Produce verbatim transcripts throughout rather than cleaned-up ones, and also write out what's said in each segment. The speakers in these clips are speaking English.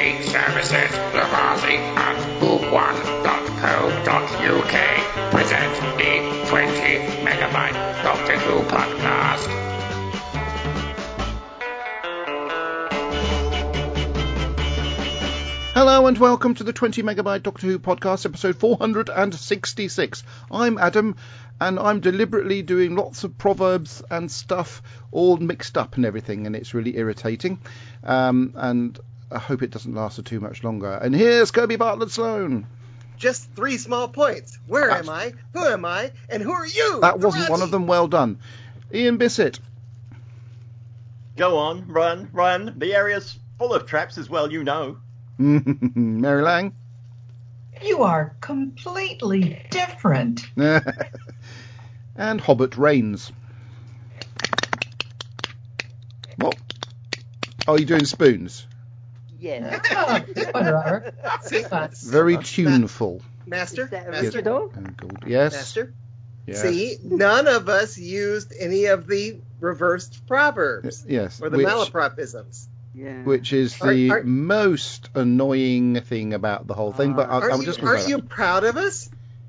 Free services, Lavazi at who one dot co dot uk present the twenty megabyte Doctor Who podcast. Hello and welcome to the twenty megabyte Doctor Who podcast, episode four hundred sixty-six. I'm Adam, and I'm deliberately doing lots of proverbs and stuff all mixed up and everything, and it's really irritating. Um, and I hope it doesn't last for too much longer. And here's Kirby Bartlett Sloan. Just three small points. Where That's... am I? Who am I? And who are you? That wasn't one of them. Well done. Ian Bissett. Go on, run, run. The area's full of traps as well, you know. Mary Lang. You are completely different. And Hobbit Rains. What? Oh, you're doing spoons? Yeah. Whatever. Very tuneful. Master? Is that Master? original? Oh, good. Yes. Master? Yes. See, none of us used any of the reversed proverbs. Yes. Or the which, malapropisms. Yeah. which is the Are- are- most annoying thing about the whole thing. But I, Aren't I'm you, just going aren't you proud of us?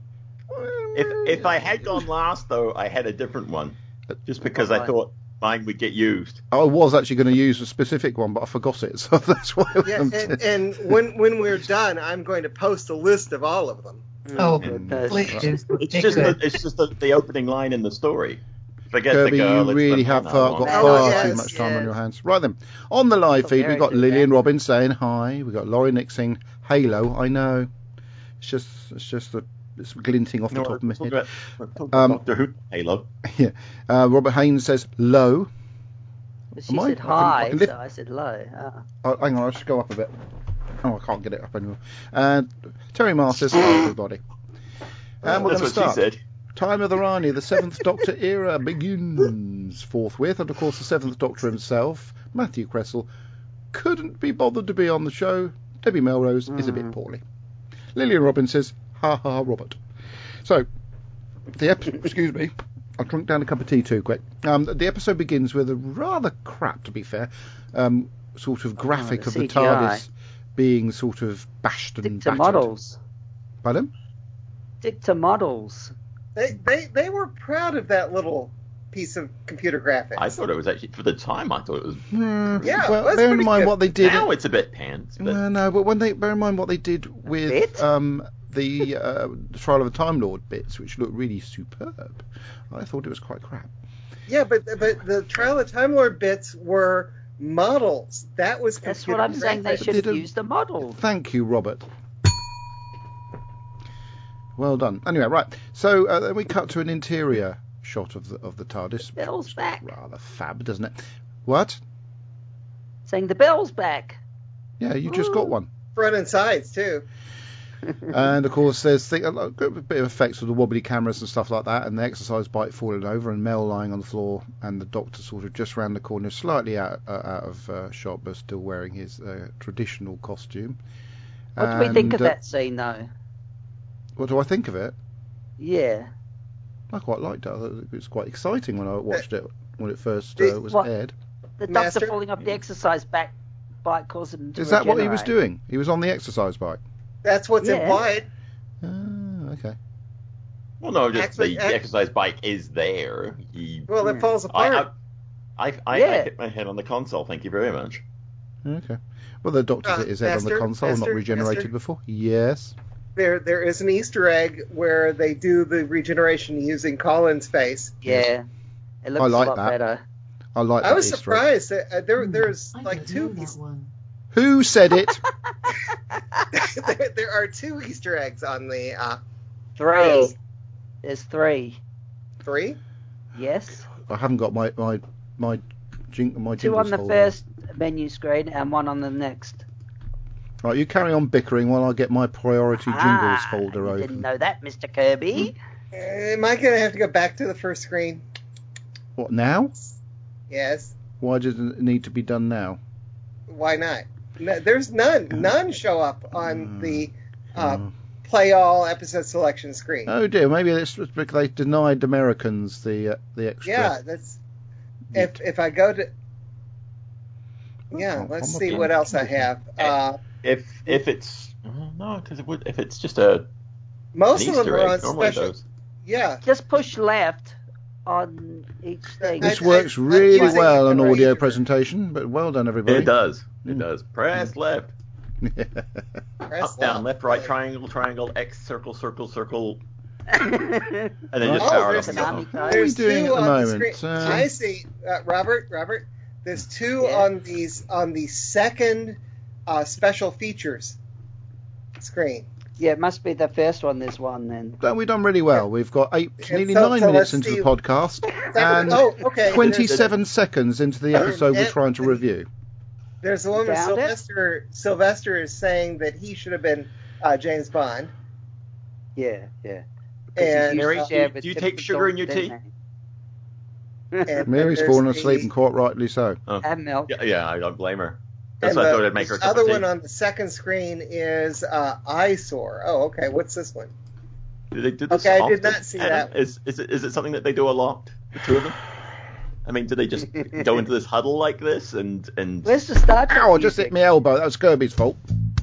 If if I had gone last, though, I had a different one. Just because I thought mine would get used. I was actually going to use a specific one, but I forgot it, so that's why. Yeah, I'm and, and when when we're done, I'm going to post a list of all of them. Oh, Mm. please. It's Make just the, good. it's just the, the opening line in the story. Forget Kirby, the girl. you it's really the have man far, I want. got Oh, far yes, too much time yes. on your hands. Right then, on the live feed, we've got Very Lillian good. Robbins saying hi. We've got Laurie Nick saying Halo. I know. It's just, it's just a, it's glinting off the No, top of my talk head. about- talk about Um, Doctor Who. Halo. Yeah. Uh, Robert Haynes says low. But she Am I- said I can- hi, I can lift- so I said low. Ah. Oh, hang on, I'll just go up a bit. Oh, I can't get it up anymore. And Terry Marr says hello, everybody. And we're That's going to what start. she said. Time of the Rani, the Seventh Doctor era begins forthwith, and of course the Seventh Doctor himself, Matthew Kressel, couldn't be bothered to be on the show. Debbie Melrose is a bit poorly. Lillian Robbins says, ha ha, Robert. So, the episode, excuse me, I'll drink down a cup of tea too quick. Um, the episode begins with a rather crap, to be fair, um, sort of graphic the of the C G I. TARDIS being sort of bashed and Stick to battered. models. Pardon? Stick to models. They they they were proud of that little piece of computer graphics. I thought it was actually, for the time, I thought it was. Hmm, Yeah, well, that's bear in pretty mind good. what they did. Now it's a bit pants. But Well, no, but when they bear in mind what they did with bit? um, the, uh, the Trial of the Time Lord bits, which looked really superb, I thought it was quite crap. Yeah, but but the Trial of Time Lord bits were models. That was That's computer what I'm saying. They graphics. should have Did a- used the model. Thank you, Robert. Well done. Anyway, right. So uh, then we cut to an interior shot of the of the TARDIS. Bell's back. Rather fab, doesn't it? What? Saying the bell's back. Yeah, you just got one. Front and sides too. And of course, there's thing, a lot- a bit of effects with the wobbly cameras and stuff like that, and the exercise bike falling over, and Mel lying on the floor, and the Doctor sort of just round the corner, slightly out uh, out of uh, shot, but still wearing his uh, traditional costume. What do we think of And, uh, that scene, though? What do I think of it? Yeah. I quite liked it. I thought it was quite exciting when I watched it when it first The- uh, was what- aired. The Master? Doctor falling off the exercise back bike caused him to Is that what he was regenerate. doing? He was on the exercise bike. That's what's Yeah. implied. Ah, okay. well, no, just Actually, the, ac- the exercise bike is there. He, Well, it Yeah. falls I, apart. I, I, I, Yeah. I hit my head on the console. Thank you very much. Okay. Well, the Doctor Uh, hit his head on the Master, console, not Master, regenerated Master. before. Yes. There there is an Easter egg where they do the regeneration using Colin's face. Yeah. It looks I like a lot that. better. I like I that was Easter egg. surprised. that, Uh, there there's I like don't two. know that Eas- one. Who said it? there, there are two Easter eggs on the uh, Three. There's three. three. Yes. I haven't got my my my jing, my Two jingles on the folder. first menu screen and one on the next. Right, you carry on bickering while I get my priority jingles Ah, folder you open. didn't know that, Mister Kirby. Uh, am I gonna have to go back to the first screen? What now? Yes. Why does it need to be done now? Why not? No, there's none. None show up on the uh, Oh. play all episode selection screen. Oh dear, maybe it's just because they denied Americans the uh, the extra. Yeah, that's bit. if if I go to. Yeah, Oh, let's I'm see looking. what else I have. Uh, if if it's no, because it would if it's just a Most an of them Easter are egg, on normally special. those. Yeah. Just push left on each thing. This I- works I- I'm really using well the on right audio user. presentation, but well done, everybody. It does. It Mm. does. Press left, Press up, down, left, right, Okay. triangle, triangle, X, circle, circle, circle, and and then just Oh, power it there's up and Konami go. What are we There's doing two at the on moment? screen. Um, I see, uh, Robert. Robert, there's two Yeah. on these on the second uh, special features screen. Yeah, it must be the first one. There's one then. Well, we've done really well. We've got eight, And nearly so- nine so minutes let's into see- the podcast, Second, and oh, okay. twenty-seven seconds into the episode we're And- trying to review. There's the one where Found it? Sylvester Sylvester is saying that he should have been uh, James Bond. Yeah, yeah. And, Mary, uh, do you, do you take sugar in your tea? And Mary's there's fallen the- asleep, and quite rightly so. And milk. Yeah, yeah, I don't blame her. That's And why I the, thought I'd make her a the cup other of tea. one on the second screen is uh, Eyesore. Oh, okay. What's this one? Do they do this Okay, I often? did not see Adam? that. Is is it is it something that they do a lot? The two of them. I mean, do they just go into this huddle like this and and Where's the Star Trek Ow, I just music? hit my elbow. That was Kirby's fault.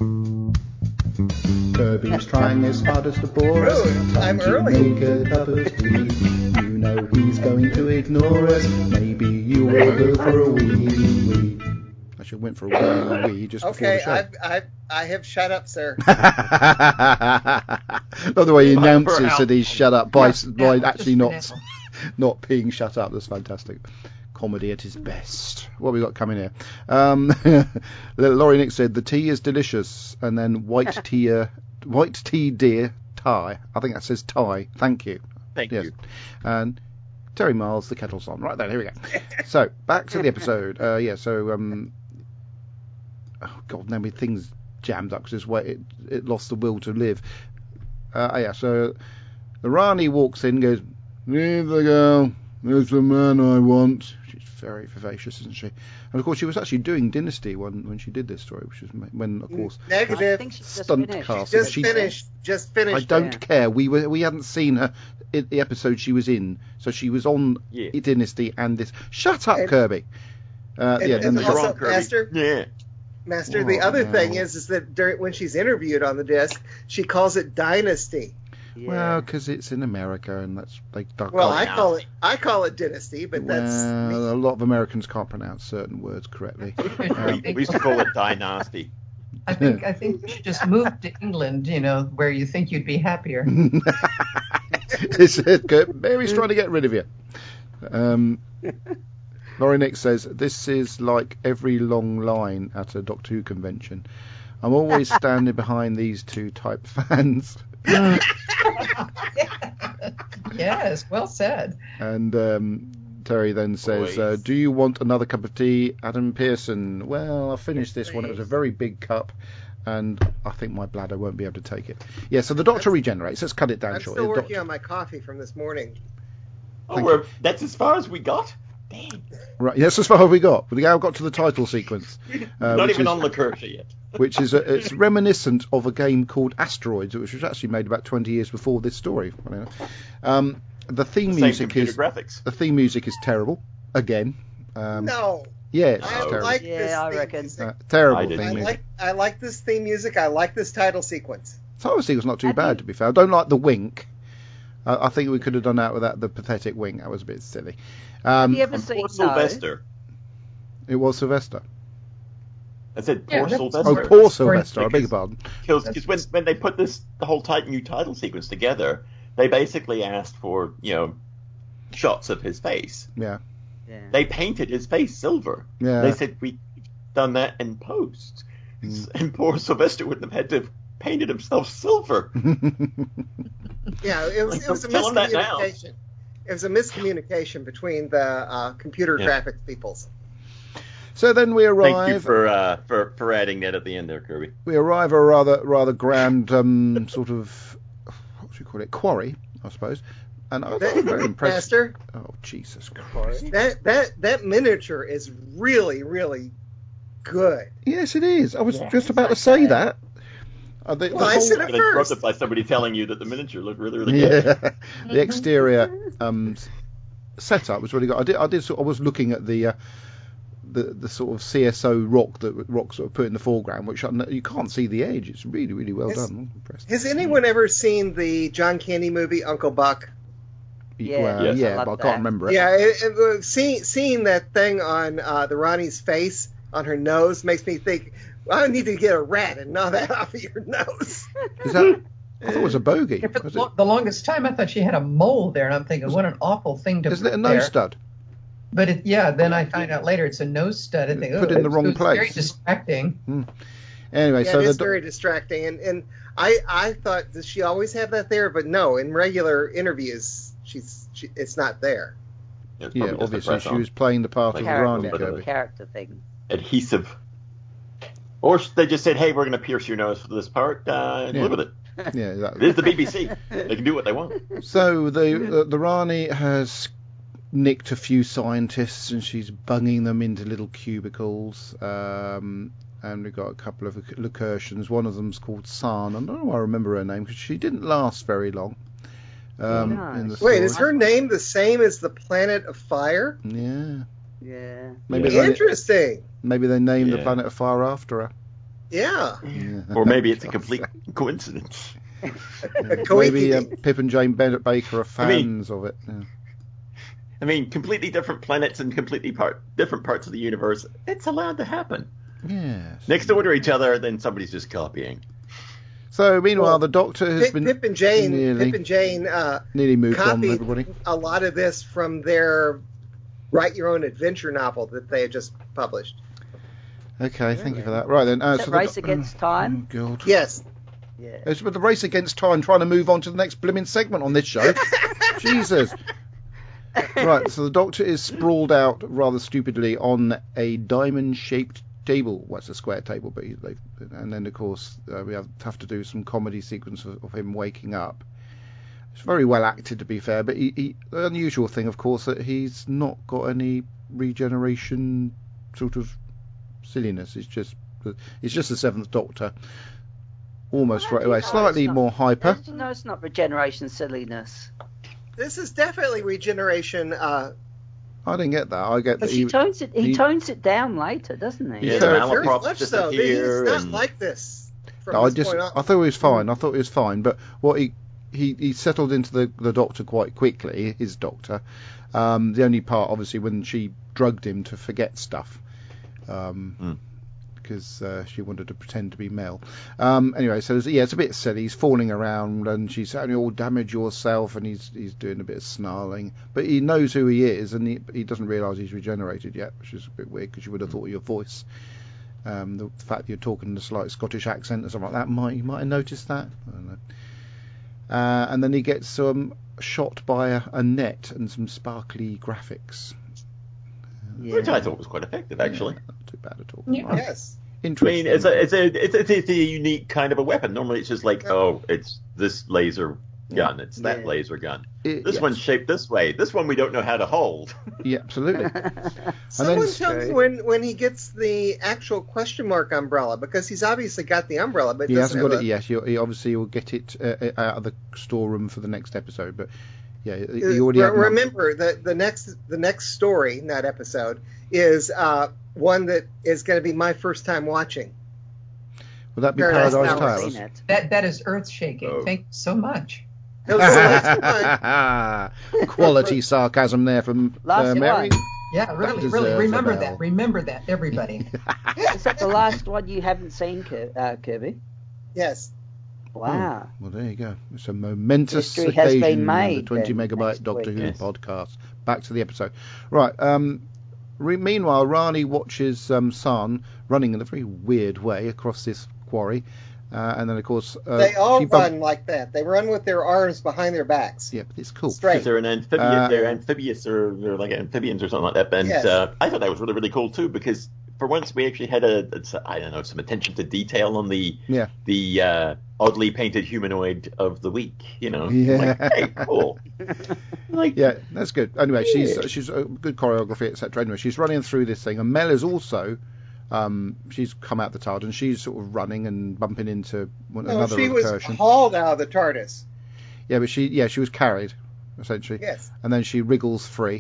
Kirby's trying his hardest to bore us. Rude. I'm Time to early. make a cup of tea. You know he's going to ignore us. Maybe you will go for a wee wee. Actually, I went for a wee wee just Okay, before I've, I've, I have shut up, sir. the show. Not the way he Time for announces out. that he's shut up by, Yeah, by yeah, actually just not for not being shut up. That's fantastic. Comedy at its best. What have we got coming here? Um, Laurie Nick said the tea is delicious, and then white tea, uh, white tea, dear Thai. I think that says Thai. Thank you. thank Yes. you. And Terry Miles, the kettle's on. Right then, here we go. So back to the episode. Uh, yeah. So um, oh god, now my things jammed up because it, it lost the will to live. Uh, yeah. So the Rani walks in, goes, "Leave the girl. There's the man I want." She's very vivacious, isn't she? And of course, she was actually doing Dynasty when when she did this story, which was when, of course, I Negative. think she just stunt finished. cast. Just She- finished. Just I finished. don't Yeah. care. We were we hadn't seen her in the episode she was in, so she was on Yeah. Dynasty and this. Shut up, And- Kirby. Uh, and- yeah, and then You're the, also- wrong, Kirby. Master? Yeah. Master, Oh, the other no. thing is, is that during, when she's interviewed on the disc, she calls it Dynasty. Yeah. well, because it's in America and that's they. Duck Well, off. I call it I call it Dynasty, but that's well, me. a lot of Americans can't pronounce certain words correctly. We, Um, we used to call it Dynasty. I think I think you should just move to England, you know, where you think you'd be happier. This is good. Mary's trying to get rid of you. Um, Laurie Nick says, this is like every long line at a Doctor Who convention. I'm always standing behind these two type fans. Yes, well said. And um, Terry then says, uh, Boys. do you want another cup of tea, Adam Pearson? Well, I finished this one. It was a very big cup. And I think my bladder won't be able to take it. Yeah, so the Doctor regenerates. Let's cut it down I'm short. still The working Doctor- on my coffee from this morning. Oh, Thank we're, that's as far as we got? Dang. Right, yes, as far as we got. We now got to the title sequence. Uh, Not which even is- on the Kershaw yet. which is a, it's reminiscent of a game called Asteroids, which was actually made about twenty years before this story. funny enough. Um, the theme Same music computer is graphics. the theme music is terrible again. Um, No, yeah, it's I Oh. terrible. like Yeah, this I theme reckon. music. Uh, terrible I did theme I too. music. like I like this theme music. I like this title sequence. So I think it's not too Have bad you- to be fair. I don't like the wink. I, I think we could have done that without the pathetic wink. That was a bit silly. Um, Have you ever And seen poor no? Sylvester. it was Sylvester. I said Yeah, poor that's- Oh, Sylvester. poor Sylvester. I beg your Because- pardon. Because when, when they put this the whole tight new title sequence together, they basically asked for, you know, shots of his face. Yeah, Yeah. They painted his face silver. yeah. They said we've done that in post. And poor Sylvester wouldn't have had to have painted himself silver. Yeah, it was Like, it was a tell 'em that now. miscommunication. It was a miscommunication between the uh, computer Yeah. graphics peoples. So then we Thank you arrive. for uh, for for adding that at the end there, Kirby. We arrive at a rather rather grand um, sort of what should you call it quarry, I suppose. And I was That- very impressed. Master, Oh Jesus Christ! that that that miniature is really really good. Yes, it is. I was Yeah, just about to it's say okay. that. Uh, the, the Well, I whole- said I'm it going to interrupt first. it by somebody telling you that the miniature looked really, really good. yeah, the exterior um, s- setup was really good. I did. I did. Sort I was looking at the uh, the the sort of C S O rock that Rock sort of put in the foreground, which I, you can't see the edge. It's really really well Has- done. I'm impressed. Has anyone ever seen the John Candy movie Uncle Buck? Yeah, well, yes, I yeah, love but I can't that. remember it. Yeah, it, it, uh, seeing seeing that thing on uh, the Ronnie's face on her nose makes me think, well, I need to get a rat and gnaw that off of your nose. Is that? I thought it was a bogey. Yeah, for Was the, it? lo- the longest time, I thought she had a mole there, and I'm thinking, what an awful thing to Isn't put it a nose there. stud? But it, yeah, then I find out later it's a nose stud. I think, Put oh, in the it's- wrong it's very place. distracting. Anyway, Yeah, so it the is do- very distracting, and and I I thought, does she always have that there? But no, in regular interviews, she's she, it's not there. It's yeah, probably just a obviously press she on. was playing the part Like of Character, Rani Character. Kirby. character thing. Adhesive. Or they just said, hey, we're going to pierce your nose for this part. Uh, Yeah. Live with it. Yeah, It exactly. is the B B C. They can do what they want. So the uh, the Rani has nicked a few scientists and she's bunging them into little cubicles. Um, and we've got a couple of locutions. One of them's called San. I don't know why I remember her name because she didn't last very long. Um, Oh, in the nice. Wait, story. is her name the same as the planet of fire? Yeah. Yeah. Maybe Yeah. they Interesting. maybe they named the Yeah. planet of fire after her. Yeah. Yeah. Or maybe it's a complete coincidence. Maybe Coincidence. um, Pip and Jane Bennett Baker are I mean- fans of it. Yeah. I mean, completely different planets and completely part different parts of the universe. It's allowed to happen. Yes. Next door to each other, then somebody's just copying. So meanwhile, Well, the Doctor has Pip, been Pip and Jane, nearly, Pip and Jane uh, nearly moved on. copied Everybody. a lot of this from their Write Your Own Adventure novel that they had just published. Okay, thank you for that. Right then. Uh, Is so that the Race Do- Against Time? Oh, God. Yes. Yeah. It's with the race against time, trying to move on to the next blooming segment on this show. Jesus. Right, so the Doctor is sprawled out rather stupidly on a diamond-shaped table. Well, it's a square table, but he, they, and then of course uh, we have, have to do some comedy sequence of, of him waking up. It's very well acted, to be fair, but he, he, the unusual thing, of course, that he's not got any regeneration sort of silliness. It's just it's just the Seventh Doctor, almost Well, right away, no, slightly it's not. more hyper. No, it's not regeneration silliness. This is definitely regeneration. Uh, I didn't get that. I get that Because he, he tones it. He, he- tones it down later, doesn't he? Yeah, Yeah, so the if very malaprops much so. He disappear. is not and- like this from I this just point on. I thought it was fine. I thought it was fine, but what he he, he settled into the, the Doctor quite quickly. His Doctor. Um, the only part, obviously, when she drugged him to forget stuff. Um, Hmm. Because uh, she wanted to pretend to be Mel. Um, anyway, so it's, yeah, it's a bit silly. He's falling around, and she's saying, "Oh, damage yourself," and he's he's doing a bit of snarling. But he knows who he is, and he he doesn't realise he's regenerated yet, which is a bit weird because you would have thought your voice, um, the fact that you're talking in a slight Scottish accent or something like that, might you might have noticed that. I don't know. Uh, and then he gets um, shot by a, a net and some sparkly graphics. Yeah. Which I thought was quite effective, actually. Yeah, not too bad at all. Yeah. Well, Yes. I interesting. mean, it's a it's a it's a, it's a unique kind of a weapon. Normally, it's just like, oh, it's this laser gun, it's that Yeah. laser gun. It- This yes. one's shaped this way. This one we don't know how to hold. Yeah, absolutely. Someone then- tell me when, when he gets the actual question mark umbrella, because he's obviously got the umbrella, but He doesn't hasn't got have it a- yet. He, he obviously will get it uh, uh, out of the storeroom for the next episode. But yeah, he Uh, already re- had an um- remember that the next the next story in that episode is uh, one that is going to be my first time watching. Will that be Paradise Paradise Towers. Towers? Seen it. That that is earth shaking. Oh. Thank you so much. No, so that's fine. Quality sarcasm there from Last uh, Mary. one. Yeah, really, deserves really. a Remember bell. that. Remember that, everybody. Is that the last one you haven't seen, Kir- uh, Kirby? Yes. Wow. Well, there you go. It's a momentous History has occasion been in made the twenty then, megabyte next Doctor week. Who Yes. podcast. Back to the episode. Right. Um, re- meanwhile, Rani watches um, San running in a very weird way across this quarry. Uh, and then, of course, uh, They all she bump- run like that. They run with their arms behind their backs. Yeah, but it's cool. Straight. Because they're an amphibious, Uh, they're amphibious or they're like amphibians or something like that. And Yes. uh, I thought that was really really cool too because for once we actually had a, it's a I don't know some attention to detail on the Yeah. the uh, oddly painted humanoid of the week. You know, Yeah. like hey, cool. like Yeah, that's good. Anyway, she's Yeah. she's uh, good choreography, et cetera. Anyway, she's running through this thing, and Mel is also. Um, she's come out the TARDIS and she's sort of running and bumping into one, No, another she was recursion. hauled out of the TARDIS. Yeah, but she yeah she was carried essentially, Yes. and then she wriggles free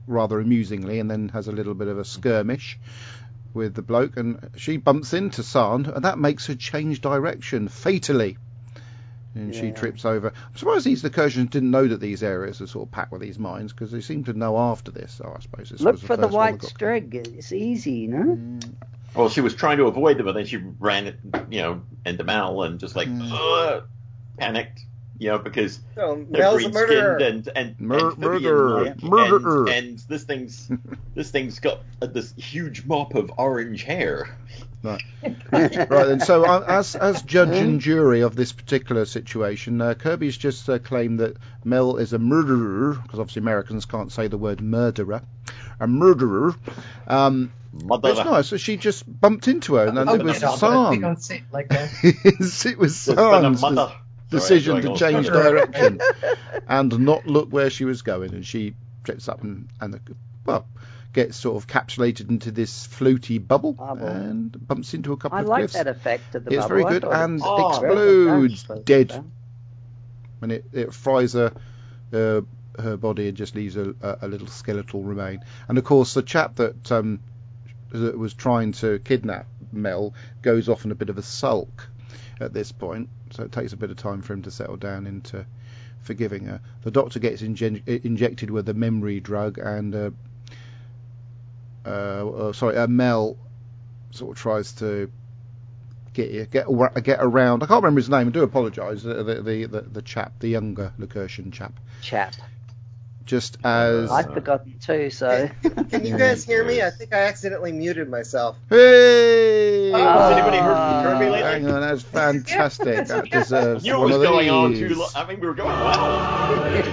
rather amusingly, and then has a little bit of a skirmish with the bloke, and she bumps into San, and that makes her change direction fatally. And she Yeah. trips over. I'm surprised these Lacurtians didn't know that these areas are sort of packed with these mines, because they seem to know after this. Oh, I suppose this Look was the for the first one that white got- string. It's easy, you know. Well, she was trying to avoid them, but then she ran, you know, into Mal and just like Hmm. uh, panicked, you know, because So they're Mel's a green murderer. skinned and and, Mur- and Vivian, murder, like, murderer. and, and this thing's this thing's got uh, this huge mop of orange hair. Right. Right then, so uh, as as judge and jury of this particular situation, uh, Kirby's just uh, claimed that Mel is a murderer, because obviously Americans can't say the word murderer, a murderer. Um, Mother. but it's nice. So she just bumped into her, and Oh, it was no, we San. don't say it like that. it was There's been a San's mother. decision Sorry, to I'm going change on. direction and not look where she was going, and she trips up and, and the, well, gets sort of capsulated into this floaty bubble, Bubble. and bumps into a couple I of like cliffs. that effect of the It's bubble. very I good, thought it and was Oh, explodes very good. dead, and it, it fries her uh, her body and just leaves a, a, a little skeletal remain. And of course, the chap that um, that was trying to kidnap Mel goes off in a bit of a sulk at this point, so it takes a bit of time for him to settle down into forgiving her. The Doctor gets inje- injected with a memory drug, and uh, uh, uh, sorry, uh, Mel sort of tries to get get get around. I can't remember his name. I do apologise. The the, the the the chap, the younger Lacurtian chap, Chap. just as I've forgotten too, so. Can you guys hear me? I think I accidentally muted myself. hey. Oh, Has anybody heard from Kirby lately? Hang on, that's fantastic. Yes, That yes. deserves Knew it one was of going on these. too long. I mean, we were going well.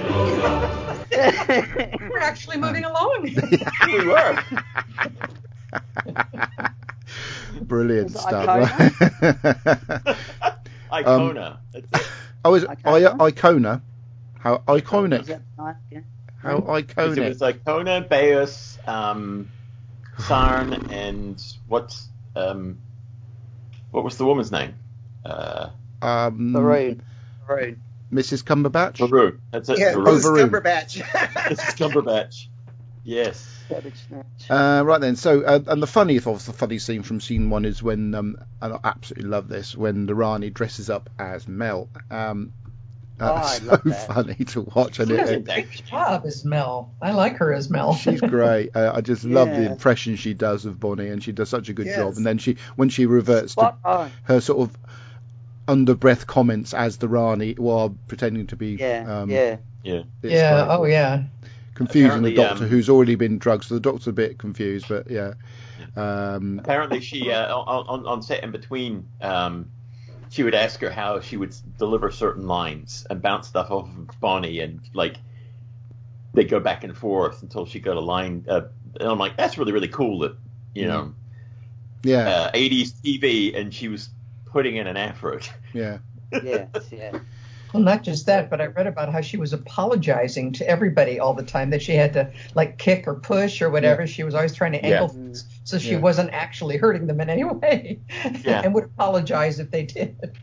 We're actually moving along. We were. Brilliant Was it stuff. Icona. That's it. Oh, is it Icona? I- Icona? How Is iconic? that right? Yeah. How Because it iconic? was Icona, Beus, um, Sarn, and what's um, what was the woman's name? Uh, Um, Maroon. Maroon. Missus Cumberbatch. Varun. That's it. Yeah, Varun. Rose Varun. Cumberbatch. This is Cumberbatch. Yes. Cabbage Snatch. Uh, right then, so uh, and the funny, the funny scene from scene one is when, um, and I absolutely love this, when the Rani dresses up as Mel. Um, Oh, I that's so love that. funny to watch, and She it, doesn't it, think. Great job as Mel. I like her as Mel. she's great. Uh, I just love the Yeah. impression she does of Bonnie, and she does such a good Yes. job. And then she, when she reverts Spot to on. her sort of under breath comments as the Rani while pretending to be, Yeah, um, yeah. Yeah. it's yeah. great. Oh, yeah. confusing the Apparently, Doctor, um, who's already been drugged, so the Doctor's a bit confused, but yeah. Um, Apparently, she uh, on, on on set in between, um, she would ask her how she would deliver certain lines and bounce stuff off of Bonnie, and like they go back and forth until she got a line. Uh, and I'm like, that's really really cool that you know yeah, uh, eighties T V, and she was putting in an effort. yeah. Yes, yeah. Well, not just that, but I read about how she was apologizing to everybody all the time, that she had to like kick or push or whatever. She was always trying to Yeah. angle things so she Yeah. wasn't actually hurting them in any way, Yeah. and would apologize if they did.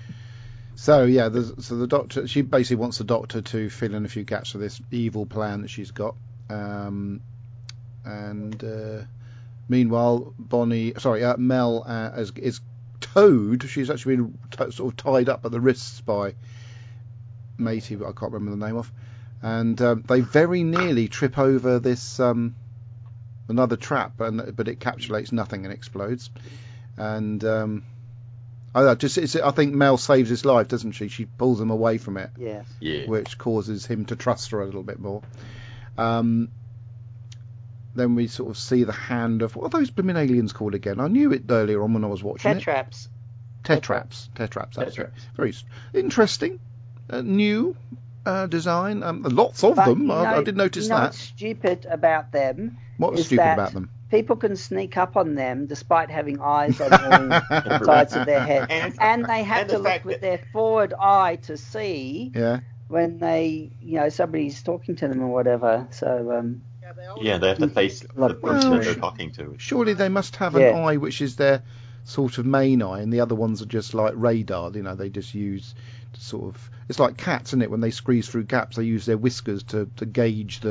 So yeah, there's, so the Doctor, she basically wants the Doctor to fill in a few gaps for this evil plan that she's got. Um, and uh, meanwhile, Bonnie, sorry, uh, Mel uh, is, is towed. She's actually been t- sort of tied up at the wrists by Matey, but I can't remember the name of. And um, they very nearly trip over this um, another trap, and but it capsulates nothing and explodes. And um, I don't know, just it's, I think Mel saves his life, doesn't she? She pulls him away from it, Yes. Yeah. which causes him to trust her a little bit more. Um, then we sort of see the hand of, what are those blooming aliens called again? I knew it earlier on when I was watching it. Tetraps. Tetraps. Tetraps, that's Tetraps. it. Very s- interesting, uh, new uh, design. Um, lots of But them. you I, I know- did notice you know that. what's stupid about them? What was is stupid that about them? People can sneak up on them despite having eyes on all sides of their head. And- And they have and the to look fact with that- their forward eye to see Yeah. when they, you know, somebody's talking to them or whatever. So, um, Yeah, they always- Yeah, they have to face the Look, person that well, they're talking to. Surely they must have Yeah. an eye which is their sort of main eye, and the other ones are just like radar. You know, they just use to sort of. It's like cats, isn't it? When they squeeze through gaps, they use their whiskers to, to gauge the,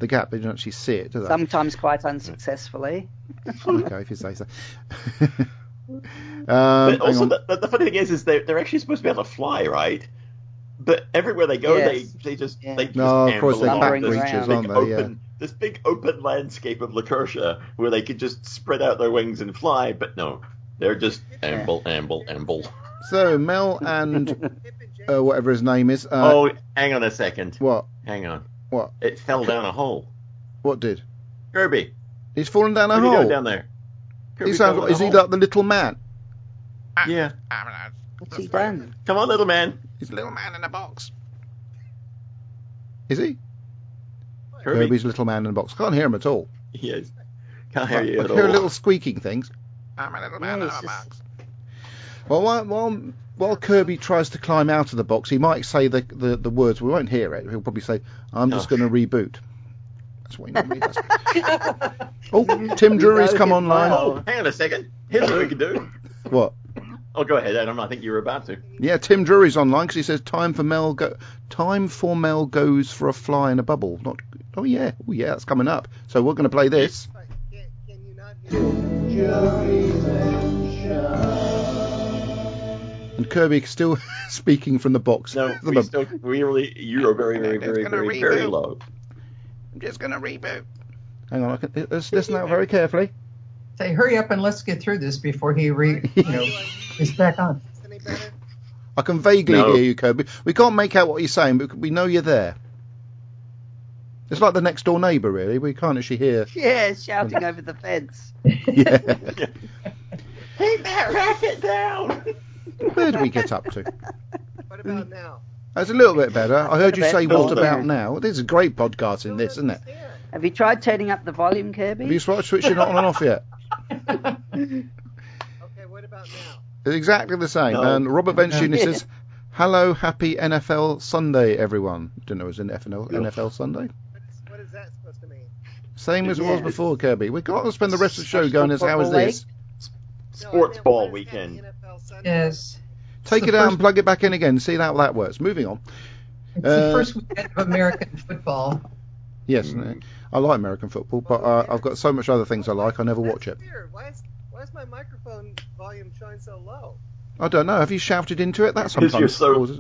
the gap. They don't actually see it, do they? Sometimes quite unsuccessfully. Okay, if you say so. um, But also, hang on. the, the funny thing is, is they're, they're actually supposed to be able to fly, right? But everywhere they go, Yes. they they just Yeah. they just No, of course amble they're along back this creatures, big aren't they? open, Yeah. this big open landscape of Lakertia where they could just spread out their wings and fly. But no, they're just amble, amble, amble. So Mel and Pip and James. uh, whatever his name is. Uh, oh, hang on a second. What? Hang on. What? It fell down a hole. What did? Kirby, He's fallen down a what are you hole. doing down there? Kirby He fell sounds, down a is he hole. like the little man? Yeah. What's he done? Come on, little man. He's a little man in a box. Is he? Kirby. Kirby's little man in a box. Can't hear him at all. Yes. Can't hear I you I at hear all. little squeaking things. I'm a little man Yeah, in it's a just- box. Well, while, while while Kirby tries to climb out of the box, he might say the the, the words. We won't hear it. He'll probably say, "I'm just Oh. going to reboot." That's what he normally does. Oh, Tim Drury's know come him online. well. Oh, hang on a second. Here's what we can do. What? Oh, go ahead, Adam. I think you were about to. Yeah, Tim Drury's online because he says time for Mel go. Time for Mel goes for a fly in a bubble. Not. Oh yeah. Oh yeah. That's coming up. So we're going to play this. Right, Can, can you not hear? And Kirby still speaking from the box. No, The we bub- still, we really, you are very, very, very, gonna very, very reboot. low. I'm just going to reboot. Hang on. I can, let's listen out very carefully. Say, hurry up and let's get through this before he re, you know, is back on. Any better? I can vaguely No. hear you, Kirby. We can't make out what you're saying, but we know you're there. It's like the next door neighbour, really. We can't actually hear. Yeah, shouting over the fence. Yeah. Keep that racket down! Where do we get up to? What about now? That's a little bit better. I heard you What say, about what now? about now? This is a great podcast in this, isn't it? Understand. Have you tried turning up the volume, Kirby? Have you tried switching it on and off yet? Okay, what about now? It's exactly the same. No. And Robert Ventura Yeah. says, hello, happy N F L Sunday, everyone. Didn't know it was an F N L, N F L Sunday. What is, what is that supposed to mean? Same as it was Yeah. before, Kirby. We can't spend the rest of the show National going as how is Football this? No, Sports I meant, ball what is weekend. Happy N F L Sunday? Yes. Take the it out first- and plug it back in again. See how that works. Moving on. It's Uh, the first weekend of American football. Yes, Mm. I like American football, but uh, I've got so much other things I like. I never watch it. That's weird. Why is, why is my microphone volume showing so low? I don't know. Have you shouted into it? That Because sometimes you're so- causes.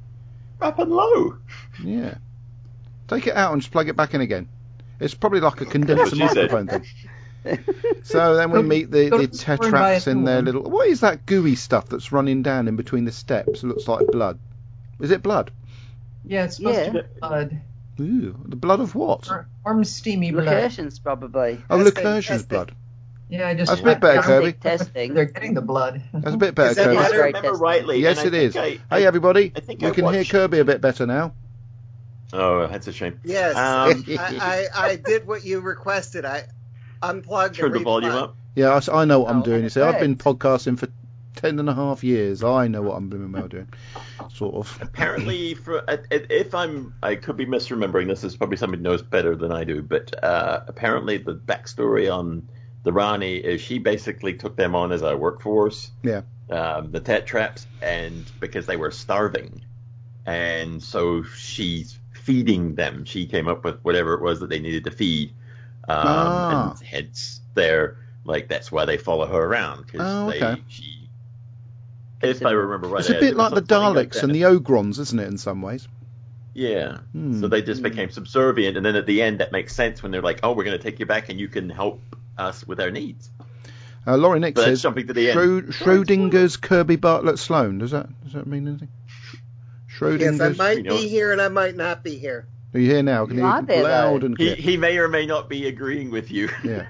Up and low. Yeah. Take it out and just plug it back in again. It's probably like a condenser That's what she said. microphone thing. So then we Go- meet the, go the to the store and buy a tetraps in new their one. little. What is that gooey stuff that's running down in between the steps? It looks like blood. Is it blood? Yeah, it's supposed Yeah. to be blood. Ooh, the blood of what? Or- Warm, steamy blood. Recursions, probably. Oh, Testing, Lucursion's testing. blood. Yeah, I just. That's a bit better, I- I- Kirby. Testing. They're getting the blood. That's a bit better, Is that Kirby. If I better? remember rightly. Yes, and I it think is. I, Hey, everybody. I think We I can hear watched- Kirby a bit better now. Oh, that's a shame. Yes, Um, I, I, I did what you requested. I unplugged Turn the and volume replugged. up. Yeah, I s- I, know what I'm Oh, doing. You see, I've been perfect. podcasting for ten and a half years. I know what I'm doing. doing. Sort of. Apparently, for uh, if I'm, I could be misremembering. This is probably somebody who knows better than I do. But uh, apparently, the backstory on the Rani is she basically took them on as a workforce. Yeah. Um, the Tet Traps, and because they were starving, and so she's feeding them. She came up with whatever it was that they needed to feed, um, Ah. and hence they're like that's why they follow her around because Oh, they okay. she. If I remember right, It's a it bit was like the something like Daleks that. and the Ogrons, isn't it, in some ways? Yeah. Hmm. So they just became subservient, and then at the end, that makes sense when they're like, "Oh, we're going to take you back, and you can help us with our needs." Uh, Laurie Nick But that's says jumping to the end. Schro- Schrodinger's Kirby Bartlett Sloan. Does that does that mean anything? Schrodinger's. Yes, I might You know- be here and I might not be here. Are you here now? Can You you are there, loud though. and He clear? he may or may not be agreeing with you. Yeah.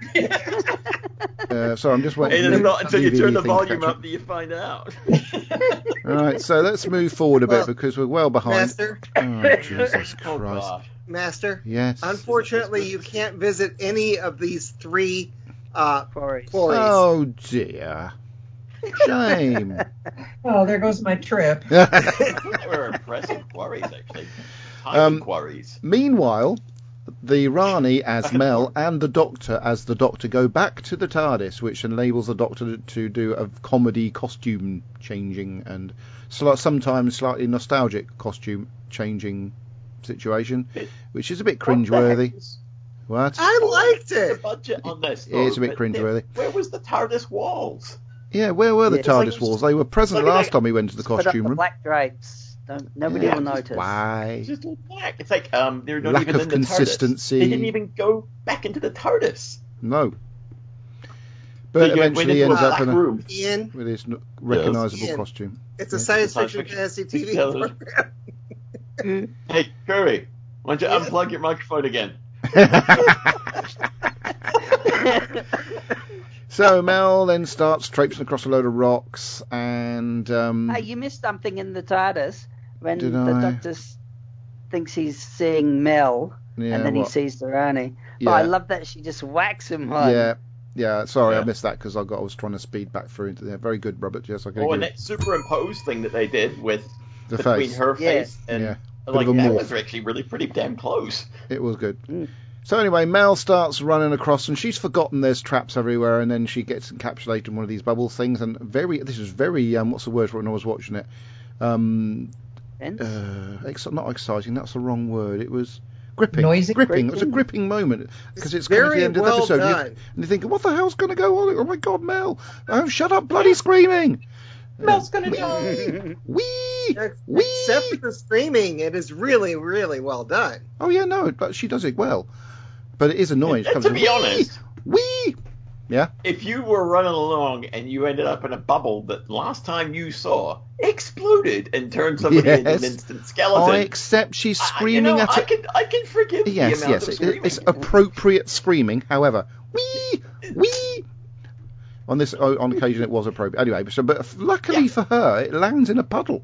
Uh, sorry, I'm just waiting. And for it's not until you D V D turn the thing to volume catch up that you find out. All right, so let's move forward a bit Well, because we're well behind. Master, Oh, Jesus Oh, Christ. God. Master. Yes. Unfortunately, you can't visit any of these three uh, Quarries. quarries. Oh, dear. Shame. Oh, there goes my trip. They were impressive quarries, actually. Tiny Um, quarries. Meanwhile, the Rani as Mel and the Doctor as the Doctor go back to the TARDIS, which enables the Doctor to do a comedy costume changing and sli- sometimes slightly nostalgic costume changing situation, which is a bit What the heck cringeworthy. is- What? I liked The it. budget on this. It is a bit though, but cringeworthy. Where was the TARDIS walls? Yeah, where were the Yeah. It's TARDIS like- walls? They were present Look at last that. time we went to the Put up costume the room. black drapes. Don't, nobody Yeah, will just notice. Why? It's just all black. It's like um, they're not Lack even of in the consistency. TARDIS. They didn't even go back into the TARDIS. No. But They went eventually he into ends a up black in a, room. Ian, with his n- recognisable Ian. costume. it's a Yeah. science Science fiction fiction. fantasy T V Television. program. Hey, Curry, why don't you Yes? unplug your microphone again? So Mel then starts traipsing across a load of rocks, and um, Hey, you missed something in the TARDIS when Did the I? Doctor s- thinks he's seeing Mel, yeah, and then what? he sees the Rani. Yeah. But I love that she just whacks him on. Yeah, yeah. Sorry, I Yeah. missed that because I got I was trying to speed back through into there. Very good, Robert. Yes, I can Oh, and agree. that superimposed thing that they did with The between face. her Yeah. face and Yeah. Bit like of a that morph. was actually really pretty damn close. It was good. Mm. So anyway, Mel starts running across, and she's forgotten there's traps everywhere, and then she gets encapsulated in one of these bubble things, and very. This is very. Um, what's the word for it when I was watching it? Um, Tense? uh, ex- not exciting. That's the wrong word. It was gripping. Noisy? Gripping. It was a Gripping? gripping moment because it's, coming to Very the end of the well episode. and you- done. And you're thinking, what the hell's going to go on? Oh my God, Mel! Oh, shut up, bloody screaming! Mel's gonna Wee! Wee! Ex- Wee! Except for the screaming, it is really, really well done. Oh yeah, no, but she does it well. But it is annoying. She And comes to in, be "Wee! honest, Wee! Yeah. if you were running along and you ended up in a bubble that last time you saw exploded and turned somebody into an Yes. instant skeleton, I accept she's I- screaming you know, at I it. can I can forgive Yes, the amount yes, of it, screaming. it's appropriate screaming. However, wee, wee. On this, oh, on occasion, it was appropriate. Anyway, so but luckily Yeah. for her, it lands in a puddle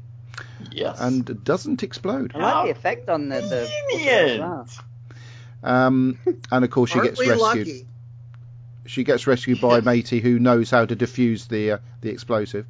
Yes. and doesn't explode. I like the effect on the, the Convenient. as well. Um, and of course, she Aren't gets we rescued. lucky? She gets rescued by Yes. Matey, who knows how to defuse the uh, the explosive.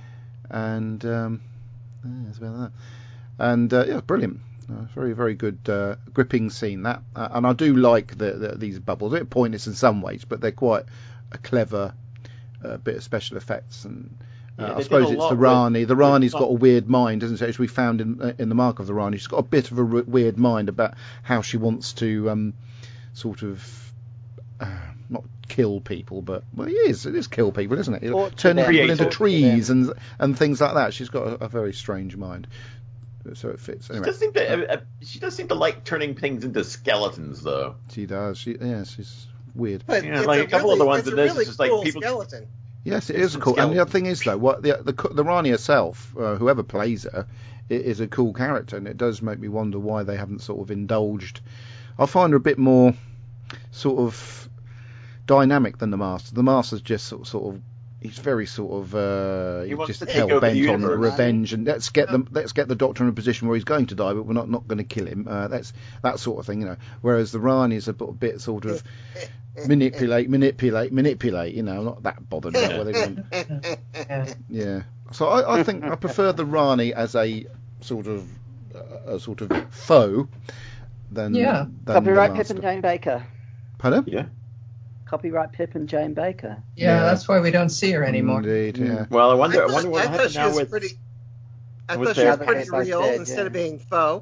And um, yeah, that's about that. And uh, yeah, brilliant. Uh, very, very good uh, gripping scene that, uh, and I do like the, the, these bubbles. They're pointless in some ways, but they're quite a clever uh, bit of special effects. And uh, Yeah, I they suppose did a it's lot the with- Rani. The with Rani's some- got a weird mind, doesn't she? As we found in uh, in the Mark of the Rani, she's got a bit of a r- weird mind about how she wants to um, sort of uh, not kill people, but well, it is. It is kill people, isn't it? Torture Turning them. people Create into torture trees them. and and things like that. She's got a, a very strange mind, so it fits. She Anyway, does seem to. Uh, uh, she does seem to like turning things into skeletons, though. she does. She, yeah, she's weird. But Yeah, it's like a a couple really, of the ones it's in a this is really just like cool people- skeleton. Yes, it It's is some cool. And the other skeleton. thing is, though, what the the, the Rani herself, uh, whoever plays her, i- is a cool character, and it does make me wonder why they haven't sort of indulged. I find her a bit more sort of dynamic than the Master. The Master's just sort of, sort of he's very sort of uh, He he's wants just to take hell over the bent on universe. revenge, and let's get them let's get the Doctor in a position where he's going to die, but we're not not going to kill him. Uh, that's that sort of thing, you know. Whereas the Rani is a bit, bit sort of manipulate, manipulate, manipulate. You know, not that bothered about whether they want. Yeah. Yeah. So I, I think I prefer the Rani as a sort of uh, a sort of foe than Yeah. than Copyright the Pip Master. and Jane Baker. Pardon? Yeah. Copyright Pip and Jane Baker. Yeah, Yeah. that's why we don't see her anymore. Indeed. Yeah. Well, I wonder. I I, thought, wonder what I thought happened she now was with. pretty. I with thought she was their- pretty Both real dead, instead yeah. of being faux.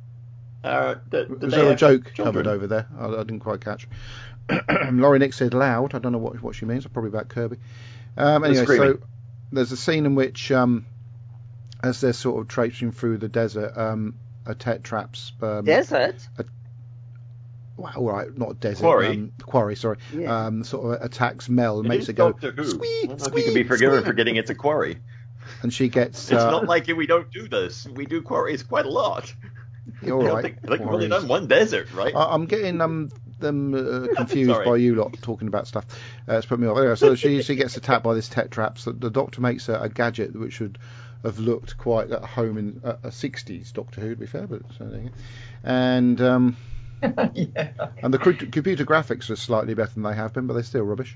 Uh, did, did Was they there a have joke children? covered over there? I, I didn't quite catch. Laurie Nick said loud. I don't know what what she means. Probably about Kirby. Um, anyway, screaming. so there's a scene in which, um, as they're sort of traipsing through the desert, um, a Tet traps. Um, Desert? Well, all right, not desert. Quarry. Um, quarry. Sorry. Yeah. Um, sort of attacks Mel and It makes is her go. Doctor Who. Squee, I don't know if squee, you can be forgiven squee. for getting it's a quarry. And she gets. It's Uh, not like we don't do this. We do quarries quite a lot. all I don't right. think, I think we've only quarries. done one desert, right? I, I'm getting um, them uh, confused Sorry. by you lot talking about stuff. Uh, it's put me off. Anyway, so she she gets attacked by this Tet traps. The, the Doctor makes a, a gadget which would have looked quite at home in a, a sixties Doctor Who, to be fair, but so there you go. And um, Yeah. and the cr- computer graphics are slightly better than they have been, but they're still rubbish.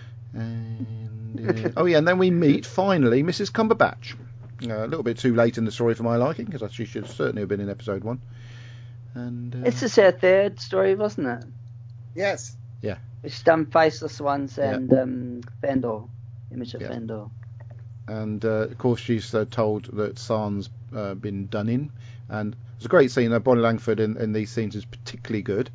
And uh, oh yeah, and then we meet finally Missus Cumberbatch. Uh, a little bit too late in the story for my liking, because she should certainly have been in episode one. And uh, It's just her third story, wasn't it? Yes. She's done Faceless Ones and um, Fendor. Image of Yeah. Fendor. and uh, of course she's uh, told that San's uh, been done in, and it's a great scene. Uh, Bonnie Langford in, in these scenes is particularly good.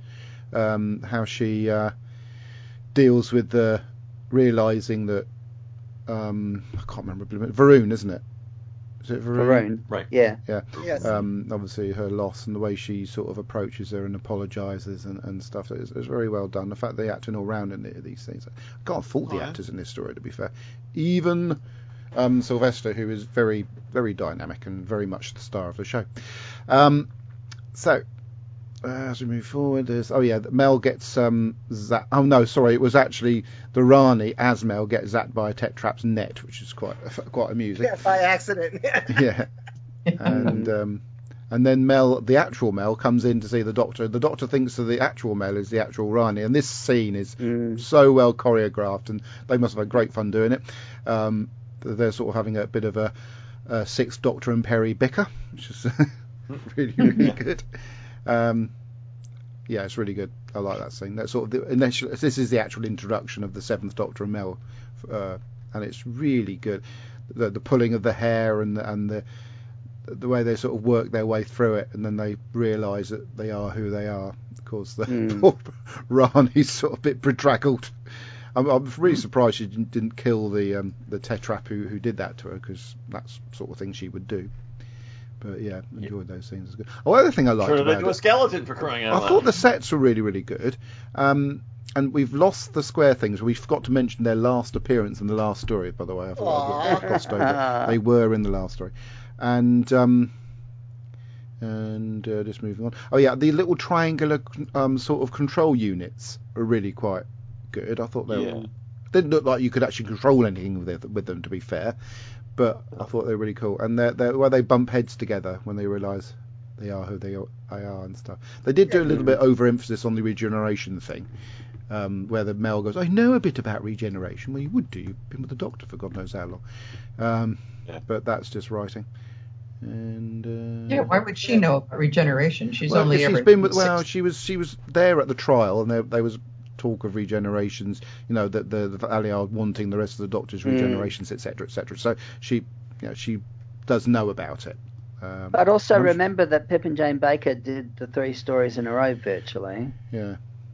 um, how she uh, deals with the realising that um, I can't remember Varun, isn't it? Is it Varun? Varun. Right. Yeah. Yeah. Yes. Um, obviously her loss and the way she sort of approaches her and apologises and, and stuff. It's, it's very well done. The fact they acting all round in the, these things. I can't fault the Oh, yeah. actors in this story, to be fair. Even um, Sylvester, who is very, very dynamic and very much the star of the show. Um, so, uh, as we move forward, there's oh yeah, Mel gets um, zapped. Oh no, sorry, it was actually the Rani as Mel gets zapped by a Tetrap's net, which is quite quite amusing. Yeah, by accident. Yeah, and um, and then Mel, the actual Mel, comes in to see the Doctor. The Doctor thinks that the actual Mel is the actual Rani, and this scene is Mm. so well choreographed, and they must have had great fun doing it. Um, they're sort of having a bit of a, a Sixth Doctor and Perry bicker, which is really really good. Um, yeah, it's really good. I like that scene. That's sort of the initial. This is the actual introduction of the Seventh Doctor and Mel, uh, and it's really good. The, the pulling of the hair and the, and the the way they sort of work their way through it, and then they realise that they are who they are. Of course, the Mm. poor Rani's sort of a bit bedraggled. I'm, I'm really surprised she didn't, didn't kill the um, the Tetrap who, who did that to her, because that's the sort of thing she would do. But yeah, enjoyed those scenes. Good. Oh, the other thing I liked Turned it about into a it, skeleton for crying out I loud. thought the sets were really, really good. Um, and we've lost the square things. We forgot to mention their last appearance in the last story, by the way. I thought I glossed over. They were in the last story. And um, and uh, just moving on. Oh yeah, the little triangular um, sort of control units are really quite good. I thought they Yeah. were, didn't look like you could actually control anything with, it, with them, to be fair. But I thought they were really cool. And they're, they're, where they bump heads together when they realise they are who they are, they are and stuff. They did do a little bit overemphasis on the regeneration thing, um, where the Mel goes, I know a bit about regeneration. Well, you would do. You've been with the Doctor for God knows how long. Um, Yeah. But that's just writing. And uh, Yeah, why would she know about regeneration? She's well, only she's ever been with, well, six- she was she was there at the trial, and there, there was talk of regenerations. You know, that the, the Aliard wanting the rest of the Doctor's Mm. regenerations, et cetera, et cetera. So she, you know, she does know about it. Um, But also I'm- remember that Pip and Jane Baker did the three stories in a row virtually. Yeah.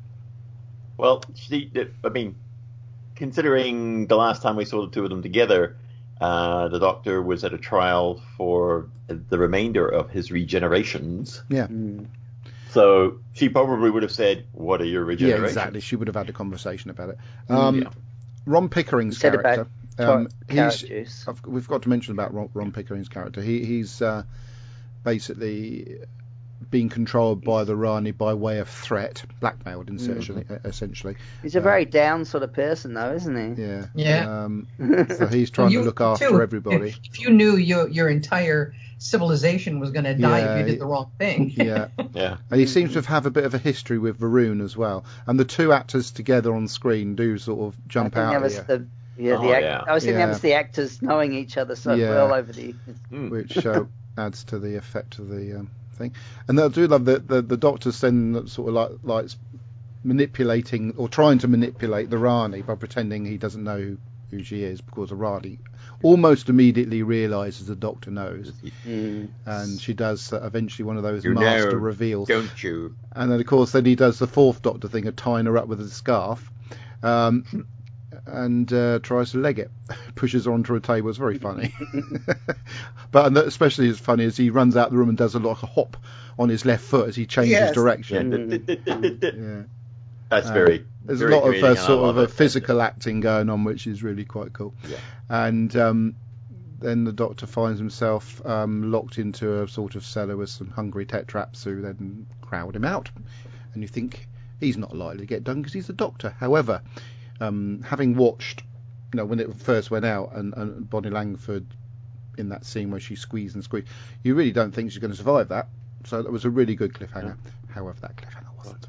Well, she, I mean, considering the last time we saw the two of them together, uh, the Doctor was at a trial for the remainder of his regenerations. Yeah. Mm. So she probably would have said, "What are your Yeah, regenerations?" exactly. She would have had a conversation about it. Um, Yeah. Ron Pickering's Said character. about Um, carrot he's, juice. I've, we've got to mention about Ron, Ron Pickering's character. He, he's uh, basically being controlled by the Rani by way of threat, blackmailed essentially. essentially. He's a uh, very down sort of person, though, isn't he? Yeah. Yeah. Um, so he's trying You to look too, after everybody. If, if you knew your your entire civilization was going to die Yeah, if you did the wrong thing. Yeah. Yeah. And he seems to have a bit of a history with Varun as well. And the two actors together on screen do sort of I jump think out that at was you, the yeah, Oh, the act- yeah. I was thinking Yeah. that was the actors knowing each other so Yeah. well over the. Mm. which uh, adds to the effect of the um, thing. And I do love that the, the Doctor's then sort of like likes manipulating or trying to manipulate the Rani by pretending he doesn't know who, who she is, because the Rani almost immediately realises the Doctor knows, Mm. and she does uh, eventually one of those You master know, reveals. don't you? And then of course then he does the fourth Doctor thing of tying her up with a scarf, um, and uh, tries to leg it, pushes her onto a table. It's very funny. But and especially as funny as he runs out the room and does a like a hop on his left foot as he changes Yes. Yeah. direction. Mm. Yeah. That's Uh, very. There's very a lot of comedic, uh, and I sort love of uh, it. physical acting going on, which is really quite cool. Yeah. And um, then the Doctor finds himself um, locked into a sort of cellar with some hungry Tetraps who then crowd him out. And you think he's not likely to get done because he's the Doctor. However, um, having watched, you know, when it first went out, and, and Bonnie Langford in that scene where she squeezed and squeezed, you really don't think she's going to survive that. So that was a really good cliffhanger. However, that cliffhanger wasn't.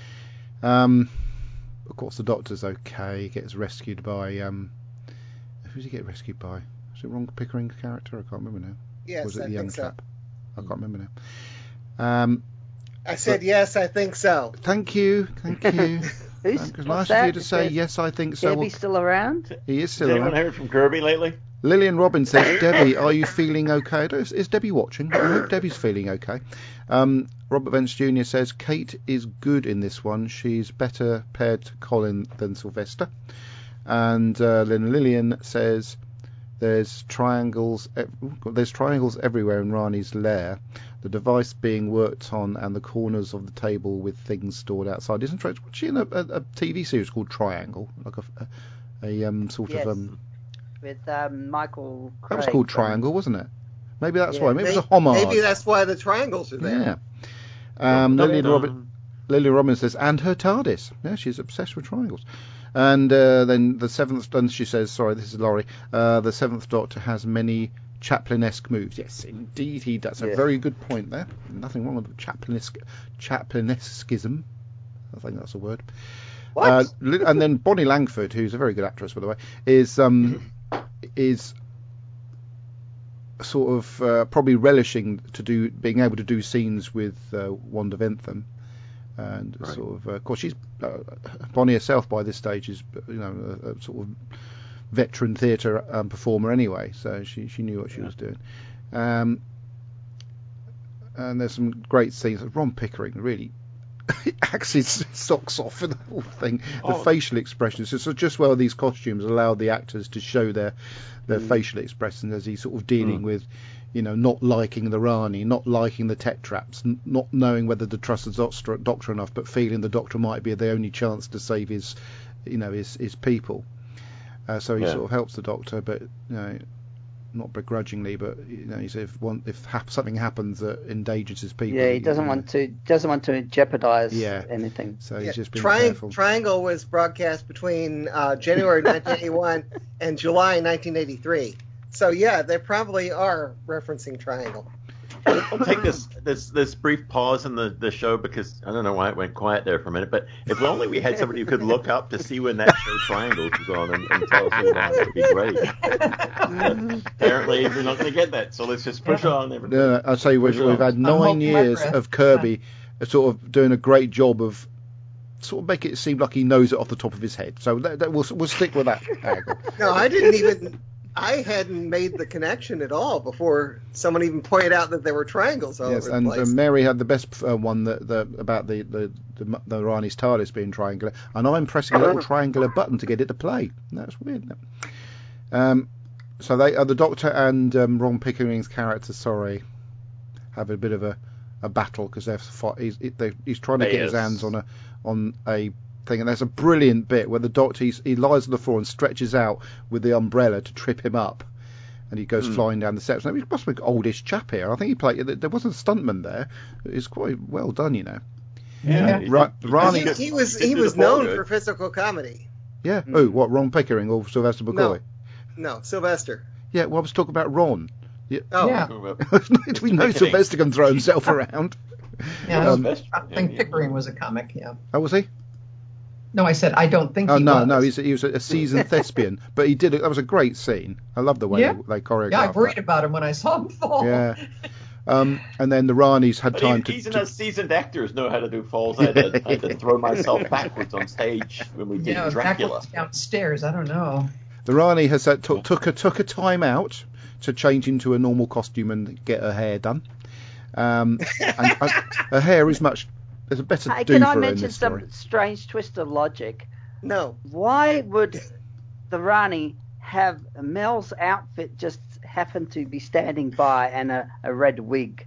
Um, of course, the Doctor's okay. He gets rescued by um, who's he get rescued by? Is it Ron Pickering's character? I can't remember now. Yes, or was it I the young think so. chap? I can't remember now. Um, I said yes, I think so. thank you, thank you. Who's Thank- it's what's nice that? of you to Is say there- yes. I think so. Debbie still around? He is Has still anyone around. heard from Kirby lately? Lillian Robbins says, Debbie, are you feeling okay? Is, is Debbie watching? I hope Debbie's feeling okay. Um, Robert Vance Junior says, Kate is good in this one. She's better paired to Colin than Sylvester. And uh, Lillian says, there's triangles there's triangles everywhere in Rani's lair. The device being worked on and the corners of the table with things stored outside. Isn't was she in a, a, a T V series called Triangle? Like a, a, a um, sort Yes. of... Um, With um, Michael Craig. that was called Triangle, wasn't it? Maybe that's Yeah. why. Maybe it was a Maybe, homage. maybe that's why the triangles are there. Yeah. Um, Dum, Lillian, dum, Robin, dum. Lillian Robbins says, and her TARDIS. Yeah, she's obsessed with triangles. And uh, then the seventh, and she says, sorry, this is Laurie, uh, the seventh Doctor has many Chaplin-esque moves. Yes, indeed, he does. A Yeah. very good point there. Nothing wrong with the Chaplin-esque, Chaplin-esquism. I think that's a word. What? Uh, Li- and then Bonnie Langford, who's a very good actress, by the way, is um, is sort of uh, probably relishing to do being able to do scenes with uh, Wanda Ventham, and Right. sort of, uh, of course, she's uh, Bonnie herself by this stage is you know a, a sort of veteran theatre um, performer anyway, so she she knew what she Yeah. was doing. Um, and there's some great scenes. Ron Pickering really acts his socks off for the whole thing. The Oh. facial expressions. So, so just where these costumes allow the actors to show their their Mm. facial expressions as he's sort of dealing Mm. with, you know, not liking the Rani, not liking the Tetraps, n- not knowing whether to trust the doctor, doctor enough, but feeling the Doctor might be the only chance to save his, you know, his his people. Uh, so he Yeah. sort of helps the Doctor, but you know, not begrudgingly, but you know, he said if one if hap- something happens that endangers his people, Yeah, he doesn't you know, want to doesn't want to jeopardize Yeah. anything. So Yeah, he's just being Triang- careful. Triangle was broadcast between uh, January nineteen eighty-one and July nineteen eighty-three. So yeah, they probably are referencing Triangle. I'll take this this this brief pause in the, the show because I don't know why it went quiet there for a minute, but if only we had somebody who could look up to see when that show Triangles was on and, and tell us all about it, it would be great. Apparently, we're not going to get that, so let's just push on. Everybody. No, no, I'll tell you, we've, Push we've on. had I'm nine holding my years breath. of Kirby uh, sort of doing a great job of sort of making it seem like he knows it off the top of his head. So that, that, we'll we'll stick with that angle. No, I didn't even. I hadn't made the connection at all before someone even pointed out that there were triangles all Yes, over the and place. uh, Mary had the best uh, one that the, about the the the, the Rani's TARDIS being triangular, and I'm pressing a little triangular button to get it to play. That's weird. Isn't it? Um, so they uh, the Doctor and um, Ron Pickering's character, sorry, have a bit of a, a battle because they're fought, he's they, he's trying to get his Yes. hands on a on a thing, and there's a brilliant bit where the Doctor he's, he lies on the floor and stretches out with the umbrella to trip him up. And he goes Mm. flying down the steps. Now, he must be an oldish chap here. I think he played. There wasn't a stuntman there. It's quite well done, you know. Yeah. he- Ra- he- Rani- he, he was did he do was the ball known good. for physical comedy. Yeah. Mm. Oh, what? Ron Pickering or Sylvester McCoy? No, Sylvester. Yeah. Well, I was talking about Ron. Oh, Yeah. we know Pickering. Sylvester can throw himself around. Yeah, Um, I think Pickering was a comic. Yeah. Oh, was he? No, I said I don't think. Oh he no, was. no. He's, he was a seasoned thespian, but he did it. That was a great scene. I love the way Yeah. they, they choreographed. Yeah, I worried that. about him when I saw him fall. Yeah. Um, and then the Ranis had But time even, to. even to- as seasoned actors know how to do falls. I had to, I had to throw myself backwards on stage when we did Yeah, Dracula. backwards downstairs. I don't know. The Rani has uh, took took a took a time out to change into a normal costume and get her hair done. Um, and uh, her hair is much. There's a better Hey, do can for I her in mention this story. some strange twist of logic? no. Why would the Rani have Mel's outfit just happen to be standing by and a, a red wig?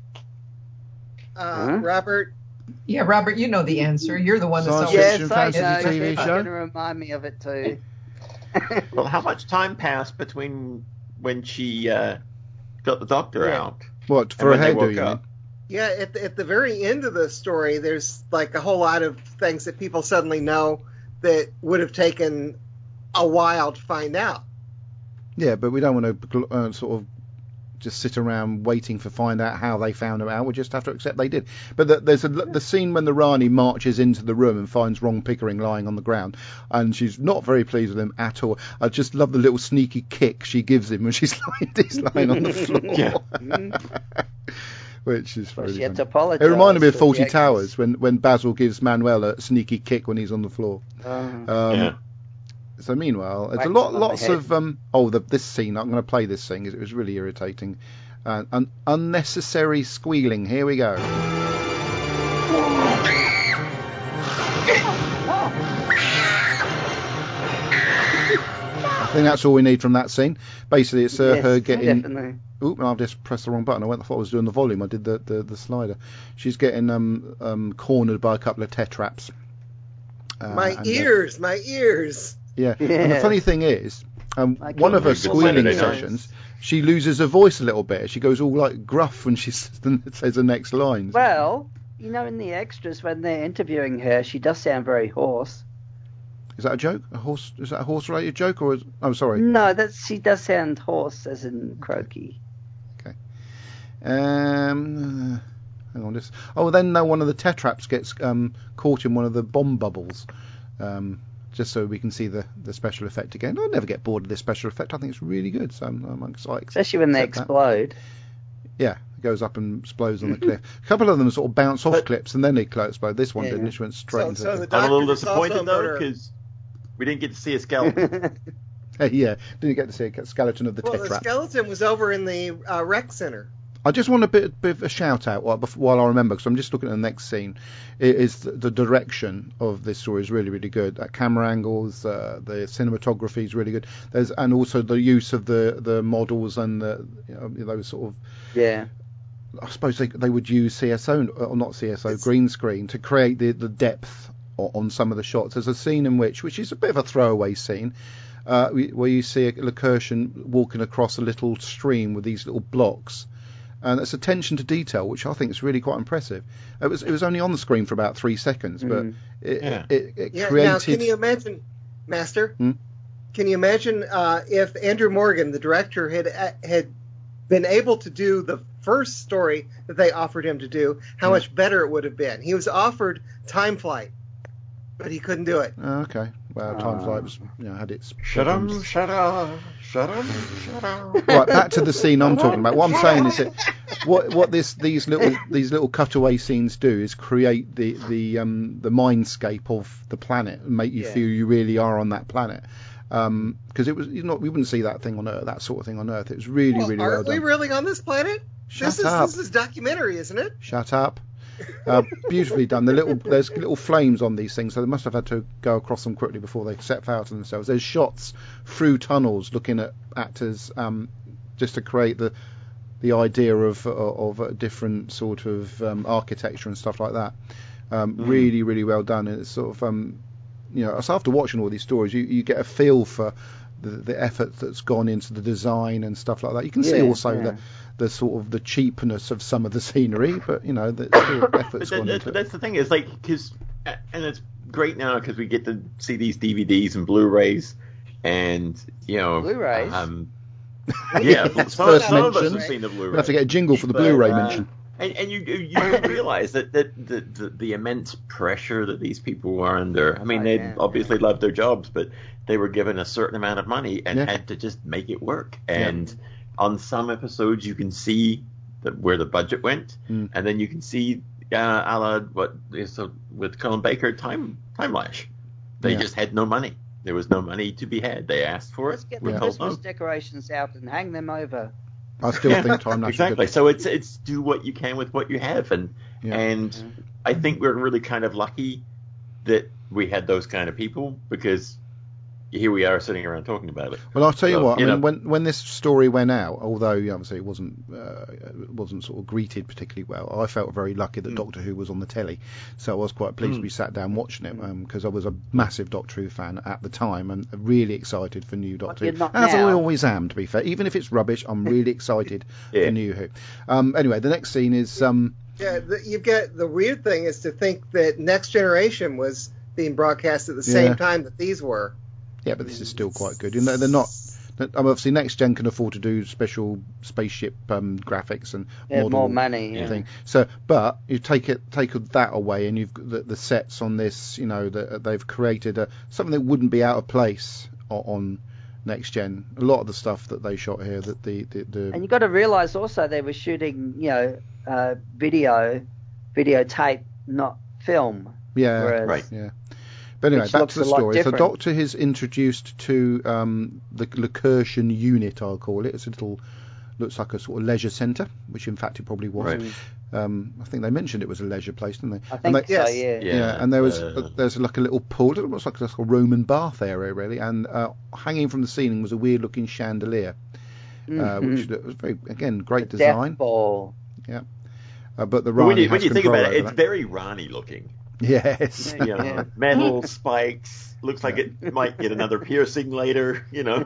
Uh, Huh? Robert, Yeah, Robert, you know the answer. You're the one that's Science always fiction, Yes, I fantasy know. T V You're show? going to remind me of it too. Well, how much time passed between when she uh, got the Doctor Yeah. out? What and for a when they hairdo? woke You mean? up? yeah, at the, at the very end of the story, there's like a whole lot of things that people suddenly know that would have taken a while to find out. Yeah, but we don't want to uh, sort of just sit around waiting for find out how they found it out. We just have to accept they did. But the, there's a, the scene when the Rani marches into the room and finds Ron Pickering lying on the ground, and she's not very pleased with him at all. I just love the little sneaky kick she gives him when she's lying, he's lying on the floor. Yeah. Which is Well, very she had funny. to apologise. It reminded me of to the Faulty actress. Towers when, when Basil gives Manuel a sneaky kick when he's on the floor. Uh, Um, Yeah. So meanwhile, there's Whack a lot, them on the lots head. of um. Oh, the, this scene. I'm going to play this scene. It was really irritating. Uh, un- unnecessary squealing. Here we go. I think that's all we need from that scene. Basically, it's uh, Yes, her getting. definitely. Oop, I've just pressed the wrong button. I went. I thought I was doing the volume. I did the, the, the slider. She's getting um um cornered by a couple of tetraps. Uh, My and, uh, ears, my ears. Yeah. And the Yeah. funny thing is, um, I one of her couldn't squealing believe it. sessions, she loses her voice a little bit. She goes all like gruff when she says the next lines. Well, you know, in the extras when they're interviewing her, she does sound very hoarse. Is that a joke? A horse? Is that a horse-related joke, or is? Oh, sorry. No, that's she does sound hoarse, as in croaky. Um, uh, hang on, just. Oh, then uh, one of the tetraps gets um, caught in one of the bomb bubbles. Um, just so we can see the, the special effect again. I'll never get bored of this special effect. I think it's really good. So I'm, I'm excited. Especially when they accept that. explode. Yeah, it goes up and explodes on the cliff. A couple of them sort of bounce off But- cliffs and then they cl- explode. This one Yeah. didn't. It went straight So, into so the. the I'm a little doctor is also disappointed a though murderer. because we didn't get to see a skeleton. Yeah, didn't get to see a skeleton of the Well, the tetrap. skeleton was over in the uh, rec center. I just want a bit, bit of a shout out while, bef- while I remember, because I'm just looking at the next scene. It is the, the direction of this story is really, really good. Uh, camera angles, uh, the cinematography is really good. There's and also the use of the, the models and the you know, those sort of. Yeah. I suppose they they would use C S O or not C S O It's- green screen to create the the depth o- on some of the shots. There's a scene in which, which is a bit of a throwaway scene, uh, where you see a Lacertian walking across a little stream with these little blocks. And it's attention to detail, which I think is really quite impressive. It was it was only on the screen for about three seconds, but Mm. it, Yeah. it, it Yeah. created. Now, can you imagine, Master? Hmm? Can you imagine uh, if Andrew Morgan, the director, had had been able to do the first story that they offered him to do? How Hmm. much better it would have been. He was offered Time Flight, but he couldn't do it. Oh, okay, well, Time Ah. Flight was, you know, had its Shut up, problems. shut up, shut up, shut up. Right, back to the scene I'm talking about. What I'm saying is that what what this these little these little cutaway scenes do is create the the um the mindscape of the planet and make you Yeah. feel you really are on that planet. Um, because it was you know we wouldn't see that thing on Earth, that sort of thing on Earth. It was really Well, really well aren't we done. really on this planet? Shut this is up. this is documentary, isn't it? Shut up. Uh, beautifully done. The little there's little flames on these things, so they must have had to go across them quickly before they set fire to themselves. There's shots through tunnels looking at actors um, just to create the the idea of of a different sort of um, architecture and stuff like that. Um, Mm. Really, really well done. And it's sort of um, you know, so after watching all these stories, you, you get a feel for the, the effort that's gone into the design and stuff like that. You can see Yeah, also yeah. the the sort of the cheapness of some of the scenery, but you know, the still But, effort's that, gone that- into but it. that's the thing is like because and it's great now because we get to see these D V Ds and Blu-rays and you know Blu-rays? Um, yeah, That's some, first some of us mention. have seen the Blu-ray. We'll have to get a jingle for the But, Blu-ray uh, mention. And, and you you do realize that, that the, the the immense pressure that these people were under. I mean, Oh, they yeah, obviously loved their jobs, but they were given a certain amount of money and Yeah. had to just make it work. And on some episodes, you can see the, where the budget went, Mm. and then you can see uh, a la what is uh, with Colin Baker, Time Time Lash. They Yeah. just had no money. There was no money to be had. They asked for Let's it. get We're the told Christmas no. decorations out and hang them over. I still Yeah, think Time Lash exactly. is good. So it's it's do what you can with what you have, and Yeah. and I think we're really kind of lucky that we had those kind of people because here we are sitting around talking about it. Well, I'll tell you So, what. I you mean, know- when when this story went out, although obviously it wasn't uh, it wasn't sort of greeted particularly well, I felt very lucky that Mm. Doctor Who was on the telly. So I was quite pleased Mm. we sat down watching it because I was a massive Doctor Who fan at the time and really excited for new Doctor you're Who. not As I now. always am, to be fair. Even if it's rubbish, I'm really excited Yeah. for new Who. Um, anyway, the next scene is um, Yeah, the, you've got the weird thing is to think that Next Generation was being broadcast at the Yeah. same time that these were. yeah, but this is still quite good. You know, they're not. I mean, obviously, Next Gen can afford to do special spaceship um, graphics and They have model more money. Yeah. thing. So, but you take it, take that away, and you've got the, the sets on this. You know, that they've created a, something that wouldn't be out of place o- on Next Gen. A lot of the stuff that they shot here, that the the, the And you got to realize also they were shooting, you know, uh, video, videotape, not film. yeah, Whereas, Right. yeah. But anyway, Which back looks to the a lot story. The different. Doctor is introduced to um, the Lacertian unit, I'll call it. It's a little, looks like a sort of leisure centre, which in fact it probably was. Right. Um, I think they mentioned it was a leisure place, didn't they? I And think they- so, yes. yeah. Yeah, Yeah, and there was uh, there's like a little pool. It looks like a little Roman bath area, really. And uh, hanging from the ceiling was a weird-looking chandelier, uh, Mhm. which was very, again, great The design. Death Ball. Uh, but the But when Rani you, when has you think control about it, over it's that. very Rani looking. Yes. You know, Yeah. metal spikes. Looks like it might get another piercing later. You know.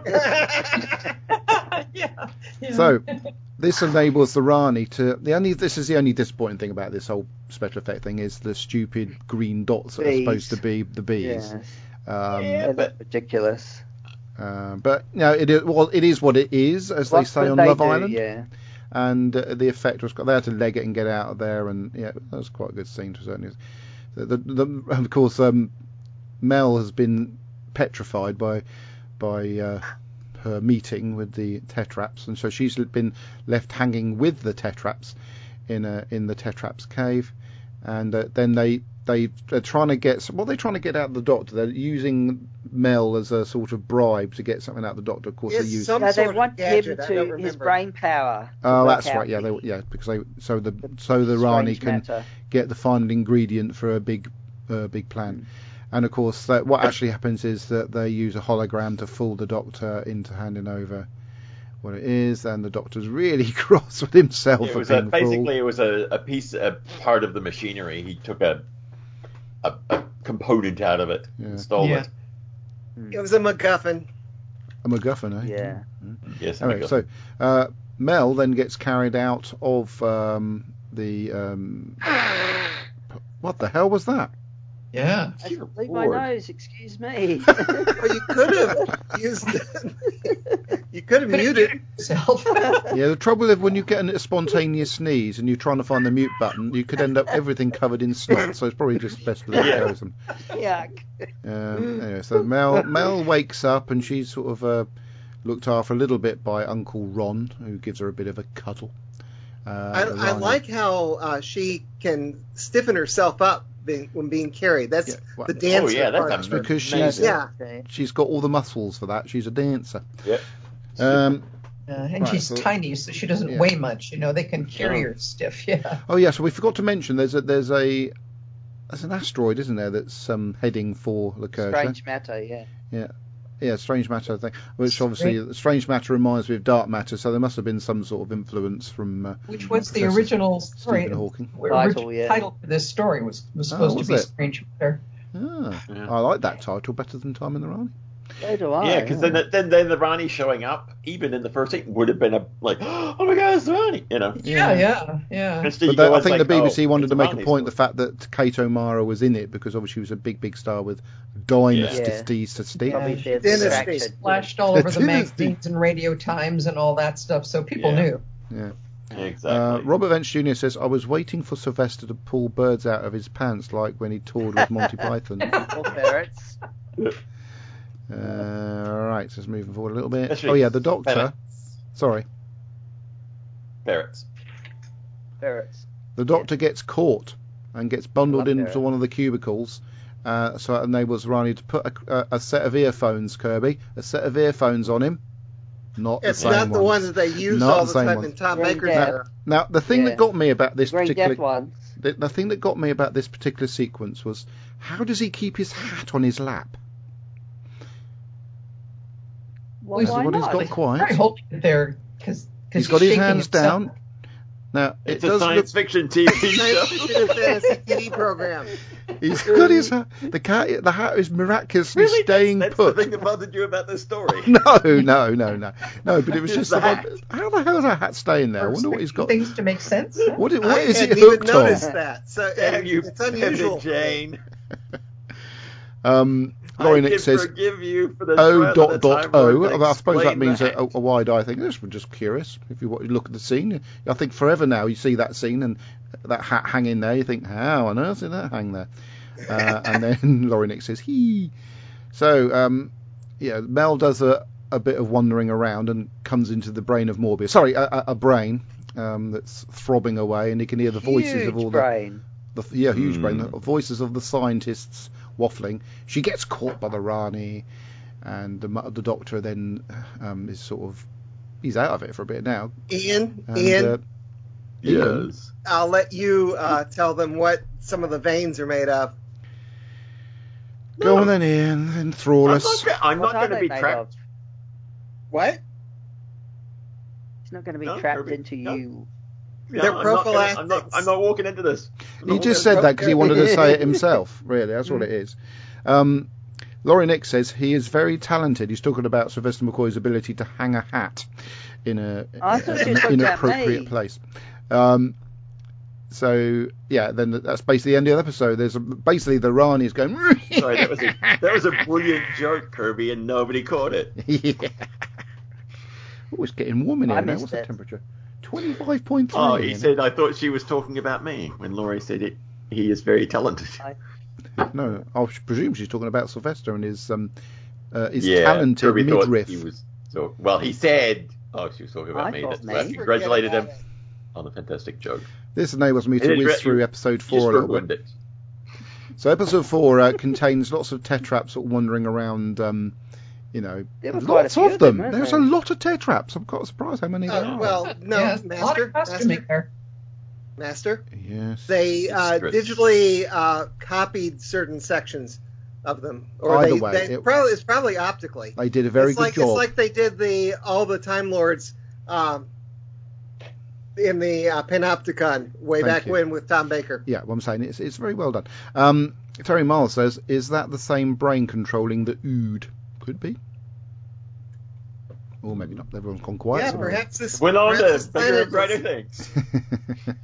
yeah, yeah. So this enables the Rani to. The only this is the only disappointing thing about this whole special effect thing is the stupid green dots that are Bees. supposed to be the bees. Yes. Um, Yeah, They but look ridiculous. uh, but you know, it is well, it is what it is, as What they say could on they Love do? Island. Yeah. And uh, the effect was they had to leg it and get out of there, and yeah, that was quite a good scene to certainly. The, the, the, of course, um, Mel has been petrified by by uh, her meeting with the Tetraps, and so she's been left hanging with the Tetraps in a, in the Tetraps cave, and uh, then they they are trying to get what they're trying to get out of the Doctor. They're using Mel as a sort of bribe to get something out of the Doctor. Of course, It's they use. some No, they sort of want gadget, him I don't to his remember. brain power. to Oh, work that's out right. Yeah, the- they, yeah, because they so the the so the Rani strange can matter. get the final ingredient for a big uh, big plan. Mm. And of course, that, what actually happens is that they use a hologram to fool the Doctor into handing over what it is, and the Doctor's really cross with himself it for was a, being basically fooled. it was a, a piece, a part of the machinery. He took a a, a component out of it Yeah. and stole Yeah. it. It was a MacGuffin. A MacGuffin, eh? Yeah. Yes. Anyway, MacGuffin. so uh, Mel then gets carried out of um, the. Um, what the hell was that? Yeah. I Dear blew my Lord. nose, excuse me. Well, you could have used. You could have muted. Yourself. Yeah, the trouble is when you get a spontaneous sneeze and you're trying to find the mute button, you could end up everything covered in snot. So it's probably just best to let it Yeah. go. Some. Yuck. Um, anyway, so Mel Mel wakes up and she's sort of uh, looked after a little bit by Uncle Ron, who gives her a bit of a cuddle. Uh, I, the I Rani- like how uh, she can stiffen herself up being, when being carried. That's Yeah, well- the dancer Oh, yeah, that's part. a- of her. because she's amazing. Yeah. she's got all the muscles for that. She's a dancer. Yep. Um, Uh, and Right, she's so- tiny, so she doesn't yeah. weigh much. You know, they can carry No. her stiff. Yeah. oh yeah, so we forgot to mention there's a there's a there's an asteroid, isn't there, that's um, heading for Lacertia. Strange matter, yeah. Yeah, strange matter thing. Which obviously, strange matter reminds me of dark matter, so there must have been some sort of influence from. Uh, Which was the Professor original story. Stephen Hawking. The Title, original yeah. title for this story was, was Oh, supposed was to be it? Strange Matter. Ah, Yeah. I like that title better than Time in the Rani. So do I. Yeah, because then, the, then then the Rani showing up, even in the first scene, would have been a like, oh my God, it's the Rani, you know. Yeah, yeah, yeah. Instead, But you the, go I as think like, the B B C oh, wanted it's to make a Rani's point the story. fact that Kate O'Mara was in it because obviously she was a big, big star with dynasties to stick. Probably Yeah. they're Dynasty. distracted. Flashed all over the Dynasty. magazines and Radio Times and all that stuff, so people Yeah. knew. Yeah. Exactly. Uh, Robert Vance Junior says, I was waiting for Sylvester to pull birds out of his pants like when he toured with Monty Python. Or ferrets. Uh, right, so let's move forward a little bit. Actually, Oh, yeah, the Doctor. ferrets. Sorry. Ferrets. Ferrets. The Doctor gets caught and gets bundled love into ferrets. one of the cubicles. Uh, so it enables Rani to put a, a, a set of earphones, Kirby, a set of earphones on him. Not It's the same not the ones. ones that they use Not all the the same time ones. in Tom Green Baker's Death. era. Now, the thing Yeah. that got me about this Green particular Death ones. the, the thing that got me about this particular sequence was how does he keep his hat on his lap? Well, He's- why Everybody's not? got He's quiet. probably holding it there because He's got his hands down. Now It's it a does science look. fiction T V show. Science fiction and fantasy T V program. He's got his hat. The cat. The hat is miraculously Really? staying that's, put. That's the thing that bothered you about this story. No, no, no, no, no. But it was just The the hat. one- how the hell is that hat staying there? I wonder what he's got. Things to make sense. What, i- what I is it hadn't even hooked noticed on? that. So Damn and you, it's unusual. Jane. Um, I Laurie can Nick says forgive you for the O threat dot of the dot time we're O. gonna Well, I suppose that explain means that. a, a wide eye thing. This was just curious. If you wa- you look at the scene, I think forever now you see that scene and that hat hanging there. You think, how on earth did that hang there? Uh, and then Laurie Nick says, he. So, um, yeah, Mel does a, a bit of wandering around and comes into the brain of Morbius. Sorry, a, a, a brain um, that's throbbing away, and he can hear the voices Huge of all brain. the, the yeah, huge brain, Hmm. the voices of the scientists waffling. She gets caught by the Rani, and the the Doctor then um, is sort of he's out of it for a bit now. Ian, And, Ian, uh, Ian, Yes. I'll let you uh, tell them what some of the veins are made of. go No. on then, Ian, enthrall I'm us. not, go- I'm What not are going to they be made trapped. of? What? He's not going to be No, trapped Kirby, into no. you. No, They're I'm not gonna- I'm not, prophylactics. I'm not walking into this. I'm He not just walking said that because he wanted to say it himself. Really, that's Mm. what it is. Um, Laurie Nick says he is very talented. He's talking about Sylvester McCoy's ability to hang a hat in a I thought you were an talking about inappropriate me. place. Um, so yeah, then that's basically the end of the episode. There's a, basically the Rani's going. Sorry, that was a that was a brilliant joke, Kirby, and nobody caught it. yeah. Oh, it's getting warm in I here now. missed What's the it. temperature? twenty-five point three. Oh, he said I thought she was talking about me when Laurie said it. He is very talented. I- No, I presume she's talking about Sylvester and his um, uh, his yeah, talented Kirby thought midriff. he was so. Well, he said, "Oh, she was talking about I me." thought That's me. why I Forget congratulated him about it. on a fantastic joke. This enables me It to is whiz re- through you- episode You four a just little ruined bit. it. So episode four uh, contains lots of tetraps sort of wandering around. Um, you know, There were quite a lots few of of them, them. weren't There's there? a lot of tetraps. I'm quite surprised how many there Uh, are. well, no, yeah, a lot master, of costuming master, there. master. Yes. They uh, Mistress. digitally uh, copied certain sections of them, or Either they, way, they it- probably it's probably optically. They did a very it's good like, job. It's like they did the all the Time Lords um, in the uh, Panopticon way Thank back you. when with Tom Baker. Yeah, what I'm saying it's it's very well done. Um, Terry Miles says, "Is that the same brain controlling the Ood?" Could be. Or maybe not. Everyone's gone quiet. Yeah, so- perhaps this. Went on perhaps to this bigger planet and brighter is- things.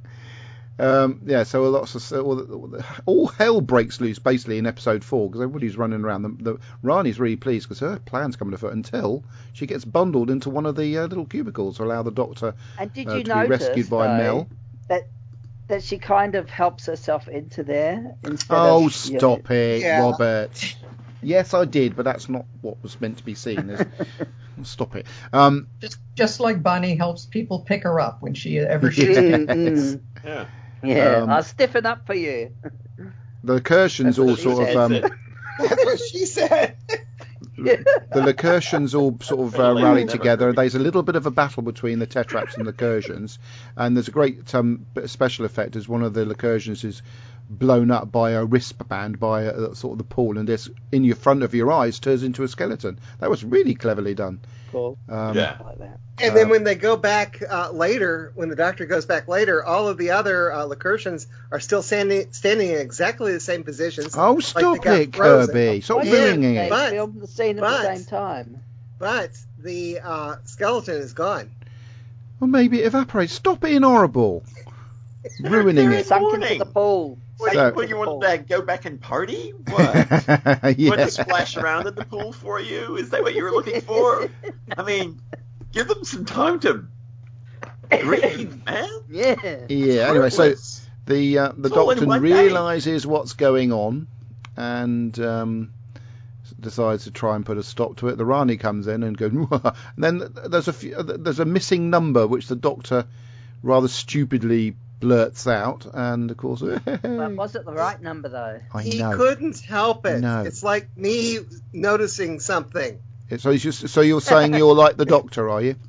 um, yeah, so lots of so all, the- all hell breaks loose basically in episode four because everybody's running around. The, the Rani's really pleased because her plan's coming to foot until she gets bundled into one of the uh, little cubicles to allow the Doctor And did uh, you to be notice rescued by though, Mel. that that she kind of helps herself into there instead Oh, of you know- stop it, Yeah. Robert. Yes, I did, but that's not what was meant to be seen. There's- Stop it. Um, Just, just like Bonnie helps people pick her up when she ever Yes. shoots. Mm, mm. Yeah. Yeah, Um, I'll stiffen up for you. the Lacurtians That's what all she sort said. of um, That's what she said. the Lacurtians all sort of uh, Really, rally never together. heard. There's a little bit of a battle between the Tetraps and the Lacurtians, and there's a great um, bit of special effect as one of the Lacurtians is blown up by a wristband by a, sort of the pool, and this in your front of your eyes turns into a skeleton. That was really cleverly done. Cool. Um, Yeah. Like that. And then Uh, when they go back uh, later, when the Doctor goes back later, all of the other uh, Lacurtians are still standing standing in exactly the same positions. Oh, like stop they got it, frozen. Kirby! Stop Why Yeah, didn't ruining they it. but- film the scene at but- the same time? But the uh, skeleton is gone. Well, maybe it evaporates. Stop being horrible. Ruining There it. is- Sunk Morning. into the pool. What, So- do you, what, you want to go back and party? What? yeah. Want to splash around in the pool for you? Is that what you were looking for? I mean, give them some time to breathe, man. Yeah. Yeah. Anyway, so Fruitless. the uh, the It's all in Doctor one day. realizes what's going on and um, decides to try and put a stop to it. The Rani comes in and goes, and then there's a few, there's a missing number which the Doctor rather stupidly blurts out, and of course, But was it the right number though? I he know. couldn't help it. No. It's like me noticing something. So, he's just, so you're saying you're like the Doctor, are you?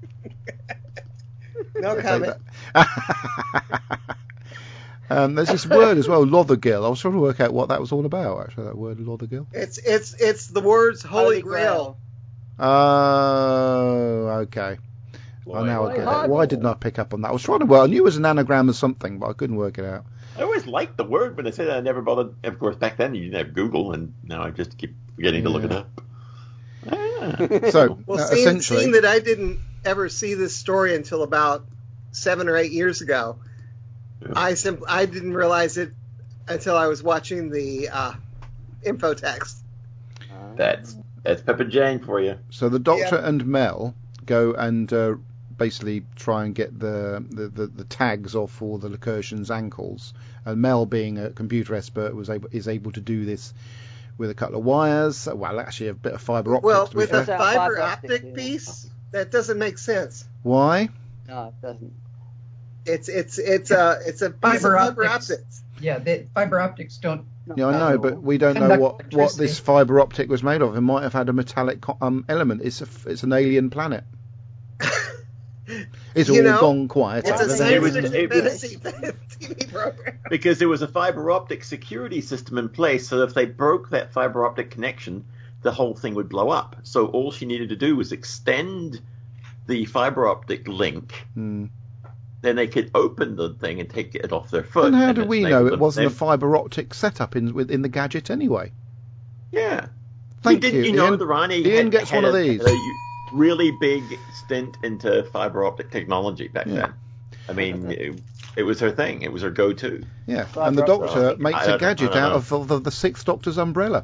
No Take comment. that. um, there's this word as well, Lothergill. I was trying to work out what that was all about. Actually, that word Lothergill. It's it's it's the words Holy, Grail. Oh, okay. Oh, now I Boy, get Why- it. Why didn't I pick up on that? I was trying to. Well, I knew it was an anagram of something, but I couldn't work it out. I always liked the word, but I said I never bothered. Of course, back then you didn't have Google, and now I just keep forgetting to look it Yeah. up. Ah. So, Well, uh, seeing, essentially, seeing that I didn't ever see this story until about seven or eight years ago, Yeah. I simply I didn't realize it until I was watching the uh, info text. that's that's Pepper Jane for you. so the Doctor and Mel go and uh, basically try and get the, the, the, the tags off all the Lacurtians' ankles. And Mel, being a computer expert, was able is able to do this with a couple of wires. Well, actually, a bit of fibre optics. Well, to be with fair. a fair. fiber Fiber optic, optic yeah. piece, that doesn't make sense. Why? No, it doesn't. It's it's it's a it's a piece Fiber of fiber optics. optics. Yeah, the fiber optics don't Not Yeah, I know, at all. but we don't know Conduct what, what electricity. this fibre optic was made of. It might have had a metallic co- um, element. It's a, f- it's an alien planet. It's You all know, gone quiet. It's a over It was- science there. it was- fiction fantasy T V program. Because there was a fiber optic security system in place, so if they broke that fiber optic connection, the whole thing would blow up. So all she needed to do was extend the fiber optic link. Hmm. Then they could open the thing and take it off their foot. Then how and do it we enabled know it them- wasn't a they- fibre optic setup in within the gadget anyway? Yeah. Thank didn't you, you know Ian. the Ronnie Ian had, gets had one of a, these. had a really big stint into fiber optic technology back Yeah. then. I mean, it, it was her thing. It was her go-to. Yeah, Fibre and the optic. Doctor I makes don't- a gadget I don't out of the, the Sixth Doctor's umbrella.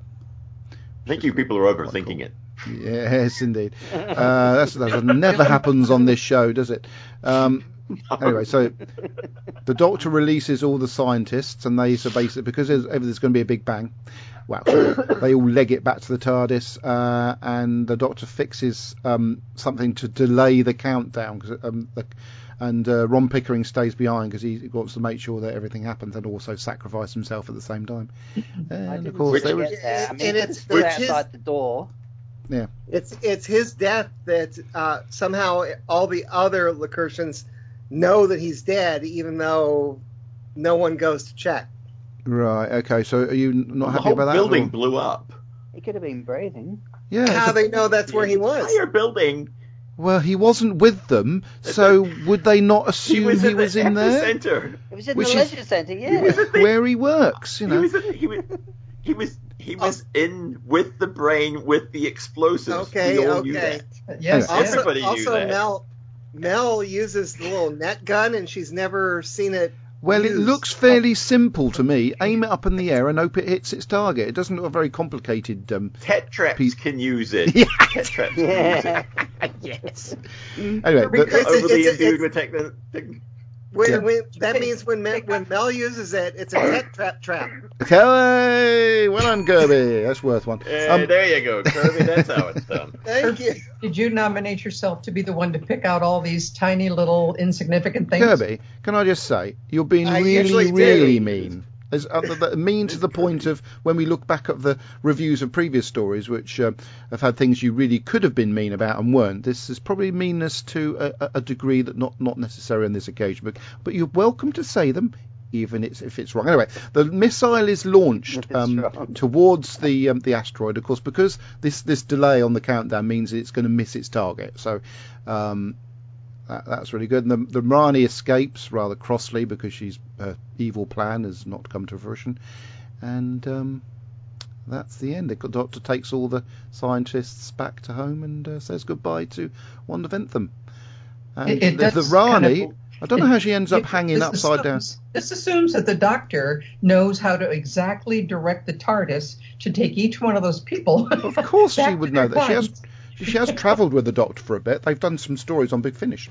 I think you people are overthinking it. Yes, indeed. Uh, that's, that never happens on this show, does it? Um, anyway, so the Doctor releases all the scientists, and they so basically because there's, there's going to be a big bang. Wow! So they all leg it back to the TARDIS, uh, and the Doctor fixes um, something to delay the countdown. Cause, um, the, and uh, Ron Pickering stays behind because he wants to make sure that everything happens, and also sacrifice himself at the same time. I And didn't of course, Which, there was get that. I mean, and he it's- stood it's his- outside the door. It's it's his death that uh, somehow all the other Lacurtians know that he's dead, even though no one goes to check. right. Okay, so are you not the happy whole about that? building or- blew up. He could have been breathing. Yeah. How they know that's where he The was? entire building. Well, he wasn't with them, so would they not He assume was he in, was the in there? epicenter. It was in Which the is- leisure centre, was yeah. at the- Where he works, you He know. was, in, he was. He was. He was in with the brain with the explosives. Okay, we all knew okay. that. Yes, Anyway. yes. Also, Everybody knew also that. Mel Mel uses the little net gun, and she's never seen it. Well, it used. looks fairly simple to me. Aim it up in the air and hope it hits its target. It doesn't look very complicated. Um, Tetraps Pe- can use it. Yeah. Tetraps can use it. yes. Anyway, Because the, it's- Overly it's- imbued it's- with techno. tech- When, Yeah. when, that means when Mel, when Mel uses it, it's a tet trap trap. hey, well done, Kirby. That's worth one. Hey, Um, there you go, Kirby. That's how it's done. Thank you. Did you nominate yourself to be the one to pick out all these tiny little insignificant things? Kirby, can I just say, you're being I really, usually do. really mean. As, uh, the, the, mean to the point of when we look back at the reviews of previous stories, which uh, have had things you really could have been mean about and weren't. This is probably meanness to a, a degree that not not necessary on this occasion, but but you're welcome to say them, even it's, if it's wrong. Anyway, the missile is launched If it's um, wrong. towards the um, the asteroid, of course, because this this delay on the countdown means it's going to miss its target. So. Um, That, that's really good. And the, the Rani escapes rather crossly because she's her evil plan has not come to fruition. And um, that's the end. The Doctor takes all the scientists back to home and uh, says goodbye to Wanda Ventham. And It- it the, the does Rani, kind of- I don't know how she ends up It- hanging this upside down. assumes, This assumes that the Doctor knows how to exactly direct the TARDIS to take each one of those people. Of course she back would to know their that. She has points. she has travelled with the Doctor for a bit. They've done some stories on Big Finish.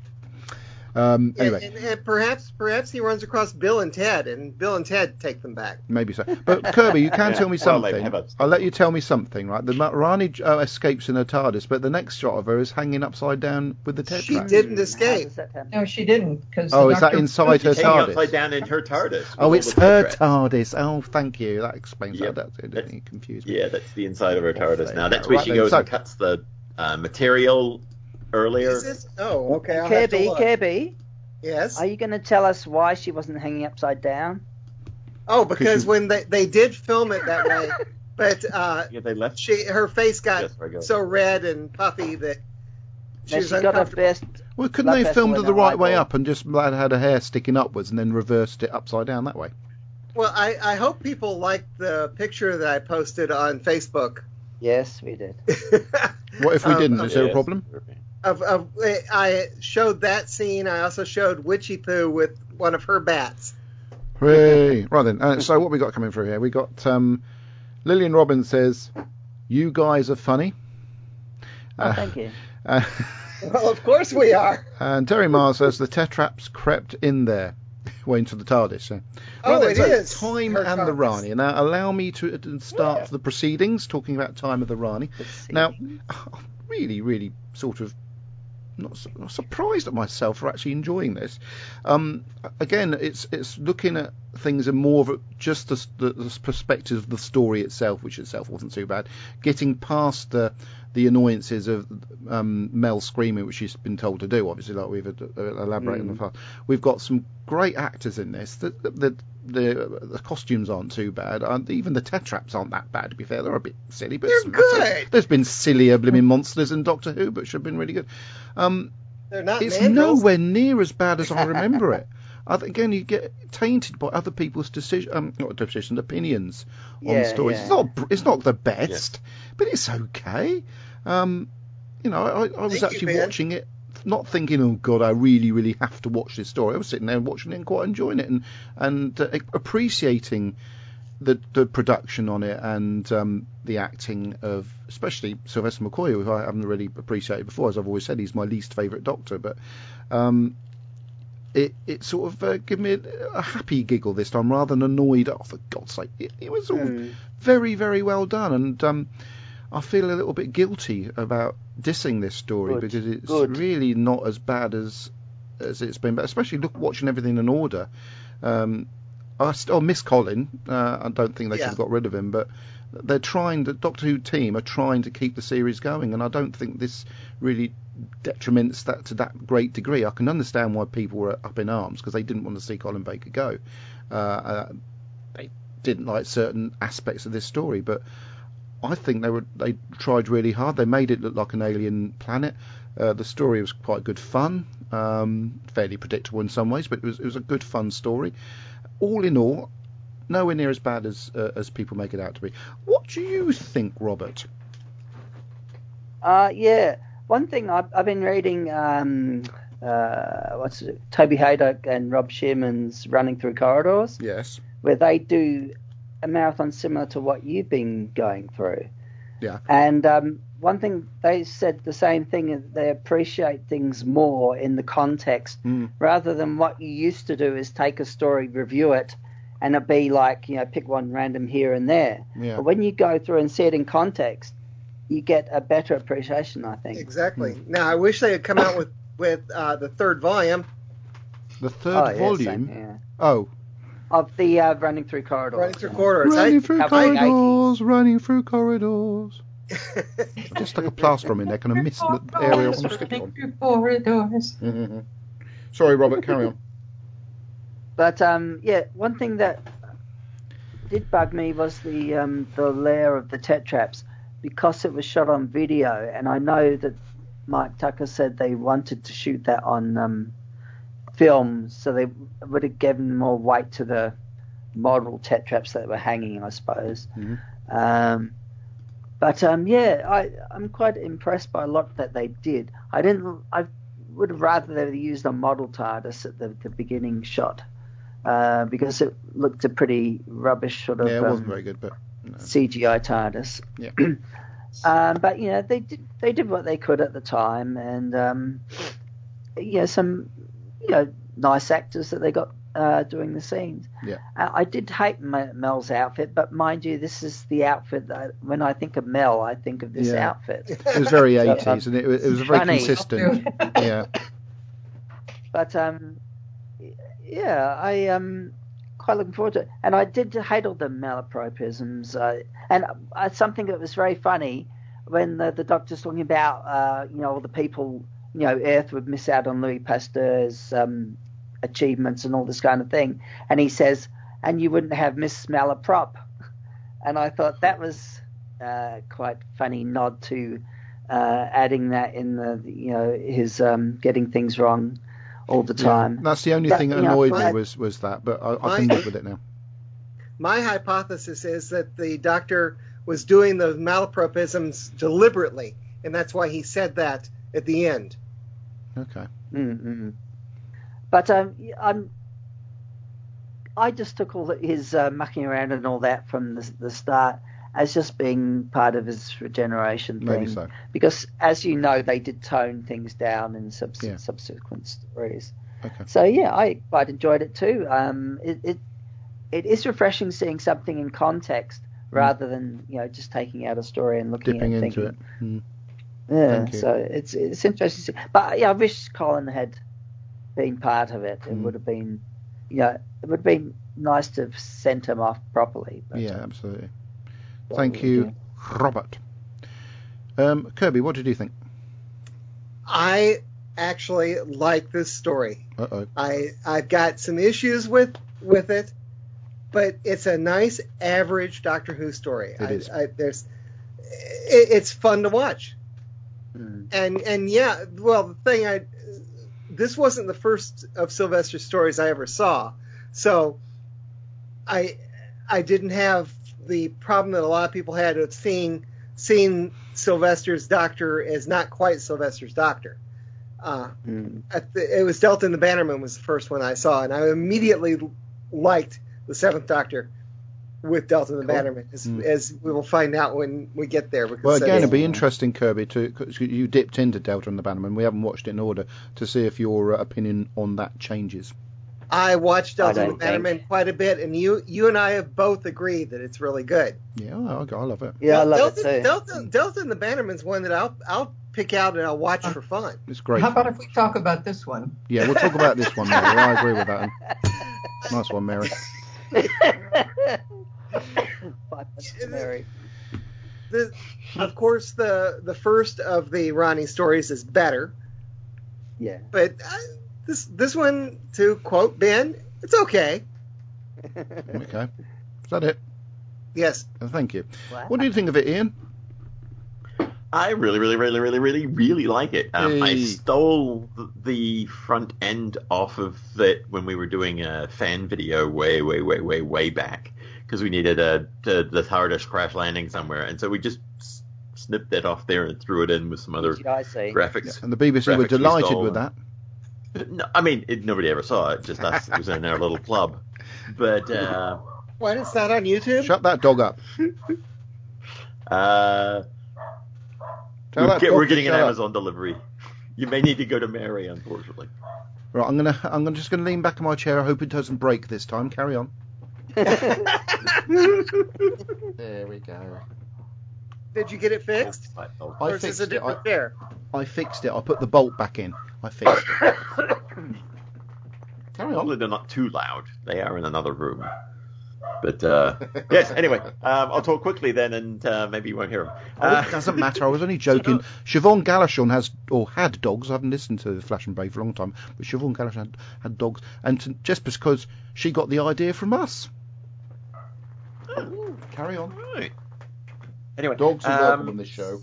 Um, anyway. And, and, and perhaps perhaps he runs across Bill and Ted, and Bill and Ted take them back. Maybe so. But Kirby, you can Yeah. tell me Well, they something. have a- I'll let you tell me something, right? The Ma- Rani uh, escapes in her TARDIS, but the next shot of her is hanging upside down with the She tetrad. didn't How escape. does that happen? No, she didn't. Because Oh, is that inside her She's hanging TARDIS? upside down in her TARDIS. with Oh, all it's the her tetraps. TARDIS. Oh, thank you. That explains Yep. that. That didn't That's- confuse me. Yeah, that's the inside of her TARDIS now. That's Right where she then, goes so- and cuts the uh, material earlier. Is this? Oh, okay. I'll have to Kirby, look. Kirby, Yes. are you going to tell us why she wasn't hanging upside down? Oh, because you- when they they did film it that way, but uh, Yeah, they left. she her face got Yes, I go. so red and puffy that she Now, was she got her uncomfortable. best. Well, couldn't blood they have vessel filmed in her the her right way eyeball. up and just like, had her hair sticking upwards and then reversed it upside down that way? Well, I, I hope people liked the picture that I posted on Facebook. Yes, we did. What if we Um, didn't? um, Is there a Yes. problem? of, of I showed that scene. I also showed Witchy Poo with one of her bats. Hooray. Right then. Uh, so what we got coming through here? We got um, Lillian Robbins says, "You guys are funny." Oh, Uh, thank you. uh, Well, of course we are. and Terry Mars says the tetraps crept in there, way into the TARDIS. Yeah. Oh, Right it then, so is Time her and the TARDIS. Rani. Now allow me to, to start the proceedings talking about Time of the Rani. Let's see. Now, really, really sort of not, su- not surprised at myself for actually enjoying this. Um, again, it's it's looking at things in more of a, just the, the, the perspective of the story itself, which itself wasn't too bad. Getting past the the annoyances of um, Mel screaming, which she's been told to do, obviously, like we've uh, elaborated Mm. on the past. We've got some great actors in this. The the, the, the, the costumes aren't too bad. And even the Tetraps aren't that bad, to be fair. They're a bit silly, but They're it's matter. good. There's been sillier blooming monsters in Doctor Who, but should have been really good. Um, They're not it's mandrills. nowhere near as bad as I remember it. I think, again, you get tainted by other people's decision, um, not decisions, opinions on Yeah, stories. yeah. It's not, br- it's not the best, but it's okay. Um, you know, I, I was Thank you, actually Ben. watching it, not thinking, oh God, I really, really have to watch this story. I was sitting there watching it and quite enjoying it, and and uh, appreciating the the production on it, and um, the acting of especially Sylvester McCoy, who I haven't really appreciated before. As I've always said, he's my least favourite Doctor, but um, it it sort of uh, gave me a, a happy giggle this time rather than annoyed. Oh, for God's sake! It, it was all Mm. very, very well done, and um, I feel a little bit guilty about dissing this story Good, because it's good. really not as bad as as it's been. But especially look watching everything in order. Um, I still miss Colin. Uh, I don't think they Yeah. should have got rid of him, but they're trying. The Doctor Who team are trying to keep the series going, and I don't think this really detriments that to that great degree. I can understand why people were up in arms because they didn't want to see Colin Baker go. Uh, uh, they didn't like certain aspects of this story, but I think they were they tried really hard. They made it look like an alien planet. Uh, the story was quite good fun, um, fairly predictable in some ways, but it was it was a good fun story. All in all, nowhere near as bad as uh, as people make it out to be. What do you think, Robert? Uh, yeah. One thing I've, I've been reading, um, uh, what's it, Toby Haydock and Rob Shearman's Running Through Corridors, Yes. where they do a marathon similar to what you've been going through. Yeah. And um, one thing they said the same thing, is they appreciate things more in the context Mm. rather than what you used to do is take a story, review it, and it be like, you know, pick one random here and there. Yeah. But when you go through and see it in context, you get a better appreciation, I think. Exactly. Hmm. Now I wish they had come out with with uh, the third volume. The third Oh, yeah, volume. same, yeah. Oh, Of the uh, Running Through Corridors. Running through yeah. corridors. running I, through covering corridors, running through corridors. I just stuck a plaster on in there. Can I miss the area I want to stick it on? Through corridors. Mhm. Sorry, Robert. Carry on. But um, yeah, one thing that did bug me was the um, the lair of the Tetraps, because it was shot on video, and I know that Mike Tucker said they wanted to shoot that on um, film, so they would have given more weight to the model Tetraps that were hanging, I suppose. Mhm. Um, but um, yeah, I I'm quite impressed by a lot that they did. I didn't. I would have rather they used a model TARDIS at the, the beginning shot. Uh, because it looked a pretty rubbish sort of Yeah, it wasn't um, very good, but no. C G I TARDIS. Yeah. um, but you know they did they did what they could at the time, and um, yeah, some you know nice actors that they got uh, doing the scenes. Yeah. Uh, I did hate Mel- Mel's outfit, but mind you, this is the outfit that when I think of Mel, I think of this Yeah. outfit. It was very So, eighties, um, and it, it was very funny. consistent. Yeah. But um, yeah, I um quite looking forward to it. And I did hate all the malapropisms. Uh, and uh, something that was very funny when the, the doctor's talking about uh, you know all the people, you know, Earth would miss out on Louis Pasteur's um, achievements and all this kind of thing, and he says, and you wouldn't have Miss Malaprop. And I thought that was uh, quite funny nod to uh, adding that in the you know his um, getting things wrong all the time. Yeah. That's the only But, thing that you know, annoyed my- me was was that, but I, I my- can live with it now. My hypothesis is that the doctor was doing the malapropisms deliberately, and that's why he said that at the end. Okay. Mm-mm. But um, I'm, I just took all the, his uh, mucking around and all that from the, the start as just being part of his regeneration Maybe thing. so. Because, as you know, they did tone things down in subs- Yeah. subsequent stories. Okay. So yeah, I quite enjoyed it too. Um, it, it it is refreshing seeing something in context rather than you know just taking out a story and looking Dipping at it into thinking, it. Mm. Yeah, Thank you. so it's it's interesting. to see. But yeah, I wish Colin had been part of it. It Mm. would have been, you know, it would have been nice to have sent him off properly. But, Yeah, um, absolutely. what Thank we you, do. Robert. Um, Kirby, what did you think? I actually like this story. Uh oh. I I've got some issues with with it, but it's a nice average Doctor Who story. It I, is. I, there's it, it's fun to watch, Mm. and and yeah, well, the thing I this wasn't the first of Sylvester's stories I ever saw, so I I didn't have the problem that a lot of people had of seeing seeing Sylvester's Doctor as not quite Sylvester's Doctor. Uh, Mm. at the, it was Delta and the Bannerman was the first one I saw, and I immediately liked the Seventh Doctor with Delta and the Cool. Bannerman, as, Mm. as we will find out when we get there. Because Well, again, that's- it'd be Yeah. interesting, Kirby, to cause you dipped into Delta and the Bannerman. We haven't watched it in order to see if your uh, opinion on that changes. I watched Delta I and the don't think- Bannerman quite a bit, and you you and I have both agreed that it's really good. Yeah, I, I love it. Yeah, I love Delta, it too. Delta, Delta and the Bannerman's one that I'll I'll pick out and I'll watch for fun. It's great. How about if we talk about this one? Yeah, we'll talk about this one, Mary. I agree with that. Nice one, Mary. Five minutes to Mary. The, of course, the the first of the Ronnie stories is better, Yeah. but uh, this this one, to quote Ben, it's okay. Okay. Is that it? Yes. Uh, Thank you. Wow. What do you think of it, Ian? I really, really, really, really, really, really like it. Um, I Hey. stole th- the front end off of it when we were doing a fan video way, way, way, way, way back because we needed a the, the TARDIS crash landing somewhere, and so we just s- snipped it off there and threw it in with some other G I C. graphics. And the B B C were Graphics we delighted stole. with that. No, I mean, it, nobody ever saw it. Just us. It was in our little club. But uh, What? It's not on YouTube. Shut that dog up. uh, Tell we're, that get, dog we're to getting an shut up. Amazon delivery. You may need to go to Mary, unfortunately. Right, I'm gonna, I'm gonna just gonna lean back in my chair. I hope it doesn't break this time. Carry on. There we go. Did you get it fixed? I, oh, I Or is this fixed a it. different I, chair? I fixed it. I put the bolt back in. I fixed it. Carry on. Hopefully they're not too loud. They are in another room. But uh, yes, anyway, um, I'll talk quickly then, and uh, maybe you won't hear them. Oh, Uh, it doesn't matter. I was only joking. Siobhan Galachon has, or had dogs. I haven't listened to Flash and Bay for a long time, but Siobhan Galachon had, had dogs, and to, just because she got the idea from us. Carry on. right. Anyway, Dogs are welcome um, on this show.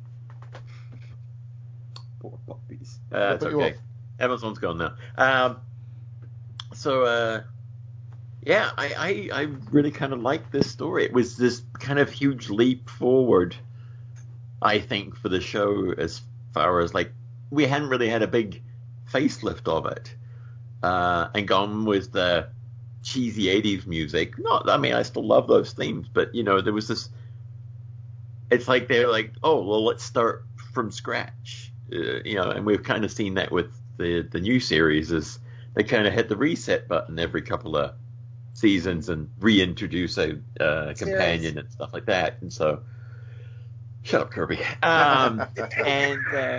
Poor puppies. Uh, it's But you're okay. off. Amazon's gone now. Um, so, uh, yeah, I, I, I really kind of liked this story. It was this kind of huge leap forward, I think, for the show as far as, like, we hadn't really had a big facelift of it. Uh, and gone with the cheesy eighties music. Not, I mean, I still love those themes, but, you know, there was this... It's like they're like, oh, well, let's start from scratch. Uh, you know, and we've kind of seen that with the, the new series is they kind of hit the reset button every couple of seasons and reintroduce a uh, companion and stuff like that. And so, shut up, Kirby. Um, and uh,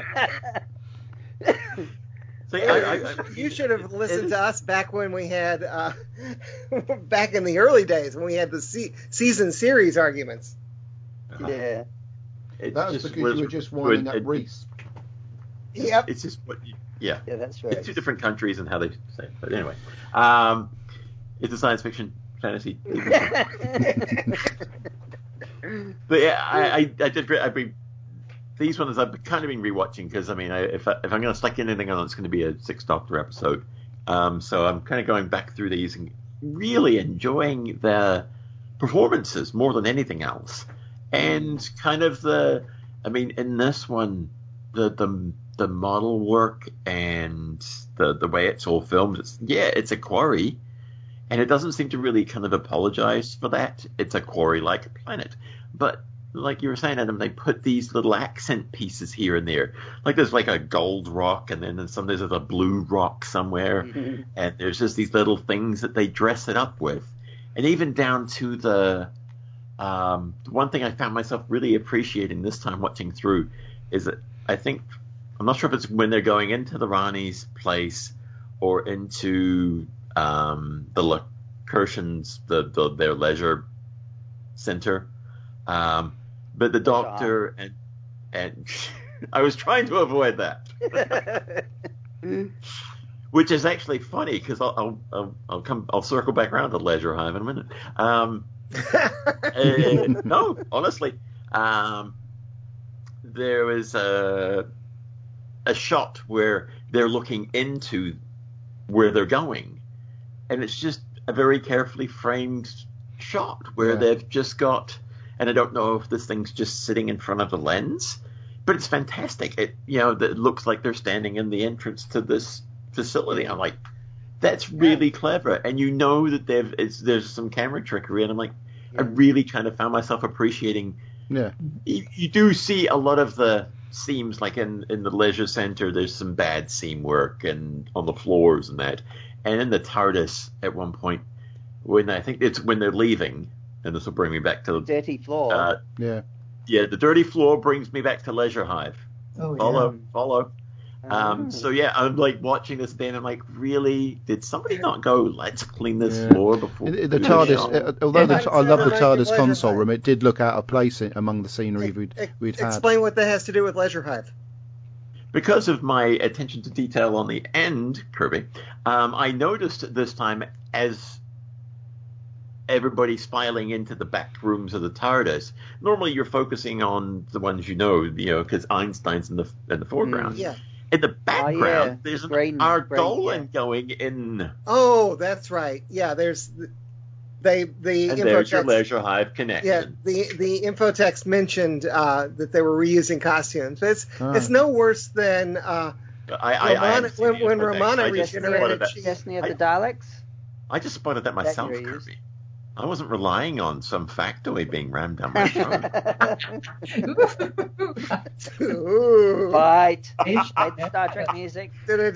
so yeah, I, I, I, You should have listened is- to us back when we had, uh, back in the early days when we had the se- season series arguments. Yeah. it That was just because you were just winding up it- Reese. Yep. It's just what, you, yeah. Yeah, that's right. It's two different countries and how they say it. But anyway, um, it's a science fiction fantasy T V show. But yeah, I, I, I did. re- I've been these ones I've kind of been rewatching because I mean, I, if I, if I'm going to stick anything on, it's going to be a Sixth Doctor episode. Um, so I'm kind of going back through these and really enjoying the performances more than anything else, and kind of the. I mean, in this one, the the the model work and the the way it's all filmed. It's yeah, it's a quarry. And it doesn't seem to really kind of apologize for that. It's a quarry-like planet. But like you were saying, Adam, they put these little accent pieces here and there. Like there's like a gold rock, and then some there's a blue rock somewhere. Mhm. And there's just these little things that they dress it up with. And even down to the um, one thing I found myself really appreciating this time watching through is it? I think I'm not sure if it's when they're going into the Rani's place or into um, the Lacurshians, the, the their leisure center. Um, but the Doctor and and I was trying to avoid that, which is actually funny because I'll, I'll I'll come I'll circle back around to Leisure Hive in a minute. Um, uh, no, honestly, um, there was a a shot where they're looking into where they're going, and it's just a very carefully framed shot where Yeah. they've just got, and I don't know if this thing's just sitting in front of the lens, but it's fantastic. It, you know, it looks like they're standing in the entrance to this facility. I'm like, that's really clever, and you know that they've it's, there's some camera trickery, and I'm like, I really kind of found myself appreciating. Yeah. You, you do see a lot of the seams, like in, in the leisure center, there's some bad seam work and on the floors and that. And in the TARDIS at one point, when I think it's when they're leaving, and this will bring me back to Dirty floor. uh, Yeah. yeah, the dirty floor brings me back to Leisure Hive. Oh, yeah. Follow, follow. Oh. Um, so yeah, I'm like watching this then. I'm like, really? Did somebody not go? Let's clean this Yeah. floor before The, we the do TARDIS, this." uh, although the, Yeah. I love the It's not a TARDIS Leisure console Hive. room, it did look out of place in, among the scenery we'd, Ex- we'd had. Explain what that has to do with Leisure Hive. Because of my attention to detail on the end, Kirby, um, I noticed this time as everybody's filing into the back rooms of the TARDIS. Normally, you're focusing on the ones you know, you know, because Einstein's in the in the foreground. Yeah. In the background, yeah. there's an Green- Argolan green, going in, Oh, that's right. Yeah, there's they the and info there's your text. Leisure Hive Yeah, connection. the the info text mentioned uh, that they were reusing costumes. But it's Ah. it's no worse than uh, I, I, I Romana- haven't seen when- the when info text. Romana I just regenerated, spotted that. she- Destiny of I- the Daleks. I just spotted that myself, you used. Kirby. I wasn't relying on some factoid being rammed down my throat. ooh. Fight. Age- Play the Star Trek music.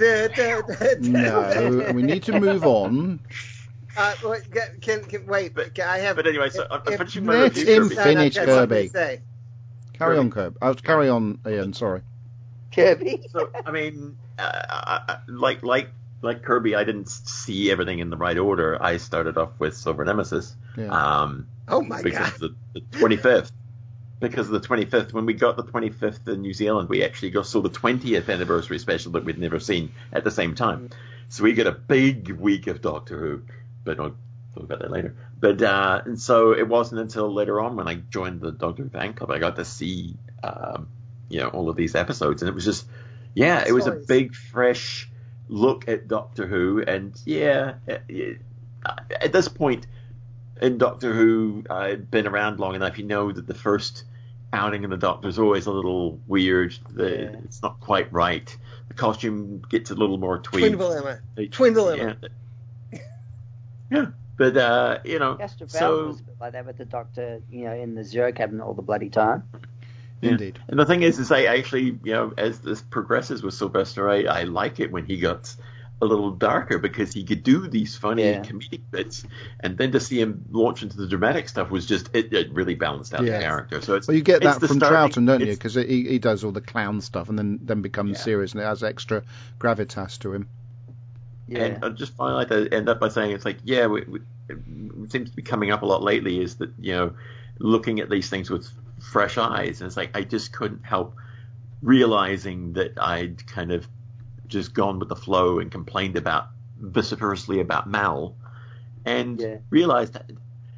No, we need to move on. Uh, wait, can, can wait? But- can I have. But anyway, so I'm if- finishing my Let review, him Kirby. No, no, finish, I've got something Kirby. to say. Carry on, Kirby. I'll carry on, Ian. Sorry. Kirby. So I mean, uh, I, I, like like like Kirby, I didn't see everything in the right order. I started off with Silver Nemesis, Yeah. um, Oh my because god! of the, the twenty-fifth. Because of the twenty-fifth, when we got the twenty-fifth in New Zealand, we actually got saw the twentieth anniversary special that we'd never seen at the same time. So we get a big week of Doctor Who, but I'll talk about that later. But uh, and so it wasn't until later on when I joined the Doctor Who fan club I got to see, um, you know, all of these episodes, and it was just, yeah, it was a Stories. big, fresh look at Doctor Who, and yeah, it, it, at this point in Doctor Who, I've been around long enough. You know that the first outing of the Doctor's always a little weird. The, Yeah. It's not quite right. The costume gets a little more tweaked. Twin dilemma. They- Twin dilemma. Yeah. yeah. But, uh, you know, Castor so... Bell was a bit like that with the Doctor, you know, in the Zero Cabinet all the bloody time. Yeah. Indeed. And the thing is, is I actually, you know, as this progresses with Sylvester, I, I like it when he got a little darker because he could do these funny Yeah. comedic bits, and then to see him launch into the dramatic stuff was just it, it really balanced out Yes. the character. So it's Well, you get it's that the from starting- Troughton, don't you? it's- Because he, he does all the clown stuff and then, then becomes Yeah. serious, and it has extra gravitas to him. Yeah. And I just finally like to end up by saying it's like, yeah, we, we, it seems to be coming up a lot lately is that, you know, looking at these things with fresh eyes. And it's like, I just couldn't help realizing that I'd kind of just gone with the flow and complained about vociferously about Mal, and Yeah. realized that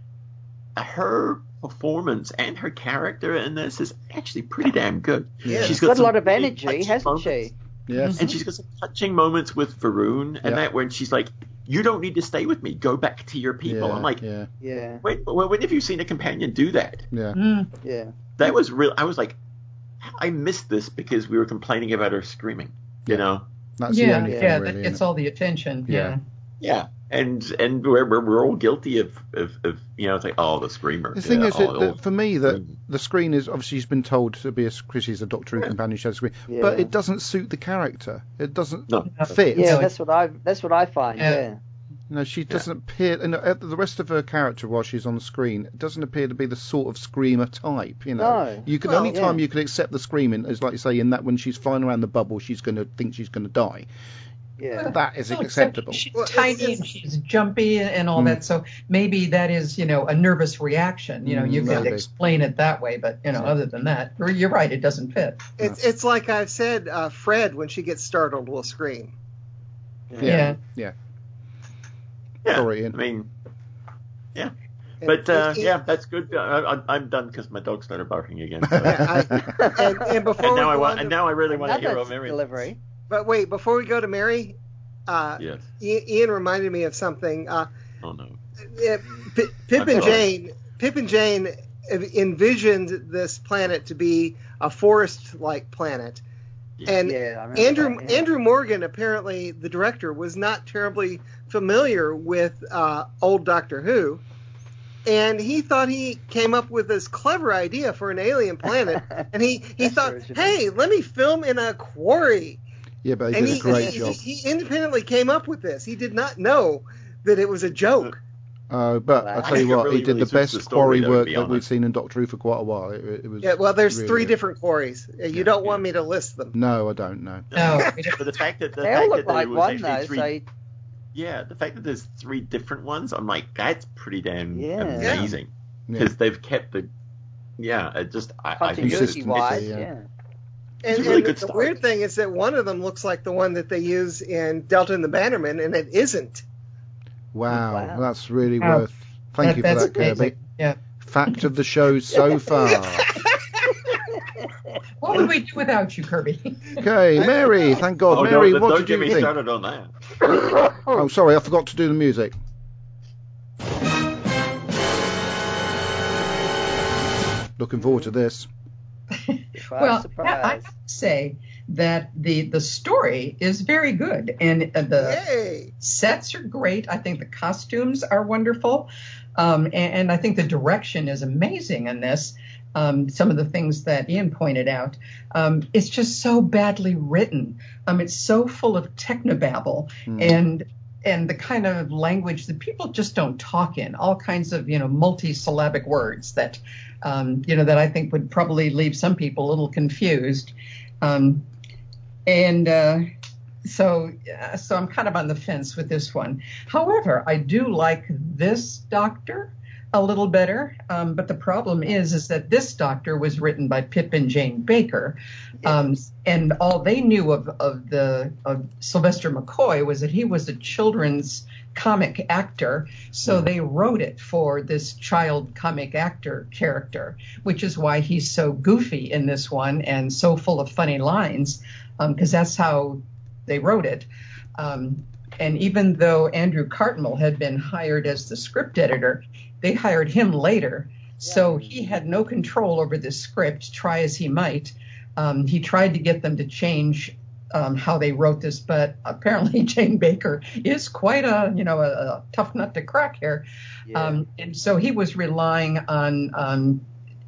her performance and her character in this is actually pretty damn good. Yeah. She's She's got a some lot of really energy, touching hasn't moments. she? Yes. And she's got some touching moments with Varun, and Yeah. that when she's like, "You don't need to stay with me. Go back to your people." Yeah, I'm like, yeah, Yeah. "Wait, when, when have you seen a companion do that?" yeah. Mm. Yeah. That was real. I was like, I missed this because we were complaining about her screaming. You Yeah. know? That's the Yeah, only yeah, thing, that really. gets isn't it? all the attention. Yeah. Yeah. Yeah. And and we're we're, we're all guilty of, of, of you know, it's like, oh, the screamer. The thing yeah, is, oh, that, that for me, that Mm. the screen is obviously she's been told to be a because she's a Doctor Who Yeah. companion, she has a screen, Yeah. but it doesn't suit the character. It doesn't No. fit. Yeah, No, that's what I that's what I find. Yeah. Yeah. No, she doesn't appear. And uh, the rest of her character, while she's on the screen, doesn't appear to be the sort of screamer type. You know, No. you can Well, only time yeah. you can accept the screaming is, like you say, in that when she's flying around the bubble, she's going to think she's going to die. Yeah. That is Well, except acceptable. She's Well, it's- tiny it's- and she's jumpy and all Mm. that, so maybe that is, you know, a nervous reaction. You know, you Mm, could maybe. explain it that way, but you know, other than that, you're- you're right, it doesn't fit. It's it's like I've said, uh, Fred, when she gets startled, will scream. Yeah. Yeah. Yeah. Sorry, Ian. I mean, yeah. And But uh, it- it- yeah, that's good. I, I, I'm done because my dog started barking again. So. Yeah, I, and, and before and now we I go want, on to- and now I really want to hear Another what Mary. delivery. but wait, before we go to Mary, uh, Yes. I- Ian reminded me of something. Uh, Oh no. Yeah, P- Pip I'm and sorry. Jane, Pip and Jane envisioned this planet to be a forest-like planet, and Yeah, I remember Andrew that, yeah. Andrew Morgan, apparently the director, was not terribly familiar with uh, old Doctor Who, and he thought he came up with this clever idea for an alien planet, and he he That's thought, original. hey, let me film in a quarry. Yeah, but he And did he, a great he, job. he, he independently came up with this. He did not know that it was a joke. Uh, but Wow. I I tell you think it what, really, he did really the suits the best story, quarry though, to work be that we've honest. seen in Doctor Who for quite a while. It, it was Yeah, well, there's really three good. different quarries. Uh, You Yeah, don't yeah. want me to list them. No, I don't know. No, we don't- But the fact that the They all fact look that there like was one actually though, three, so yeah, the fact that there's three different ones, I'm like, that's pretty damn Yeah. amazing Yeah. because they've kept the, yeah, it just I, I think it's, Consistency, it's, continuity-wise, yeah. yeah. And, It's a really and good the start. weird thing is that one of them looks like the one that they use in Delta and the Bannerman, and it isn't. Wow, Wow. that's really Wow. worth. Thank that- you for that's that, Kirby. amazing. Yeah. Fact of the show so far. What would we do without you, Kirby? Okay, Mary. Thank God, oh, Mary. don't, what don't did get you me think? started on that. Oh, sorry, I forgot to do the music. Looking forward to this. Surprise, well, I surprise. have to say that the the story is very good, and uh, the Yay! sets are great. I think the costumes are wonderful, um, and, and I think the direction is amazing in this. Um, some of the things that Ian pointed out, um, it's just so badly written. Um, it's so full of technobabble and and the kind of language that people just don't talk in. All kinds of you know multi-syllabic words that um, you know that I think would probably leave some people a little confused. Um, and uh, so, uh, so I'm kind of on the fence with this one. However, I do like this Doctor a little better. Um, but the problem is, is that this Doctor was written by Pip and Jane Baker, um, and all they knew of of the of Sylvester McCoy was that he was a children's comic actor. So they wrote it for this child comic actor character, which is why he's so goofy in this one and so full of funny lines, because um, that's how they wrote it. Um, and even though Andrew Cartmel had been hired as the script editor, they hired him later. So he had no control over the script, try as he might. Um, he tried to get them to change um, how they wrote this, but apparently Jane Baker is quite a, you know, a, a tough nut to crack here. Yeah. Um, and so he was relying on um,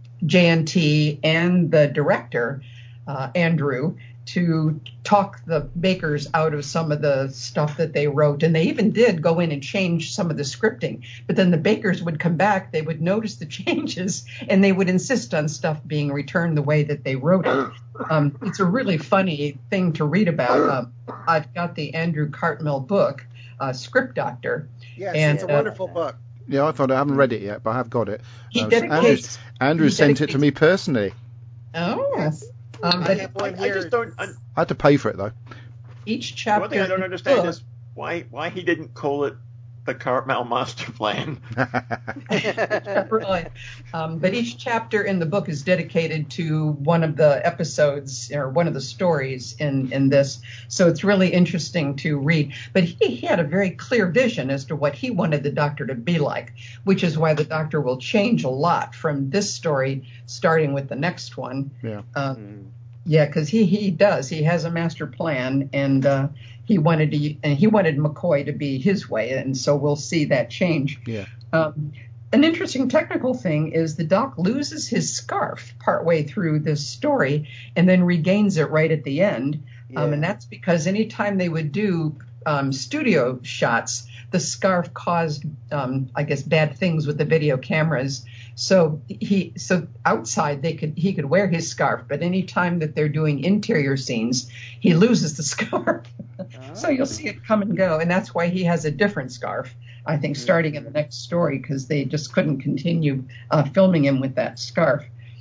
J N T and the director, uh, Andrew, to talk the Bakers out of some of the stuff that they wrote. And they even did go in and change some of the scripting. But then the Bakers would come back, they would notice the changes, and they would insist on stuff being returned the way that they wrote it. Um, it's a really funny thing to read about. Um, I've got the Andrew Cartmel book, uh, Script Doctor. Yes, And, it's a uh, wonderful book. Yeah, I found I haven't read it yet, but I have got it. He Uh, dedicates- Andrew, Andrew he sent it to dedicates- me personally. Oh, Yes. um, I but have I, one I here. just don't. I, I had to pay for it though. each chapter. one thing I don't in the understand book- is why why he didn't call it the Cartmel Master Plan. Really. Um, but each chapter in the book is dedicated to one of the episodes or one of the stories in, in this. So it's really interesting to read. But he, he had a very clear vision as to what he wanted the Doctor to be like, which is why the Doctor will change a lot from this story, starting with the next one. Yeah. Um, Mm. Yeah, because he, he does. He has a master plan, and uh, he wanted to, and he wanted McCoy to be his way, and so we'll see that change. Yeah. Um, an interesting technical thing is the Doc loses his scarf partway through this story, and then regains it right at the end. Um, Yeah. and that's because anytime they would do um, studio shots, the scarf caused, um, I guess, bad things with the video cameras. So he, so outside they could, he could wear his scarf, but any time that they're doing interior scenes, he loses the scarf. So you'll see it come and go, and that's why he has a different scarf, I think, starting in the next story, because they just couldn't continue uh, filming him with that scarf.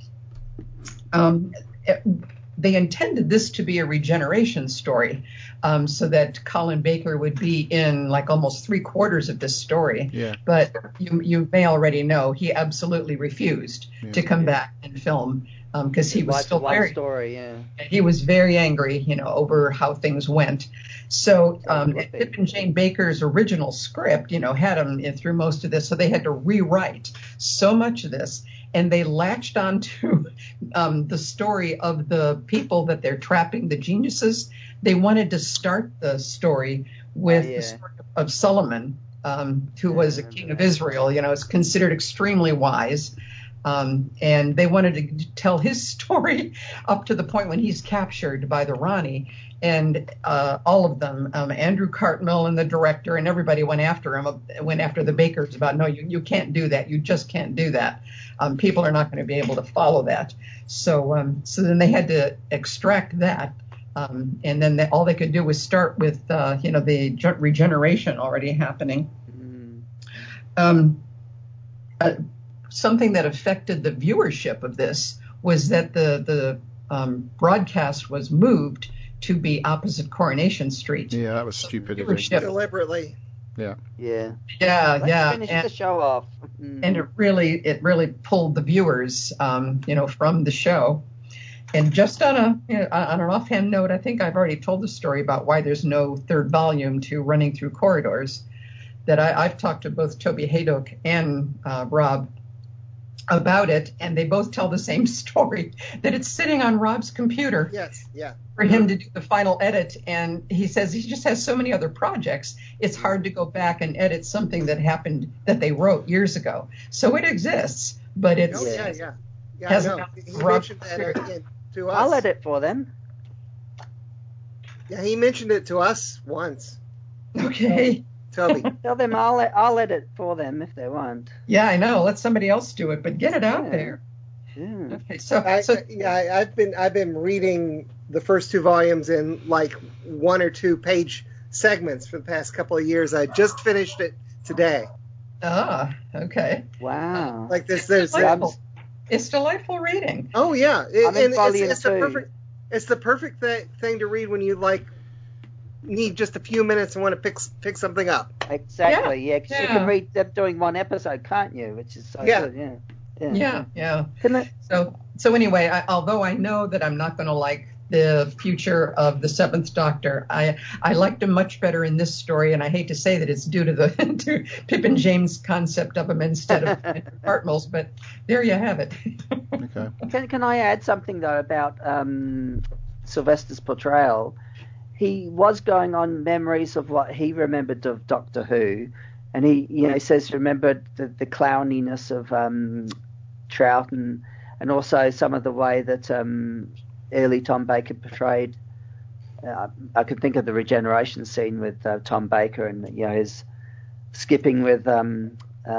Um, it, they intended this to be a regeneration story, um, so that Colin Baker would be in like almost three quarters of this story. Yeah. But you you may already know he absolutely refused Yeah. to come back and film because um, he was Like still one very story, yeah. he was very angry, you know, over how things went. So um, would be. Pippin Jane Baker's original script, you know, had him through most of this, so they had to rewrite so much of this, and they latched onto um, the story of the people that they're trapping, the geniuses. They wanted to start the story with Oh, yeah. the story of Solomon, um, who Yeah, was I a remember king of that. Israel, you know, is considered extremely wise. Um, and they wanted to tell his story up to the point when he's captured by the Rani. And uh, all of them, um, Andrew Cartmel and the director and everybody went after him, went after the Bakers about, no, you, you can't do that. You just can't do that. Um, people are not going to be able to follow that. So um, so then they had to extract that. Um, and then they, all they could do was start with, uh, you know, the ge- regeneration already happening. Mm. Um, uh, something that affected the viewership of this was that the, the um, broadcast was moved to be opposite Coronation Street. Yeah, that was So stupidity. viewership- Deliberately. Yeah. Yeah. Yeah, Let's yeah. finish And, the show off. Mm. and it really, it really pulled the viewers, um, you know, from the show. And just on a, you know, on an offhand note, I think I've already told the story about why there's no third volume to Running Through Corridors. That I, I've talked to both Toby Haydock and uh, Rob about it, and they both tell the same story, that it's sitting on Rob's computer Yes, yeah. for him to do the final edit. And he says he just has so many other projects, it's hard to go back and edit something that happened that they wrote years ago. So it exists, but it's Oh, yeah, yeah. Yeah, I hasn't know. got He Rob mentioned that again to us. I'll edit for them. Yeah, he mentioned it to us once. okay. Toby. Tell them I'll I'll edit for them if they want. Yeah, I know. Let somebody else do it, but get it out Yeah. there. Yeah. Okay, so I, so yeah, I- I've been I've been reading the first two volumes in like one or two page segments for the past couple of years. I just finished it today. ah, okay. Wow. Like this, there's Delightful. It's delightful reading. oh yeah, it, I'm in and it's, volume it's the two. perfect it's the perfect th- thing to read when you like need just a few minutes and want to pick pick something up. Exactly. Yeah. Because you Yeah. can read them doing one episode, can't you? Which is so Yeah. good. Yeah. Yeah. Yeah, yeah. Couldn't it? So so anyway, I, although I know that I'm not going to like the future of the Seventh Doctor, I I liked him much better in this story, and I hate to say that it's due to the to Pippin James' concept of him instead of Hartnell's, but there you have it. Okay. Can, can I add something though about um, Sylvester's portrayal? He was going on memories of what he remembered of Doctor Who, and he, you know, he says he remembered the, the clowniness of um, Troughton, and also some of the way that um, early Tom Baker portrayed. Uh, I could think of the regeneration scene with uh, Tom Baker, and you know his skipping with um,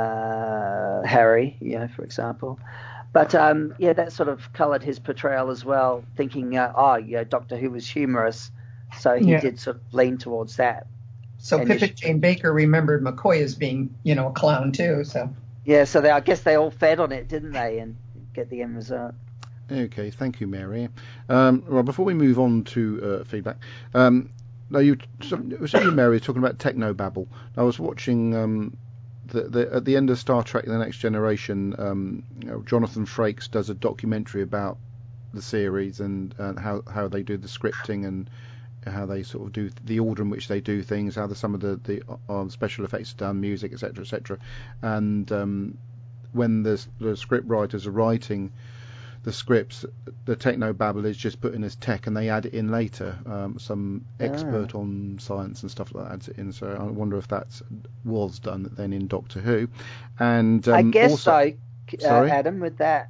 uh, Harry, you know, for example. But um, yeah, that sort of coloured his portrayal as well, thinking, uh, oh, yeah, Doctor Who was humorous, so he Yeah. did sort of lean towards that. So And Pippin you- Jane Baker remembered McCoy as being, you know, a clown too. So Yeah, so they, I guess they all fed on it, didn't they, and get the end result. Okay, thank you, Mary. Um, well, before we move on to uh, feedback, um, now you, some, it was you, Mary, talking about technobabble. I was watching um, the, the at the end of Star Trek: The Next Generation. Um, you know, Jonathan Frakes does a documentary about the series and uh, how how they do the scripting and how they sort of do the order in which they do things, how the, some of the the uh, special effects are done, music, et cetera, et cetera. And um, when the the script writers are writing the scripts, the technobabble is just put in as tech, and they add it in later. Um, some expert Ah. on science and stuff like that adds it in. So I wonder if that was done then in Doctor Who. And um, I guess also, so, uh, Sorry? Adam, with that,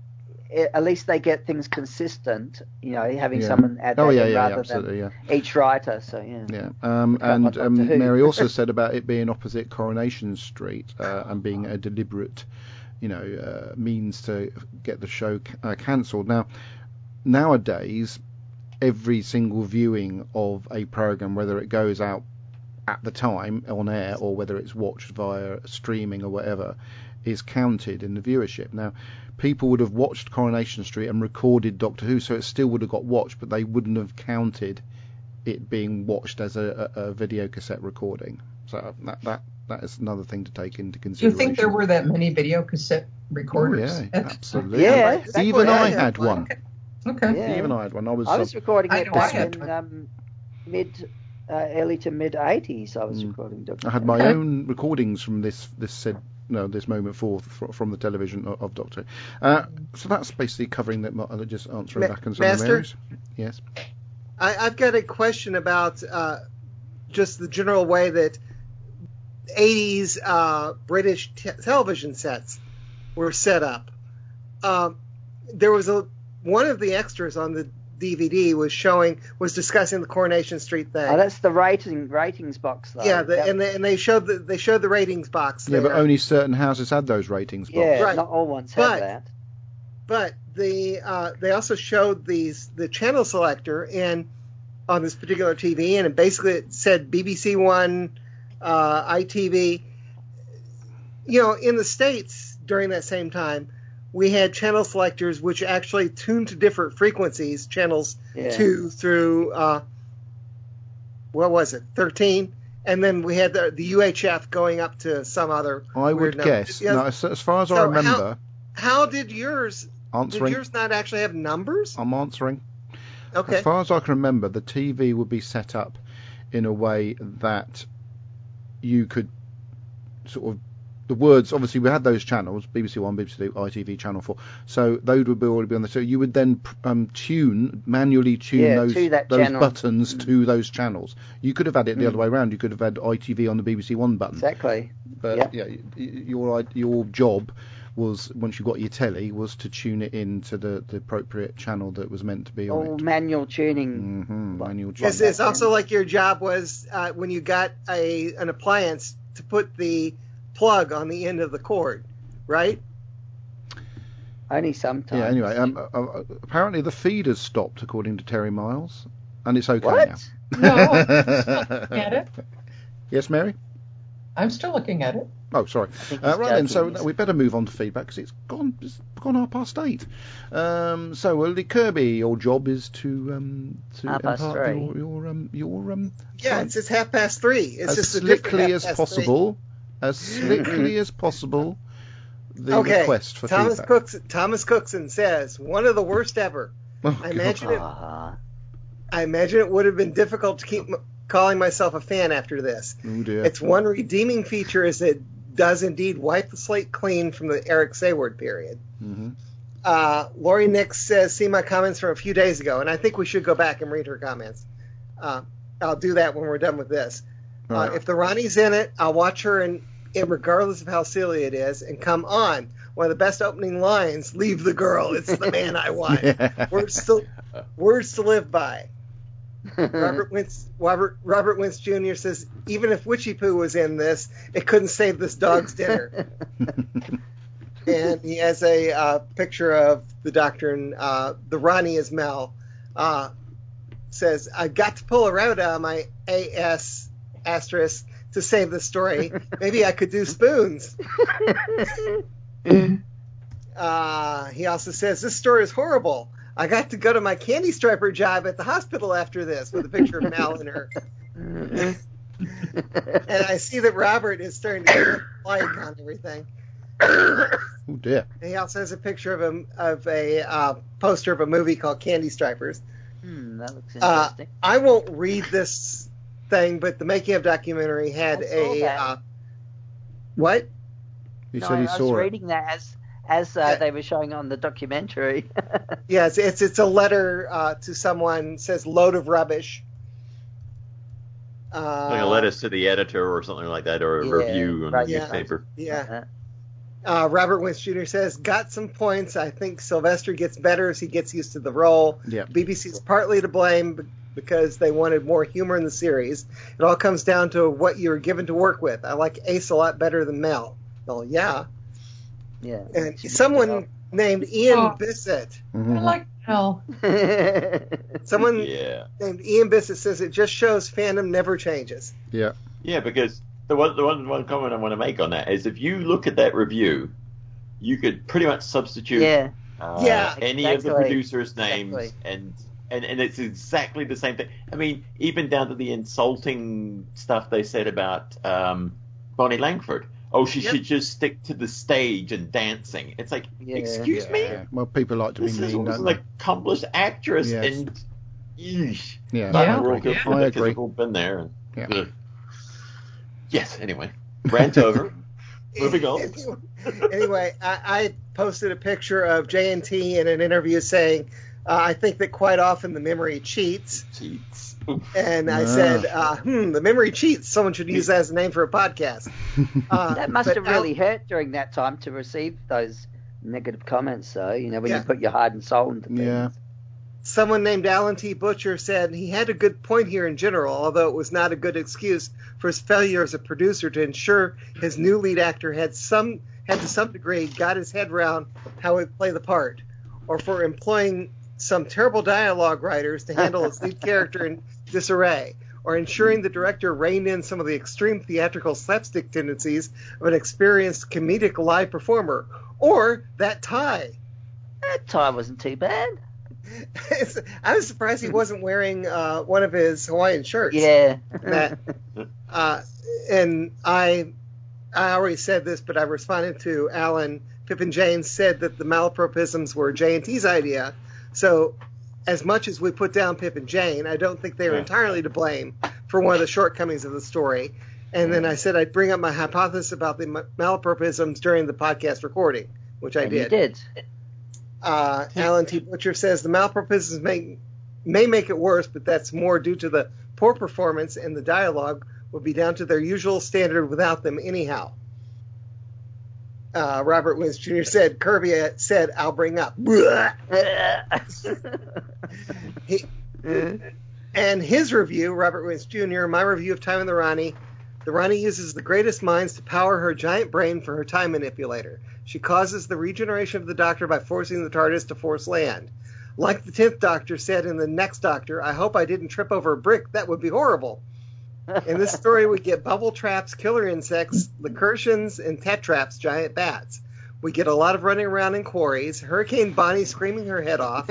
i- at least they get things consistent. You know, having Yeah. someone add that Oh, yeah, in yeah, rather yeah, absolutely, than yeah. each writer. So yeah. Yeah, um, Kind of like and Doctor um, Who. Mary also said about it being opposite Coronation Street uh, and being a deliberate, you know, uh, means to get the show c- uh, cancelled. Now, nowadays, every single viewing of a program, whether it goes out at the time on air or whether it's watched via streaming or whatever, is counted in the viewership. Now, people would have watched Coronation Street and recorded Doctor Who, so it still would have got watched, but they wouldn't have counted it being watched as a, a, a video cassette recording. So that that that is another thing to take into Do you consideration. think there were that many video cassette Oh, recorders? yeah, at the absolutely. Yeah, back Even when I I had had one. one. time? Okay. Yeah. Even I had one. I was. I was um, recording I it know back I had in one. um, mid, uh, early to mid eighties. I was Mm. recording Doctor I had Who. my Okay. own recordings from this this said no this moment forth fr- from the television of, of Doctor. Uh, so that's basically covering that. uh, Just answering Ma- back on some of Master? Mary's. Yes. I, I've got a question about uh, just the general way that eighties uh, British te- television sets were set up. Um, there was a one of the extras on the D V D was showing was discussing the Coronation Street thing. Oh, that's the rating ratings box though. yeah, the, That- and they, and they showed the they showed the ratings box Yeah, there. but only certain houses had those ratings. Box. yeah, Right. not all ones But- have that. But the uh, they also showed these the channel selector and on this particular T V, and it basically it said B B C One, uh, I T V. You know, in the States during that same time, we had channel selectors which actually tuned to different frequencies, channels Yeah. two through uh, what was it, thirteen, and then we had the, the U H F going up to some other. I weird would number. guess. Yeah, No, as, as far as So I how- remember, How did yours? Did answering. yours not actually have numbers? I'm answering. Okay. As far as I can remember, the T V would be set up in a way that you could sort of the words. Obviously, we had those channels: B B C One, B B C Two, I T V, Channel Four. So those would be already be on the. So you would then um, tune manually tune Yeah, those to that those channel. buttons Mm. to those channels. You could have had it the Mm. other way around. You could have had I T V on the B B C One button. Exactly. But Yep. yeah, y- y- your your job was once you got your telly was to tune it into the, the appropriate channel that was meant to be on All it. manual tuning. Mm-hmm. Like- Manual like It's, tuning. it's also like your job was uh, when you got a an appliance to put the plug on the end of the cord, right? Only sometimes. Yeah. Anyway, um, uh, uh, apparently the feed has stopped according to Terry Miles, and it's okay What? No, now. looking at it. Yes, Mary. I'm still looking at it. Oh, sorry. think Uh, he's right then, so joking, yes. we better move on to feedback because it's gone it's gone half past eight. Um, so, well, the Kirby, your job is to um, to Half past impart three. your your um, your um, Yeah, it's just half past three. It's as just a different slickly half as past possible, as slickly as possible. The three. Okay. request for Thomas feedback. Cooks Thomas Cookson says one of the worst ever. Oh, I God. imagine it. Ah. I imagine it would have been difficult to keep m- calling myself a fan after this. Oh dear. Its one redeeming feature is it does indeed wipe the slate clean from the Eric Sayward period. hmm Uh, Lori Nix says, see my comments from a few days ago, and I think we should go back and read her comments. Uh, I'll do that when we're done with this. Uh, Right. if the Ronnie's in it, I'll watch her, and regardless of how silly it is, and come on. One of the best opening lines, leave the girl, it's the man I want. Yeah. Words to, words to live by. Robert Wentz, Robert, Robert Wentz Junior says, even if Witchy Poo was in this, it couldn't save this dog's dinner. And he has a uh, picture of the doctor and uh, the Ronnie is Mel. Uh, says, I got to pull her out of my A S asterisk to save the story. Maybe I could do spoons. Uh, he also says, this story is horrible. I got to go to my candy striper job at the hospital after this, with a picture of Mal and her. And I see that Robert is starting to get like on everything. Oh dear. And he also has a picture of a, of a uh, poster of a movie called Candy Stripers. Hmm, that looks Uh, interesting. I won't read this thing, but the making of documentary had I saw a that. uh, what? He no, said he I was saw it. reading that as as uh, Yeah. they were showing on the documentary. Yeah, it's it's, it's a letter uh, to someone. It says load of rubbish. Uh, Like a letter to the editor or something like that, or a Yeah, review on right, the yeah. newspaper. Yeah. Uh, Robert Wentz Junior says, got some points. I think Sylvester gets better as he gets used to the role. Yep. B B C's partly to blame because they wanted more humor in the series. It all comes down to what you're given to work with. I like Ace a lot better than Mel. Well, yeah. Yeah. And someone named Ian Oh. Bissett. I like Mel. Someone Yeah. named Ian Bissett says it just shows fandom never changes. Yeah. Yeah, because the one, the one, one comment I want to make on that is if you look at that review, you could pretty much substitute yeah. uh, Yeah, any of the exactly. producers' names, Exactly. and, and and it's exactly the same thing. I mean, even down to the insulting stuff they said about um, Bonnie Langford. Oh, she Yep. should just stick to the stage and dancing. It's like, Yeah. excuse me? Yeah. Well, people like to be This is mean, was don't an they? accomplished actress, Yes. and yeesh. Yeah. But Yeah. we're all guilty I of it 'cause agree. we've all been there. And, Yeah. ugh. Yes. Anyway, rant over. Moving on. Anyway, I, I posted a picture of J N T in an interview saying, uh, I think that quite often the memory cheats. Cheats. And I Ah. said, uh, hmm, the memory cheats. Someone should use that as a name for a podcast. Uh, That must but have Al- really hurt during that time to receive those negative comments, though, you know, when Yeah. you put your heart and soul into things. Yeah. Someone named Alan T. Butcher said he had a good point here in general, although it was not a good excuse for his failure as a producer to ensure his new lead actor had some had to some degree got his head around how he'd play the part, or for employing some terrible dialogue writers to handle his lead character in disarray, or ensuring the director reined in some of the extreme theatrical slapstick tendencies of an experienced comedic live performer, or that tie. That tie wasn't too bad. I was surprised he wasn't wearing uh, one of his Hawaiian shirts. Yeah. That, uh, and I, I already said this, but I responded to Alan. Pippin James said that the malapropisms were J and T's idea. So, as much as we put down Pip and Jane, I don't think they were Yeah. entirely to blame for one of the shortcomings of the story. And then I said I'd bring up my hypothesis about the ma- malapropisms during the podcast recording, which I And did. you did. Uh, Alan T. Butcher says the malapropisms may, may make it worse, but that's more due to the poor performance, and the dialogue would be down to their usual standard without them anyhow. Uh, Robert Wins Junior said, Kirby said, I'll bring up. He, and his review, Robert Wins Junior, my review of Time and the Rani, the Rani uses the greatest minds to power her giant brain for her time manipulator. She causes the regeneration of the Doctor by forcing the TARDIS to force land. Like the tenth Doctor said in the next Doctor, I hope I didn't trip over a brick. That would be horrible. In this story, we get bubble traps, killer insects, Lacurtians, and tetraps, giant bats. We get a lot of running around in quarries, Hurricane Bonnie screaming her head off,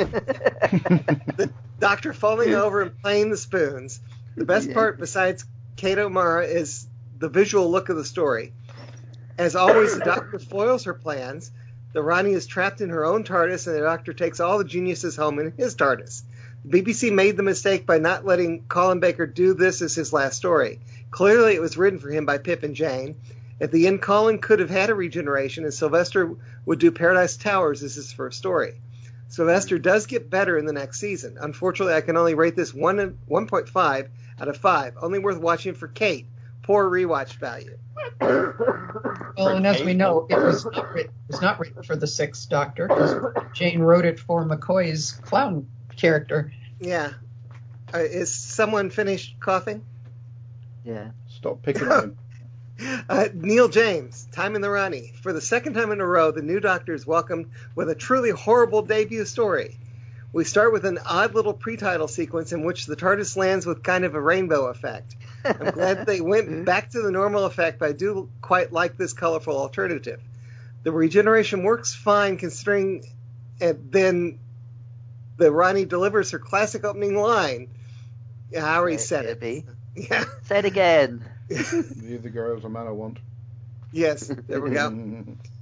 the Doctor falling over and playing the spoons. The best part, besides Kato Mara, is the visual look of the story. As always, the Doctor foils her plans. The Rani is trapped in her own TARDIS, and the Doctor takes all the geniuses home in his TARDIS. The B B C made the mistake by not letting Colin Baker do this as his last story. Clearly, it was written for him by Pip and Jane. At the end, Colin could have had a regeneration, and Sylvester would do Paradise Towers as his first story. Sylvester does get better in the next season. Unfortunately, I can only rate this one one point five out of five. Only worth watching for Kate. Poor rewatch value. Well, and as we know, it was not written, it was not written for the Sixth Doctor, because Jane wrote it for McCoy's clown character. Yeah. Uh, is someone finished coughing? Yeah. Stop picking on him. Uh, Neil James, Time in the Rani. For the second time in a row, the new Doctor is welcomed with a truly horrible debut story. We start with an odd little pre-title sequence in which the TARDIS lands with kind of a rainbow effect. I'm glad they went back to the normal effect, but I do quite like this colorful alternative. The regeneration works fine considering, and then the Rani delivers her classic opening line. Yeah, I already Say said it. Kirby. Yeah. Say it again. You're the girls a man I want. Yes, there we go.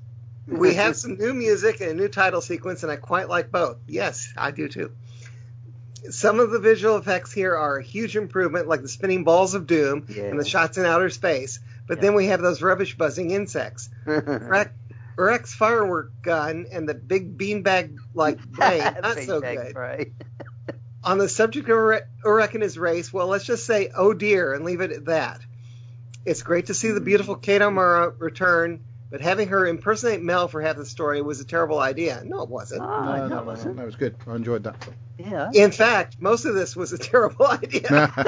We have some new music and a new title sequence, and I quite like both. Yes, I do too. Some of the visual effects here are a huge improvement, like the spinning balls of doom Yeah. and the shots in outer space. But then we have those rubbish buzzing insects. Urek- Urek's firework gun and the big beanbag like brain, not Big so bag good. brain. On the subject of Urek Urek and his race, well, let's just say, oh dear, and leave it at that. It's great to see the beautiful Kate O'Mara return, but having her impersonate Mel for half the story was a terrible idea. No, it wasn't. Oh, no, no, no, it no, wasn't. no, it was good. I enjoyed that. Yeah. In fact, most of this was a terrible idea.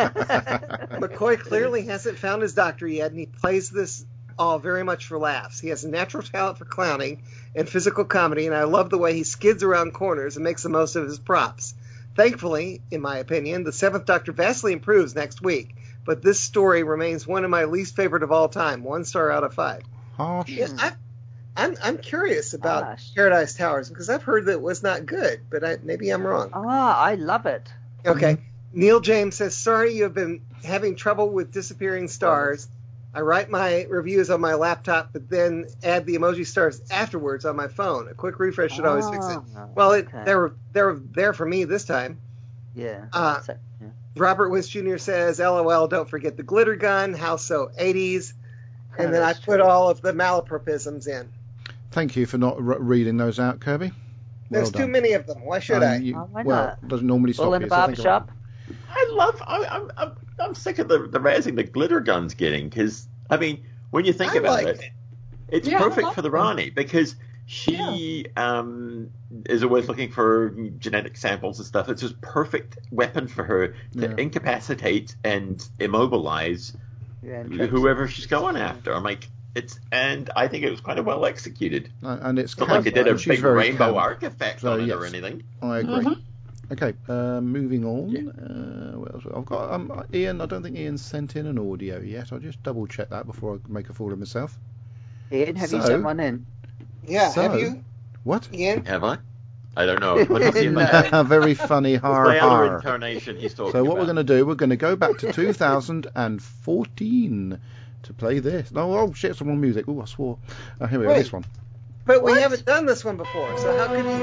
McCoy clearly hasn't found his doctor yet, and he plays this all very much for laughs. He has a natural talent for clowning and physical comedy, and I love the way he skids around corners and makes the most of his props. Thankfully, in my opinion, the Seventh Doctor vastly improves next week, but this story remains one of my least favorite of all time. One star out of five. Harsh. Yeah, I, I'm I'm curious about Gosh. Paradise Towers because I've heard that it was not good, but I, maybe I'm wrong. Ah, I love it. Okay. Neil James says, sorry you have been having trouble with disappearing stars. I write my reviews on my laptop, but then add the emoji stars afterwards on my phone. A quick refresh should always fix it. Ah, Well, it, okay. they were they were there for me this time. Yeah. Uh, So- yeah. Robert Wist Junior says, LOL, don't forget the glitter gun. How so eighties? And Oh, then I that's put true. all of the malapropisms in. Thank you for not re- reading those out, Kirby. Well There's done. too many of them. Why should Um, I? you- Oh, why well, not? it doesn't normally stop All in you. a so think about barbershop. I love. I, I'm, I'm I'm sick of the the razzing the glitter gun's getting because I mean when you think I about liked it, it. it's Yeah, I perfect like for the them. Rani because she um is always looking for genetic samples and stuff. It's just perfect weapon for her to Yeah. incapacitate and immobilize Yeah, and Tracy. whoever she's going after. I'm like it's and I think it was quite well executed. Uh, and it's It's not camp, like it did a and she's big very rainbow camp. arc effect So, on it yes. or anything. I agree. Mhm. Okay, uh, moving on. Yeah. Uh, what else? I've got um, Ian. I don't think Ian sent in an audio yet. I'll just double check that before I make a fool of myself. Ian, have you So- sent one in? Yeah, So- have you, What? Ian? Have I? I don't know. Let me see if I have. No. Very funny. It's Har my other har. incarnation he's talking So what we're about. going to do? We're going to go back to two thousand fourteen to play this. No, oh shit, it's the wrong music. Oh, I swore. Oh, here we go. Wait. This one. But we What? haven't done this one before, so how could you?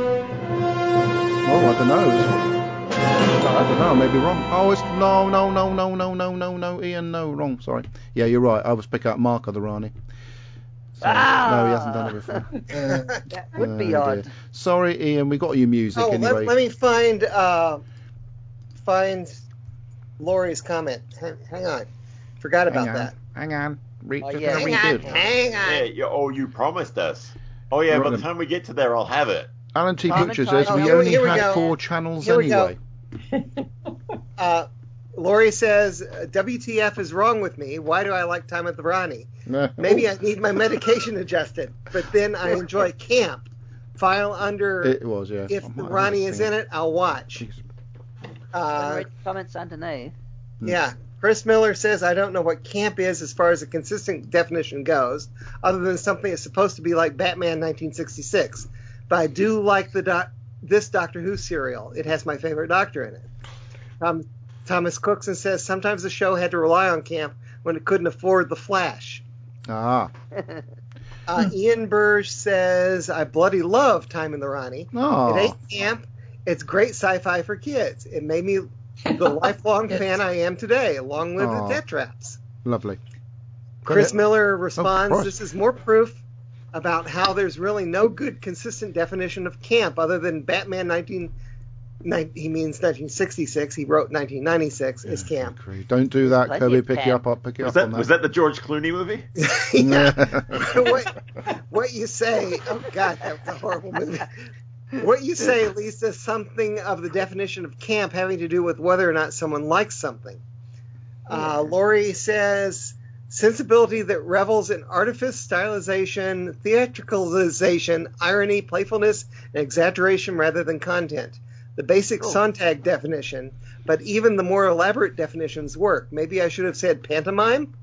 Oh, I don't know. It's- I don't know. I may be wrong. Oh, it's no, no, no, no, no, no, no, no. Ian, no, wrong. Sorry. Yeah, you're right. I was picking up Mark of the Rani. So, No, he hasn't done it before. That would be Oh, odd. dear. Sorry, Ian. We got your music Oh, anyway. let, let me find uh, find Lori's comment. Hang, hang on, forgot Hang about on. that. Hang on. Re- Oh, just yeah. gonna Hang redo on, it. hang Yeah, on. you, oh, you promised us. Oh yeah, Right by the then. time we get to there, I'll have it. Alan T. Simon Butcher tried- says Oh, we here we- only here we had go. four channels Here we go. anyway. Uh, Lori says, W T F is wrong with me. Why do I like Time at the Ronnie? Maybe I need my medication adjusted, but then I enjoy camp. File under It was, yeah. if I the might have Ronnie it is seen in it, I'll watch. Jeez. Uh, Read comments underneath. Yeah. Chris Miller says, I don't know what camp is as far as a consistent definition goes, other than something that's supposed to be like Batman nineteen sixty-six. But I do like the doc- this Doctor Who serial. It has my favorite Doctor in it. Um, Thomas Cookson says, sometimes the show had to rely on camp when it couldn't afford The Flash. Ah. Uh, Ian Burge says, I bloody love Time in the Ronnie. Oh. It ain't camp. It's great sci-fi for kids. It made me the lifelong fan I am today. Long live Aw. the Tetraps. Lovely. Chris Got it. Miller responds, Christ. this is more proof about how there's really no good consistent definition of camp other than Batman nineteen he means nineteen sixty-six. He wrote nineteen ninety-six is camp. Agree. Don't do that, Plenty Kirby. of Pick you camp. up, up, pick you Was up that on that. was that the George Clooney movie? Yeah. what, what you say, oh God, that was a horrible movie. What you say leads to something of the definition of camp having to do with whether or not someone likes something. Uh, Lori says, sensibility that revels in artifice, stylization, theatricalization, irony, playfulness, and exaggeration rather than content. The basic Sontag definition, but even the more elaborate definitions work. Maybe I should have said pantomime?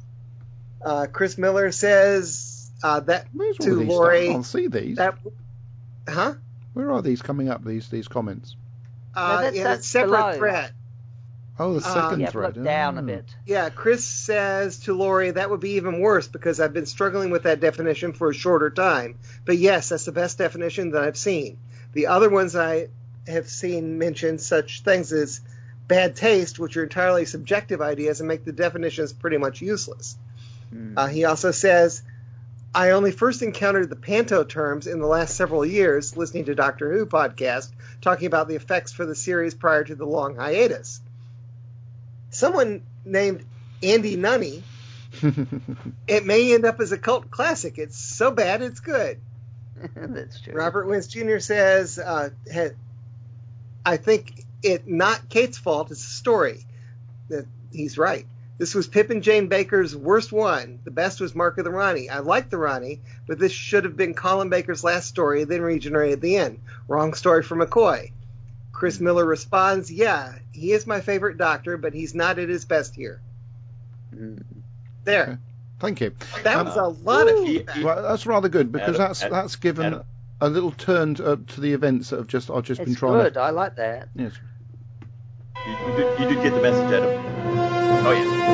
Uh, Chris Miller says uh, that Where's all to these Lori. stuff? I can't see these. That, huh? Where are these coming up? These these comments. Uh, that's- in a that's separate below. thread. Oh, the Uh, second Yeah, thread. look down a Oh. bit. Yeah, Chris says to Lori, that would be even worse because I've been struggling with that definition for a shorter time. But yes, that's the best definition that I've seen. The other ones I have seen mention such things as bad taste, which are entirely subjective ideas and make the definitions pretty much useless. Uh, he also says, I only first encountered the panto terms in the last several years listening to Doctor Who podcast talking about the effects for the series prior to the long hiatus. Someone named Andy Nunny It may end up as a cult classic. It's so bad, it's good. That's true. Robert Wentz Junior says, uh, ha- I think it not Kate's fault, it's the story. That he's right. This was Pip and Jane Baker's worst one. The best was Mark of the Ronnie. I like the Ronnie, but this should have been Colin Baker's last story, then regenerated at the end. Wrong story for McCoy. Chris Miller responds, yeah, he is my favorite Doctor, but he's not at his best here. Mm. There. Okay. Thank you. That Um, was a lot of feedback. Well, that's rather good because Adam, that's Adam, that's given Adam. a little turn to, uh, to the events that have just I've just It's been trying good. to. I like that. Yes. You, you, did, you did get the message, Adam. Oh,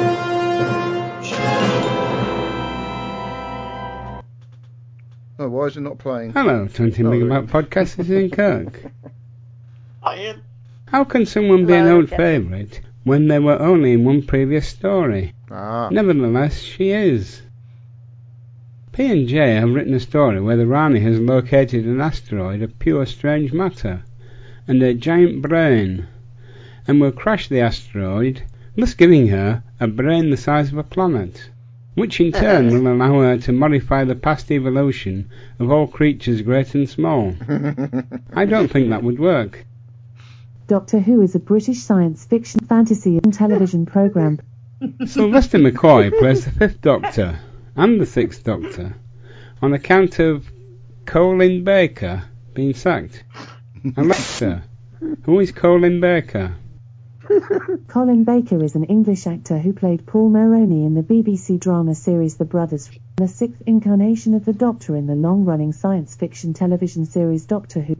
yeah. Oh, why is it not playing? Hello, twenty Oh, Megabyte Podcast. This is Ian Kirk. Hi, Ian. How can someone be an Hello, old Captain. favourite when they were only in one previous story? Ah. Nevertheless, she is. P and J have written a story where the Rani has located an asteroid of pure strange matter and a giant brain, and will crash the asteroid, thus giving her a brain the size of a planet, which in turn will allow her to modify the past evolution of all creatures great and small. I don't think that would work. Doctor Who is a British science fiction, fantasy and television programme. Sylvester McCoy plays the Fifth Doctor and the Sixth Doctor on account of Colin Baker being sacked. Alexa, who is Colin Baker? Colin Baker is an English actor who played Paul Moroney in the B B C drama series The Brothers, the sixth incarnation of the Doctor in the long-running science fiction television series Doctor Who.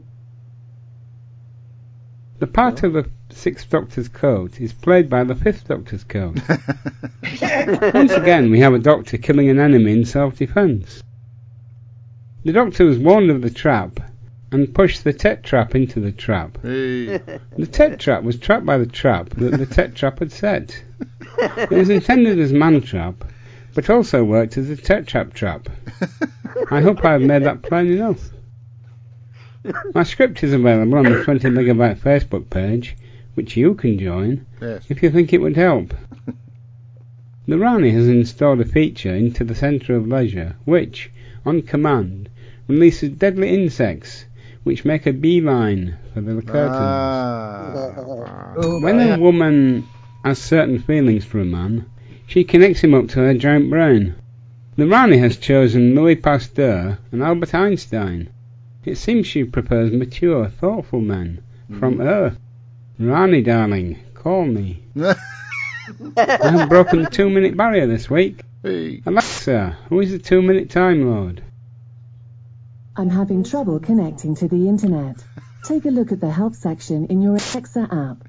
The part of the Sixth Doctor's coat is played by the Fifth Doctor's coat. Once again, we have a Doctor killing an enemy in self-defence. The Doctor was warned of the trap and pushed the Tet Trap into the trap. Hey. The Tet Trap was trapped by the trap that the Tet Trap had set. It was intended as Man Trap, but also worked as a Tet Trap trap. I hope I have made that plain enough. My script is available on the twenty Megabyte Facebook page, which you can join Yes. if you think it would help. The Rani has installed a feature into the centre of leisure, which, on command, releases deadly insects, which make a beeline for the curtains. Ah. When a woman has certain feelings for a man, she connects him up to her giant brain. The Rani has chosen Louis Pasteur and Albert Einstein. It seems she prefers mature, thoughtful men from Earth. Rani, darling, call me. I have broken the two-minute barrier this week. Hey. Alexa, who is the two-minute Time Lord? I'm having trouble connecting to the internet. Take a look at the help section in your Alexa app.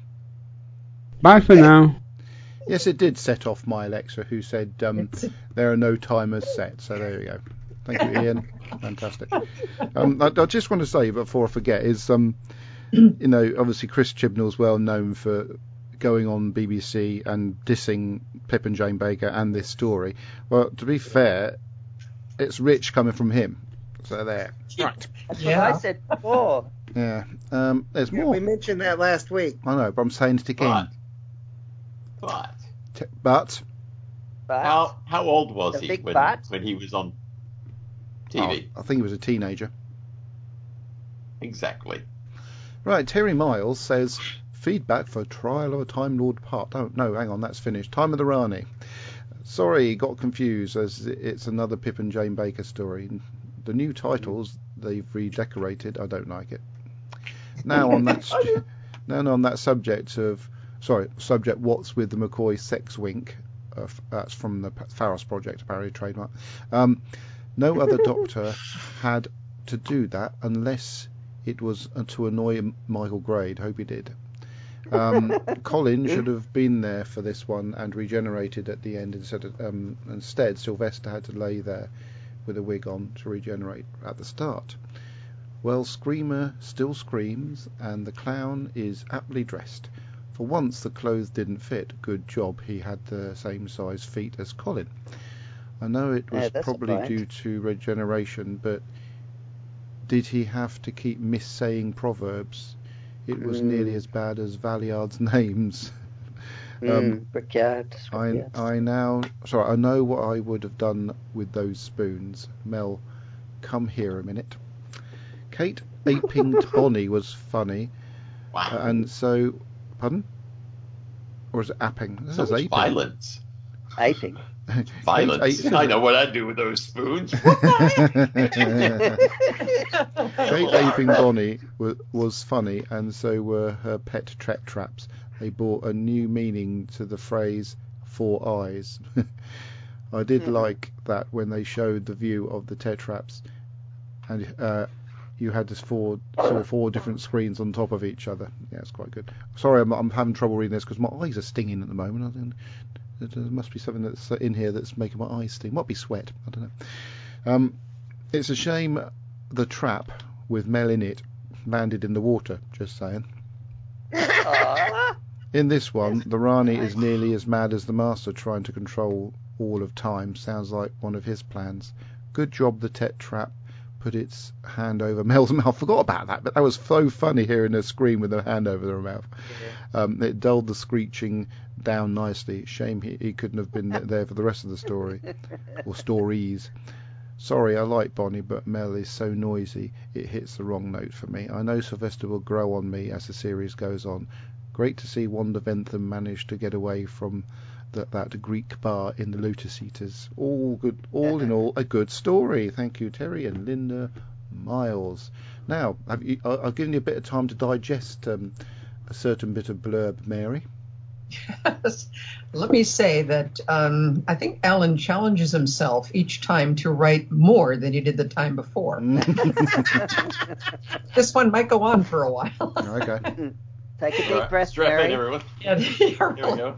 Bye for now. Yes, it did set off my Alexa, who said um, there are no timers set. So there you go. Thank you, Ian. Fantastic. Um, I, I just want to say before I forget is, um, you know, obviously Chris Chibnall's well known for going on B B C and dissing Pip and Jane Baker and this story. Well, to be fair, it's rich coming from him. So there. Right. That's Yeah. what I said before. Yeah. Um, there's Yeah, more. we mentioned that last week. I know, but I'm saying it again. But, but T- But But how how old was The he big when, but? when he was on T V? oh, I think he was a teenager. Exactly. Right, Terry Miles says, feedback for Trial of a Time Lord part. Oh, no, hang on, that's finished. Time of the Rani. Sorry, got confused as it's another Pip and Jane Baker story. The new titles they've redecorated. I don't like it. Now on that st- now on that subject of sorry subject what's with the McCoy sex wink. Uh, that's from the Pharos Project, apparently trademark. Um, no other Doctor had to do that unless it was to annoy Michael Grade. Hope he did. Um, Colin should have been there for this one and regenerated at the end instead. Of, um, instead, Sylvester had to lay there with a wig on to regenerate at the start. Well, Screamer still screams, and the clown is aptly dressed. For once, the clothes didn't fit. Good job, he had the same size feet as Colin. I know it was Yeah, that's a probably point. due to regeneration, but did he have to keep missaying proverbs? It was Mm. nearly as bad as Valliard's names. Um, Brickyard. I I now sorry I know what I would have done with those spoons. Mel, come here a minute. Kate aping Bonnie was funny, Wow. uh, and so pardon, or is it apping? This So is much aping. Violence. Aping. Violence. Kate I know what I'd do with those spoons. Kate aping Bonnie was, was funny, and so were her pet Tet Traps. They brought a new meaning to the phrase "four eyes." I did Mm-hmm. like that when they showed the view of the Tet Traps, and uh, you had this four saw four different screens on top of each other. Yeah, it's quite good. Sorry, I'm, I'm having trouble reading this because my eyes are stinging at the moment. I think there must be something that's in here that's making my eyes sting. Might be sweat. I don't know. Um, it's a shame the trap with Mel in it landed in the water. Just saying. Aww. In this one, the Rani is nearly as mad as the Master trying to control all of time. Sounds like one of his plans. Good job the Tet Trap put its hand over Mel's mouth. Forgot about that, but that was so funny hearing her scream with her hand over her mouth. Yeah. Um, it dulled the screeching down nicely. Shame he, he couldn't have been there for the rest of the story. Or stories. Sorry, I like Bonnie, but Mel is so noisy it hits the wrong note for me. I know Sylvester will grow on me as the series goes on. Great to see Wanda Ventham manage to get away from the, that Greek bar in the Lotus Eaters. All good, all in all, a good story. Thank you, Terry and Linda Miles. Now, have you, I, I've given you a bit of time to digest um, a certain bit of blurb, Mary. Yes. Let me say that um, I think Alan challenges himself each time to write more than he did the time before. This one might go on for a while. Okay. Take a deep Right, breath, strap Mary. in, everyone. Yeah, Here we go.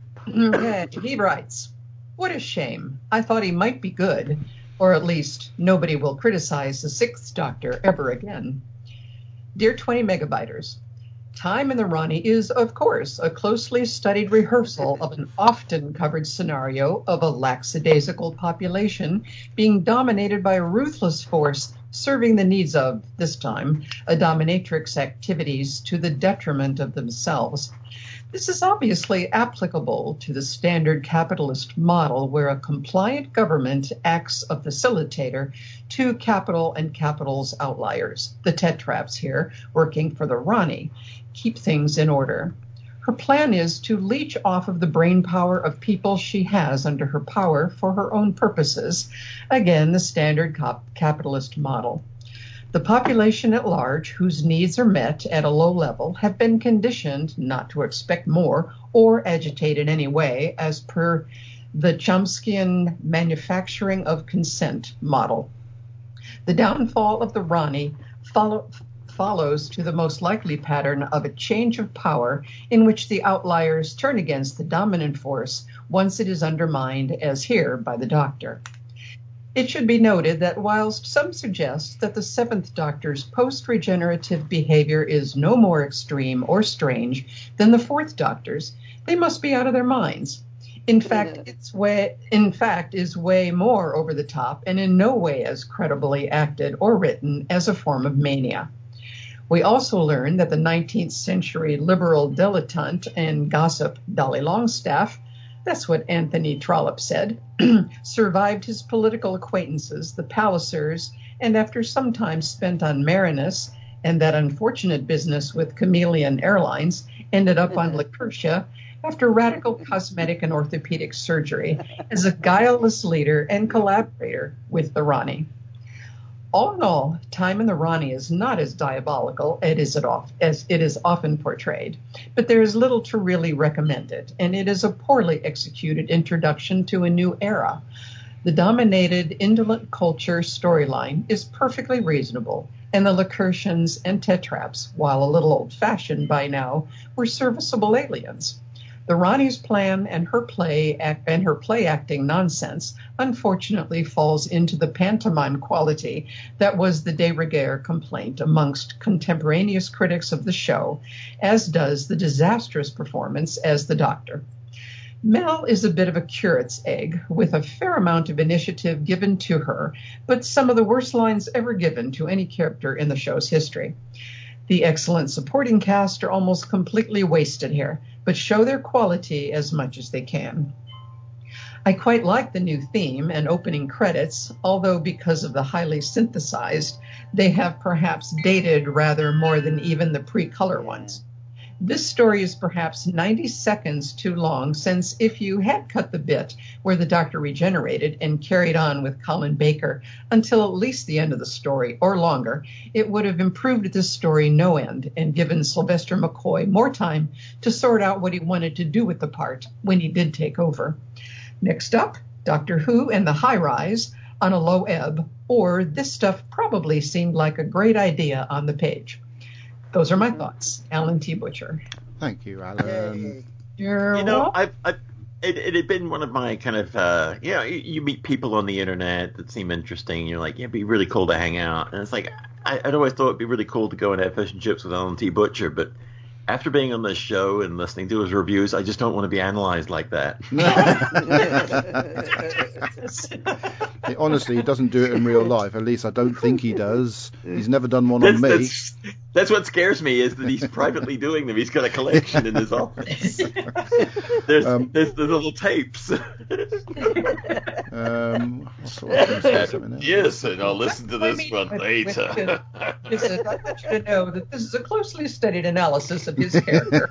Okay, he writes, "What a shame. I thought he might be good, or at least nobody will criticize the Sixth Doctor ever again. Dear twenty megabyters, Time in the Rani is, of course, a closely studied rehearsal of an often covered scenario of a lackadaisical population being dominated by a ruthless force serving the needs of, this time, a dominatrix activities to the detriment of themselves. This is obviously applicable to the standard capitalist model where a compliant government acts a facilitator to capital and capital's outliers, the Tet Traps here, working for the Rani, keep things in order. Her plan is to leech off of the brain power of people she has under her power for her own purposes, again, the standard cap- capitalist model. The population at large, whose needs are met at a low level, have been conditioned not to expect more or agitate in any way as per the Chomskyan manufacturing of consent model. The downfall of the Rani follow, follows to the most likely pattern of a change of power in which the outliers turn against the dominant force once it is undermined, as here by the Doctor. It should be noted that whilst some suggest that the Seventh Doctor's post-regenerative behavior is no more extreme or strange than the Fourth Doctor's, they must be out of their minds. In fact, it's way, in fact, is way more over the top and in no way as credibly acted or written as a form of mania. We also learn that the nineteenth century liberal dilettante and gossip Dolly Longstaff, that's what Anthony Trollope said, survived his political acquaintances, the Pallisers, and after some time spent on Marinus and that unfortunate business with Chameleon Airlines, ended up on Lacutia after radical cosmetic and orthopedic surgery as a guileless leader and collaborator with the Rani. All in all, Time in the Rani is not as diabolical as it is often portrayed, but there is little to really recommend it, and it is a poorly executed introduction to a new era. The dominated, indolent culture storyline is perfectly reasonable, and the Lacertians and Tet Traps, while a little old-fashioned by now, were serviceable aliens. The Rani's plan and her play and her play acting nonsense unfortunately falls into the pantomime quality that was the de rigueur complaint amongst contemporaneous critics of the show, as does the disastrous performance as the Doctor. Mel is a bit of a curate's egg, with a fair amount of initiative given to her, but some of the worst lines ever given to any character in the show's history. The excellent supporting cast are almost completely wasted here, but show their quality as much as they can. I quite like the new theme and opening credits, although because of the highly synthesized, they have perhaps dated rather more than even the pre-color ones. This story is perhaps ninety seconds too long, since if you had cut the bit where the Doctor regenerated and carried on with Colin Baker until at least the end of the story, or longer, it would have improved this story no end and given Sylvester McCoy more time to sort out what he wanted to do with the part when he did take over. Next up, Doctor Who and the High Rise on a Low Ebb, or This Stuff Probably Seemed Like a Great Idea on the Page. Those are my thoughts. Alan T. Butcher. Thank you, Alan. You're You know, welcome. I've, I've it, it had been one of my kind of, uh, you know, you, you meet people on the internet that seem interesting. And you're like, yeah, it'd be really cool to hang out. And it's like, I, I'd always thought it'd be really cool to go and have fish and chips with Alan T. Butcher. But after being on this show and listening to his reviews, I just don't want to be analyzed like that. Honestly, he doesn't do it in real life. At least I don't think he does. He's never done one on That's, me. that's, that's what scares me, is that he's privately doing them. He's got a collection in his office. There's, Um, there's the little tapes. Um, I thought I was gonna say something else. Yes, and I'll listen to this one With- later. with- This is, I want you to know that this is a closely studied analysis of his character.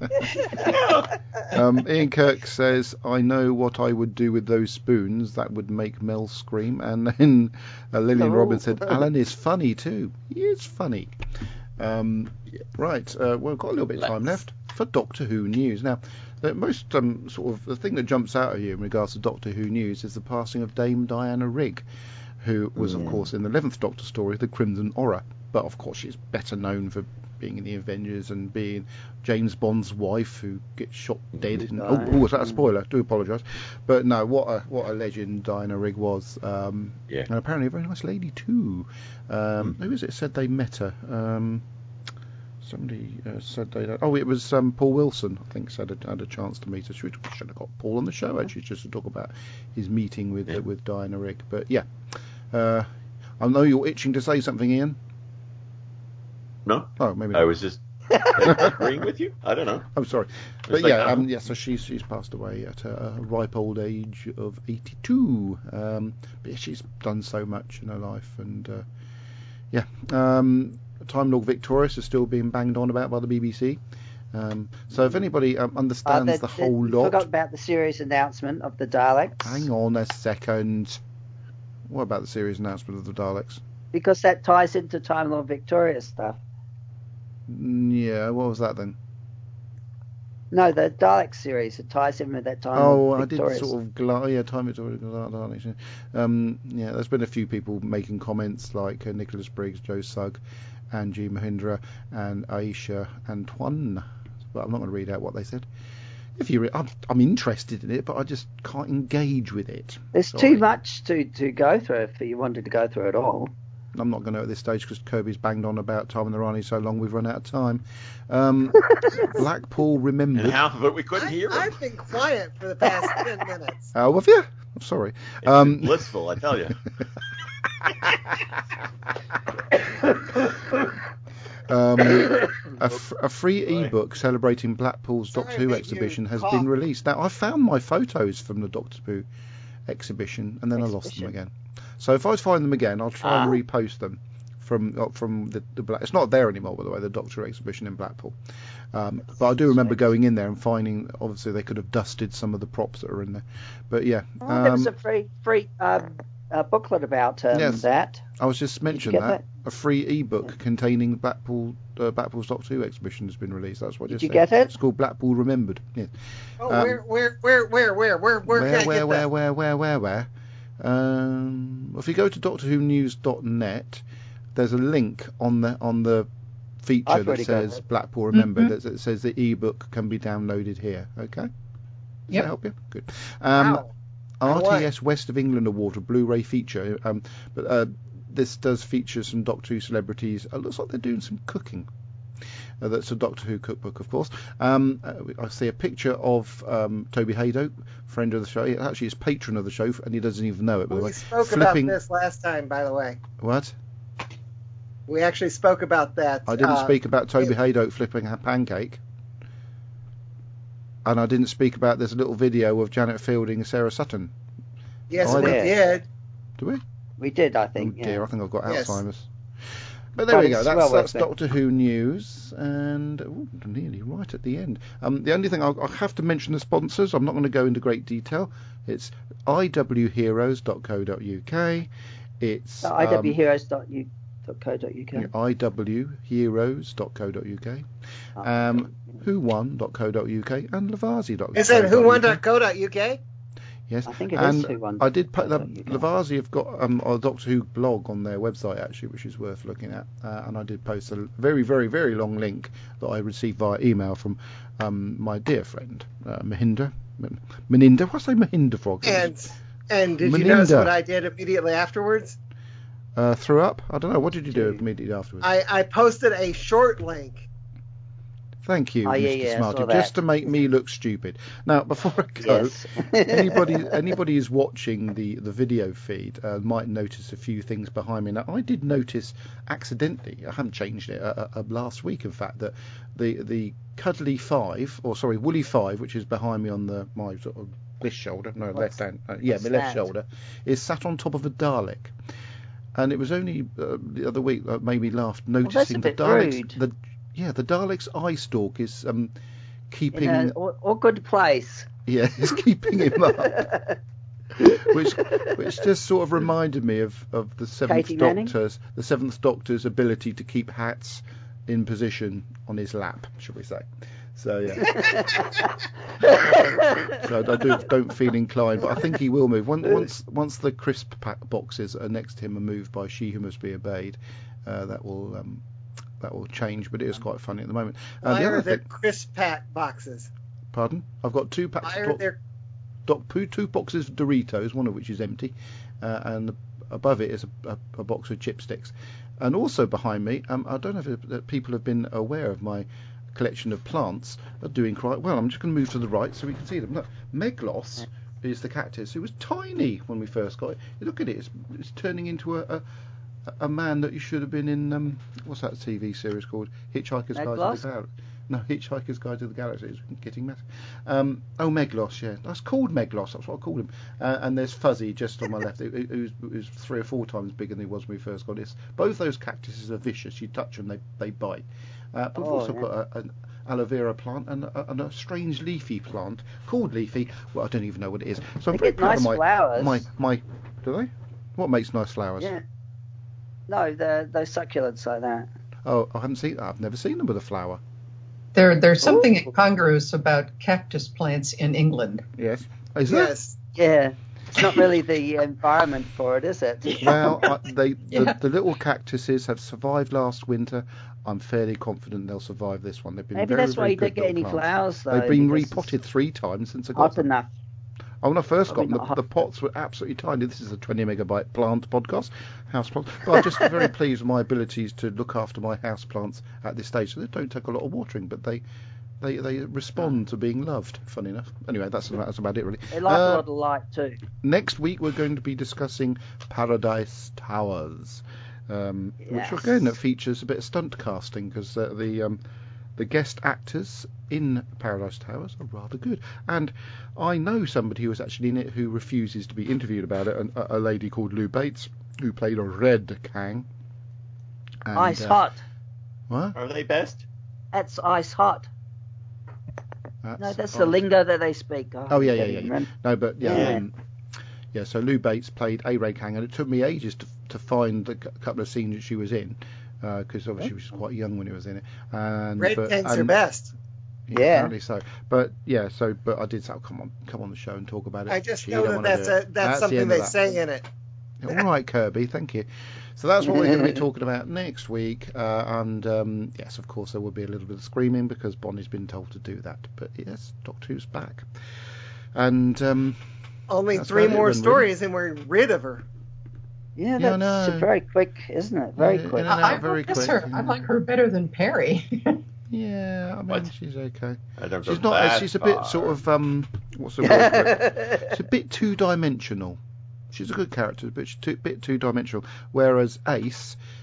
Um, Ian Kirk says, I know what I would do with those spoons. That would make Mel scream. And then uh, Lillian Oh. Robbins said, Alan is funny too. He is funny. Um, right, uh, well, we've got a little bit of time left for Doctor Who news. Now, the most um, sort of the thing that jumps out at you in regards to Doctor Who news is the passing of Dame Diana Rigg, who was, of course, in the eleventh Doctor story, The Crimson Horror. But, of course, she's better known for being in the Avengers and being James Bond's wife, who gets shot dead. In, oh, oh, was that a spoiler? Do apologise. But no, what a what a legend Diana Rigg was. Um, Yeah. And apparently a very nice lady too. Um, Who was it said they met her? Um, somebody uh, said they. Oh, it was um, Paul Wilson. I think said had a chance to meet her. Should should have got Paul on the show actually, just to talk about his meeting with Yeah. uh, with Diana Rigg. But yeah, uh, I know you're itching to say something, Ian. No, Oh, maybe I not. was just agreeing with you. I don't know. I'm sorry, It's but like, yeah, I um, don't- yeah. So she's she's passed away at a, a ripe old age of eighty-two. Um, but yeah, she's done so much in her life, and uh, yeah, um, Time Lord Victorious is still being banged on about by the B B C. Um, so if anybody um, Uh, understands the, the whole you lot, forgot about the series announcement of the Daleks. hang on a second. What about the series announcement of the Daleks? Because that ties into Time Lord Victoria stuff. Mm, Yeah, what was that then? No, the Dalek series, it ties in with that Time Oh, Lord I did Victoria sort of gla- yeah, time it's already Daleks. Um, yeah, there's been a few people making comments like uh, Nicholas Briggs, Joe Sugg, Angie Mahindra, and Aisha Antoine. But I'm not going to read out what they said. If you, re- I'm, I'm interested in it, but I just can't engage with it. There's Sorry. too much to, to go through if you wanted to go through it all. I'm not going to at this stage because Kirby's banged on about Time and the Rani so long we've run out of time. Um, Blackpool And remembered. half of it we couldn't I, hear. him. I've been quiet for the past ten minutes. Oh, have you? I'm sorry. It's Um, blissful, I tell you. Um, a, f- a free Sorry. ebook celebrating Blackpool's Sorry, Doctor Who made you exhibition has cough. been released. Now, I found my photos from the Doctor Who exhibition and then I lost them Exhibition. again. So if I find them again, I'll try and Ah. repost them from uh, from the, the Black. It's not there anymore, by the way, the Doctor Who exhibition in Blackpool. Um, but I do remember going in there and finding, obviously, they could have dusted some of the props that are in there. But yeah, Oh, there was um, a free free um, uh, booklet about um, Yes. that. I was just mentioning get that. that? A free ebook containing Blackpool uh, Blackpool's Doctor Who exhibition has been released. That's what I Did just you said. get it? It's called Blackpool Remembered. Yeah. Oh, Um, where, where, where, where, where, where, where can I where, get where, that? where, where, where, where, where? Um, if you go to doctor who news dot net, there's a link on the on the feature I've that already got says it. Blackpool Remembered. Mhm. That that says the ebook can be downloaded here. Okay. Does Yep. that help you? Good. Um, Wow. I R T S West of England Award, a Blu-ray feature. Um, but uh, this does feature some Doctor Who celebrities. It looks like they're doing some cooking. Uh, that's a Doctor Who cookbook, of course. Um, uh, I see a picture of um, Toby Haydock, friend of the show. He actually is patron of the show, and he doesn't even know it, by the We way. spoke Flipping about this last time, by the way. what? We actually spoke about that. I didn't uh, speak about Toby it- Haydock flipping a pancake. And I didn't speak about this little video of Janet Fielding and Sarah Sutton. Yes, I we did. did. Do we? We did, I Oh think. dear, yeah. I think I've got Yes. Alzheimer's. But there But we go. it's That's well worth that's it. Doctor Who news, and ooh, nearly right at the end. Um, the only thing I'll, I'll have to mention the sponsors. I'm not going to go into great detail. It's i w heroes dot co dot u k. It's So um, i w heroes dot co dot u k. i w heroes dot co dot u k. Um, who won dot co dot u k and Lavazi dot co dot u k. Is it who won dot co dot u k? Yes, I think it and is who won. I did put the dot co dot u k. Lavazi have got um, a Doctor Who blog on their website actually, which is worth looking at. Uh, and I did post a very, very, very long link that I received via email from um, my dear friend uh, Mahinda. M- Meninda, what's I say Mahinda for? And and did you notice Meninda. what I did immediately afterwards? Uh, threw up? I don't know. What did you do immediately afterwards? I, I posted a short link. Thank you, Oh, yeah, Mister yeah, I Smarty, saw just that. to make me look stupid. Now, before I go, Yes. anybody anybody who's watching the, the video feed uh, might notice a few things behind me. Now, I did notice accidentally, I haven't changed it, uh, uh, last week, in fact, that the the Cuddly Five, or sorry, Woolly Five, which is behind me on the my sort of this shoulder, no, What's- left hand, uh, yeah, my what's left that? shoulder, is sat on top of a Dalek. And it was only uh, the other week that made me laugh, noticing a bit the Daleks. rude. The yeah, the Dalek's eye stalk is um, keeping In a aw- awkward place. yeah, it's keeping him up, which which just sort of reminded me of, of the seventh Katie Manning? Doctor's the seventh Doctor's ability to keep hats in position on his lap, shall we say? So yeah, so I do don't feel inclined, but I think he will move once once once the crisp pack boxes are next to him are moved by She Who Must Be Obeyed. Uh, that will um, that will change, but it is quite funny at the moment. Uh, Why the are other there thing, crisp pack boxes? pardon, I've got two packs Why of are Doc, there? Doc Poo, two boxes of Doritos, one of which is empty, uh, and above it is a, a, a box of chipsticks. And also behind me, um, I don't know if it, that people have been aware of my collection of plants are doing quite well. I'm just going to move to the right so we can see them. Look, Meglos is the cactus. It was tiny when we first got it. Look at it. It's, it's turning into a, a a man that you should have been in. Um, what's that T V series called? Hitchhiker's Guide to Meglos? the Galaxy. No, Hitchhiker's Guide to the Galaxy. It's getting massive. Um, oh, Meglos, yeah. That's called Meglos. That's what I called him. Uh, and there's Fuzzy just on my left. It, it, it, was, it was three or four times bigger than he was when we first got it. Both those cactuses are vicious. You touch them, they they bite. Uh, but we've Oh, also yeah. got a, an aloe vera plant and a, and a strange leafy plant called Leafy. Well, I don't even know what it is. So I'm They very get proud nice of my flowers. my my. Do they? What makes nice flowers? Yeah. No, the those succulents like that. Oh, I haven't seen. I've never seen them with a flower. There, there's something Ooh. incongruous about cactus plants in England. Yes. Is there? Yes. Yeah. It's not really the environment for it, is it? Well, I, they the, Yeah. the little cactuses have survived last winter. I'm fairly confident they'll survive this one. They've been Maybe very, that's very why you good don't get any little plants. flowers, though. They've been because it's repotted three times since I got hot them. enough. Oh, when I first got Probably them, not the, the hot. pots were absolutely tiny. This is a twenty megabyte plant podcast, house plants. But I'm just very pleased with my abilities to look after my house plants at this stage. So they don't take a lot of watering, but they they, they respond to being loved. Funny enough. Anyway, that's about, that's about it really. They like Uh, a lot of light too. Next week we're going to be discussing Paradise Towers, um, Yes. which again features a bit of stunt casting because uh, the um, the guest actors in Paradise Towers are rather good. And I know somebody who was actually in it who refuses to be interviewed about it, a, a lady called Lou Bates, who played a Red Kang. And, Ice uh, hot. What? Are they best? That's ice hot. No, that's the fine. lingo that they speak. Oh yeah, yeah, I yeah. don't yeah. remember. No, but yeah, Yeah. um, yeah. So Lou Bates played a Ray Kang, and it took me ages to to find the c- couple of scenes that she was in, because obviously she was quite young when he was in it. And Red but, Kangs are and- best. Yeah, Yeah. apparently so. But yeah, so but I did say, oh, come on, come on the show and talk about it. I just She know don't that wanna that's do a, it. that's the something end of they that. say in it. All right, Kirby, thank you. So that's what we're going to be talking about next week. Uh, and um, yes, of course, there will be a little bit of screaming because Bonnie's been told to do that. But yes, Doctor Who's back. And um, Only That's three about it more then, really. stories and we're rid of her. Yeah, Yeah, I that's know. very quick, isn't it? Very Yeah, quick. in and I, out very I miss quick. her. I like her better than Perry. Yeah, I mean, What? she's okay. I don't She's go not. that She's a bit far. sort of um. What's the word for it? It's a bit two-dimensional. She's a good character, but she's a bit two-dimensional. Whereas Ace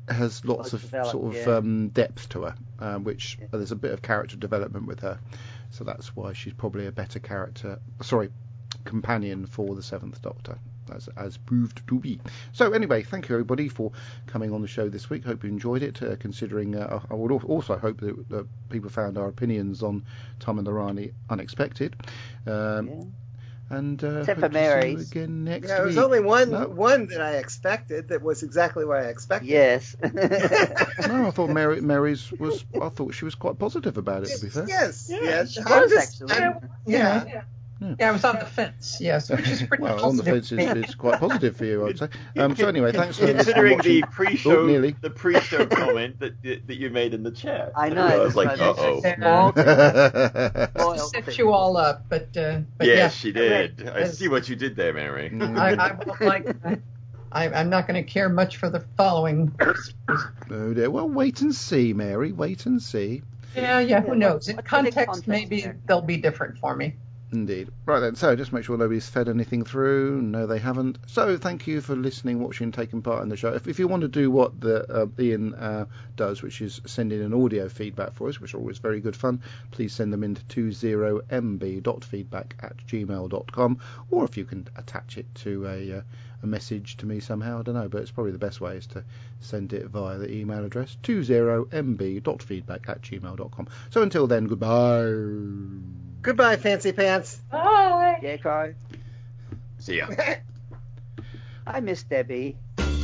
has lots of developed, sort of yeah. um, depth to her, um, which Yeah. uh, there's a bit of character development with her, so that's why she's probably a better character. Sorry, companion for the Seventh Doctor, as as proved to be. So anyway, thank you everybody for coming on the show this week. Hope you enjoyed it. Uh, considering, uh, I would al- also hope that, that people found our opinions on Tom and the Rani unexpected. Um, Yeah. And uh, Except hope for to see you Mary's. again next Yeah, there was week. only one No? one that I expected that was exactly what I expected. Yes. No, I thought Mary, Mary's was. I thought she was quite positive about it. To be fair. Yes, Yeah, yes. she I'm was, just- actually. I'm- Yeah. yeah. Yeah. Yeah, I was on the fence, yes, which is pretty Well, on the positive. fence is, is quite positive for you, I'd say. Um, so anyway, thanks for Considering watching. the pre-show, Oh, nearly. the pre-show comment that that you made in the chat. I know. I was like, That's uh why oh. they- Uh, she set you all up, but, uh, but Yes, yeah, she did. I As- see what you did there, Mary. I, I won't like. I, I'm not going to care much for the following. Oh dear. Well, wait and see, Mary. Wait and see. Yeah, yeah. Who Yeah, knows? In what's the big context, context maybe there? they'll be different for me. Indeed. Right then, so just make sure nobody's fed anything through. No, they haven't. So thank you for listening, watching, taking part in the show. If, if you want to do what the uh, Ian uh, does, which is send in an audio feedback for us, which are always very good fun, please send them into twenty m b dot feedback at gmail dot com, or if you can attach it to a, uh, a message to me somehow, I don't know, but it's probably the best way is to send it via the email address twenty m b dot feedback at gmail dot com. So until then, goodbye. Goodbye, Fancy Pants. Bye. Yeah, Crow. See ya. I miss Debbie.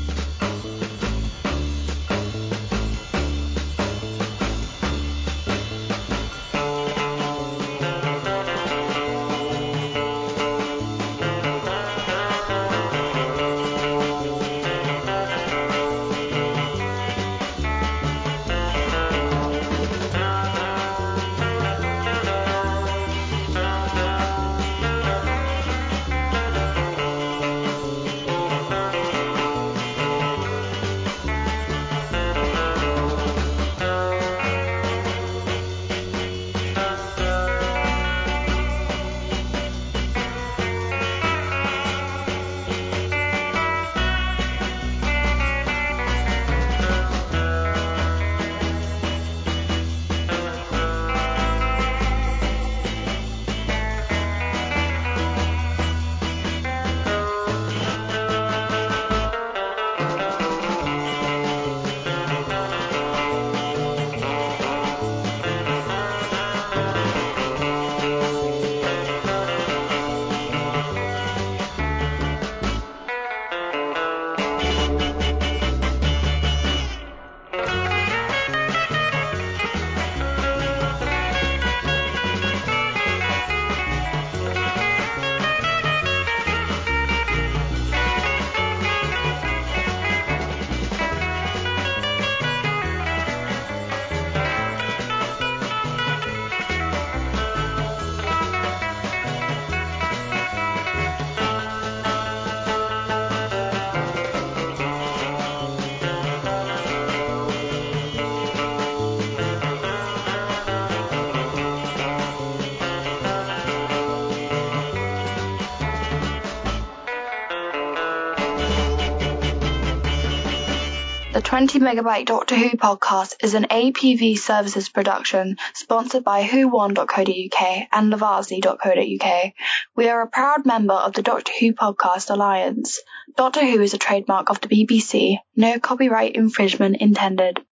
The twenty megabyte Doctor Who podcast is an A P V Services production sponsored by who one dot co dot U K and Lavazi dot co dot U K. We are a proud member of the Doctor Who Podcast Alliance. Doctor Who is a trademark of the B B C. No copyright infringement intended.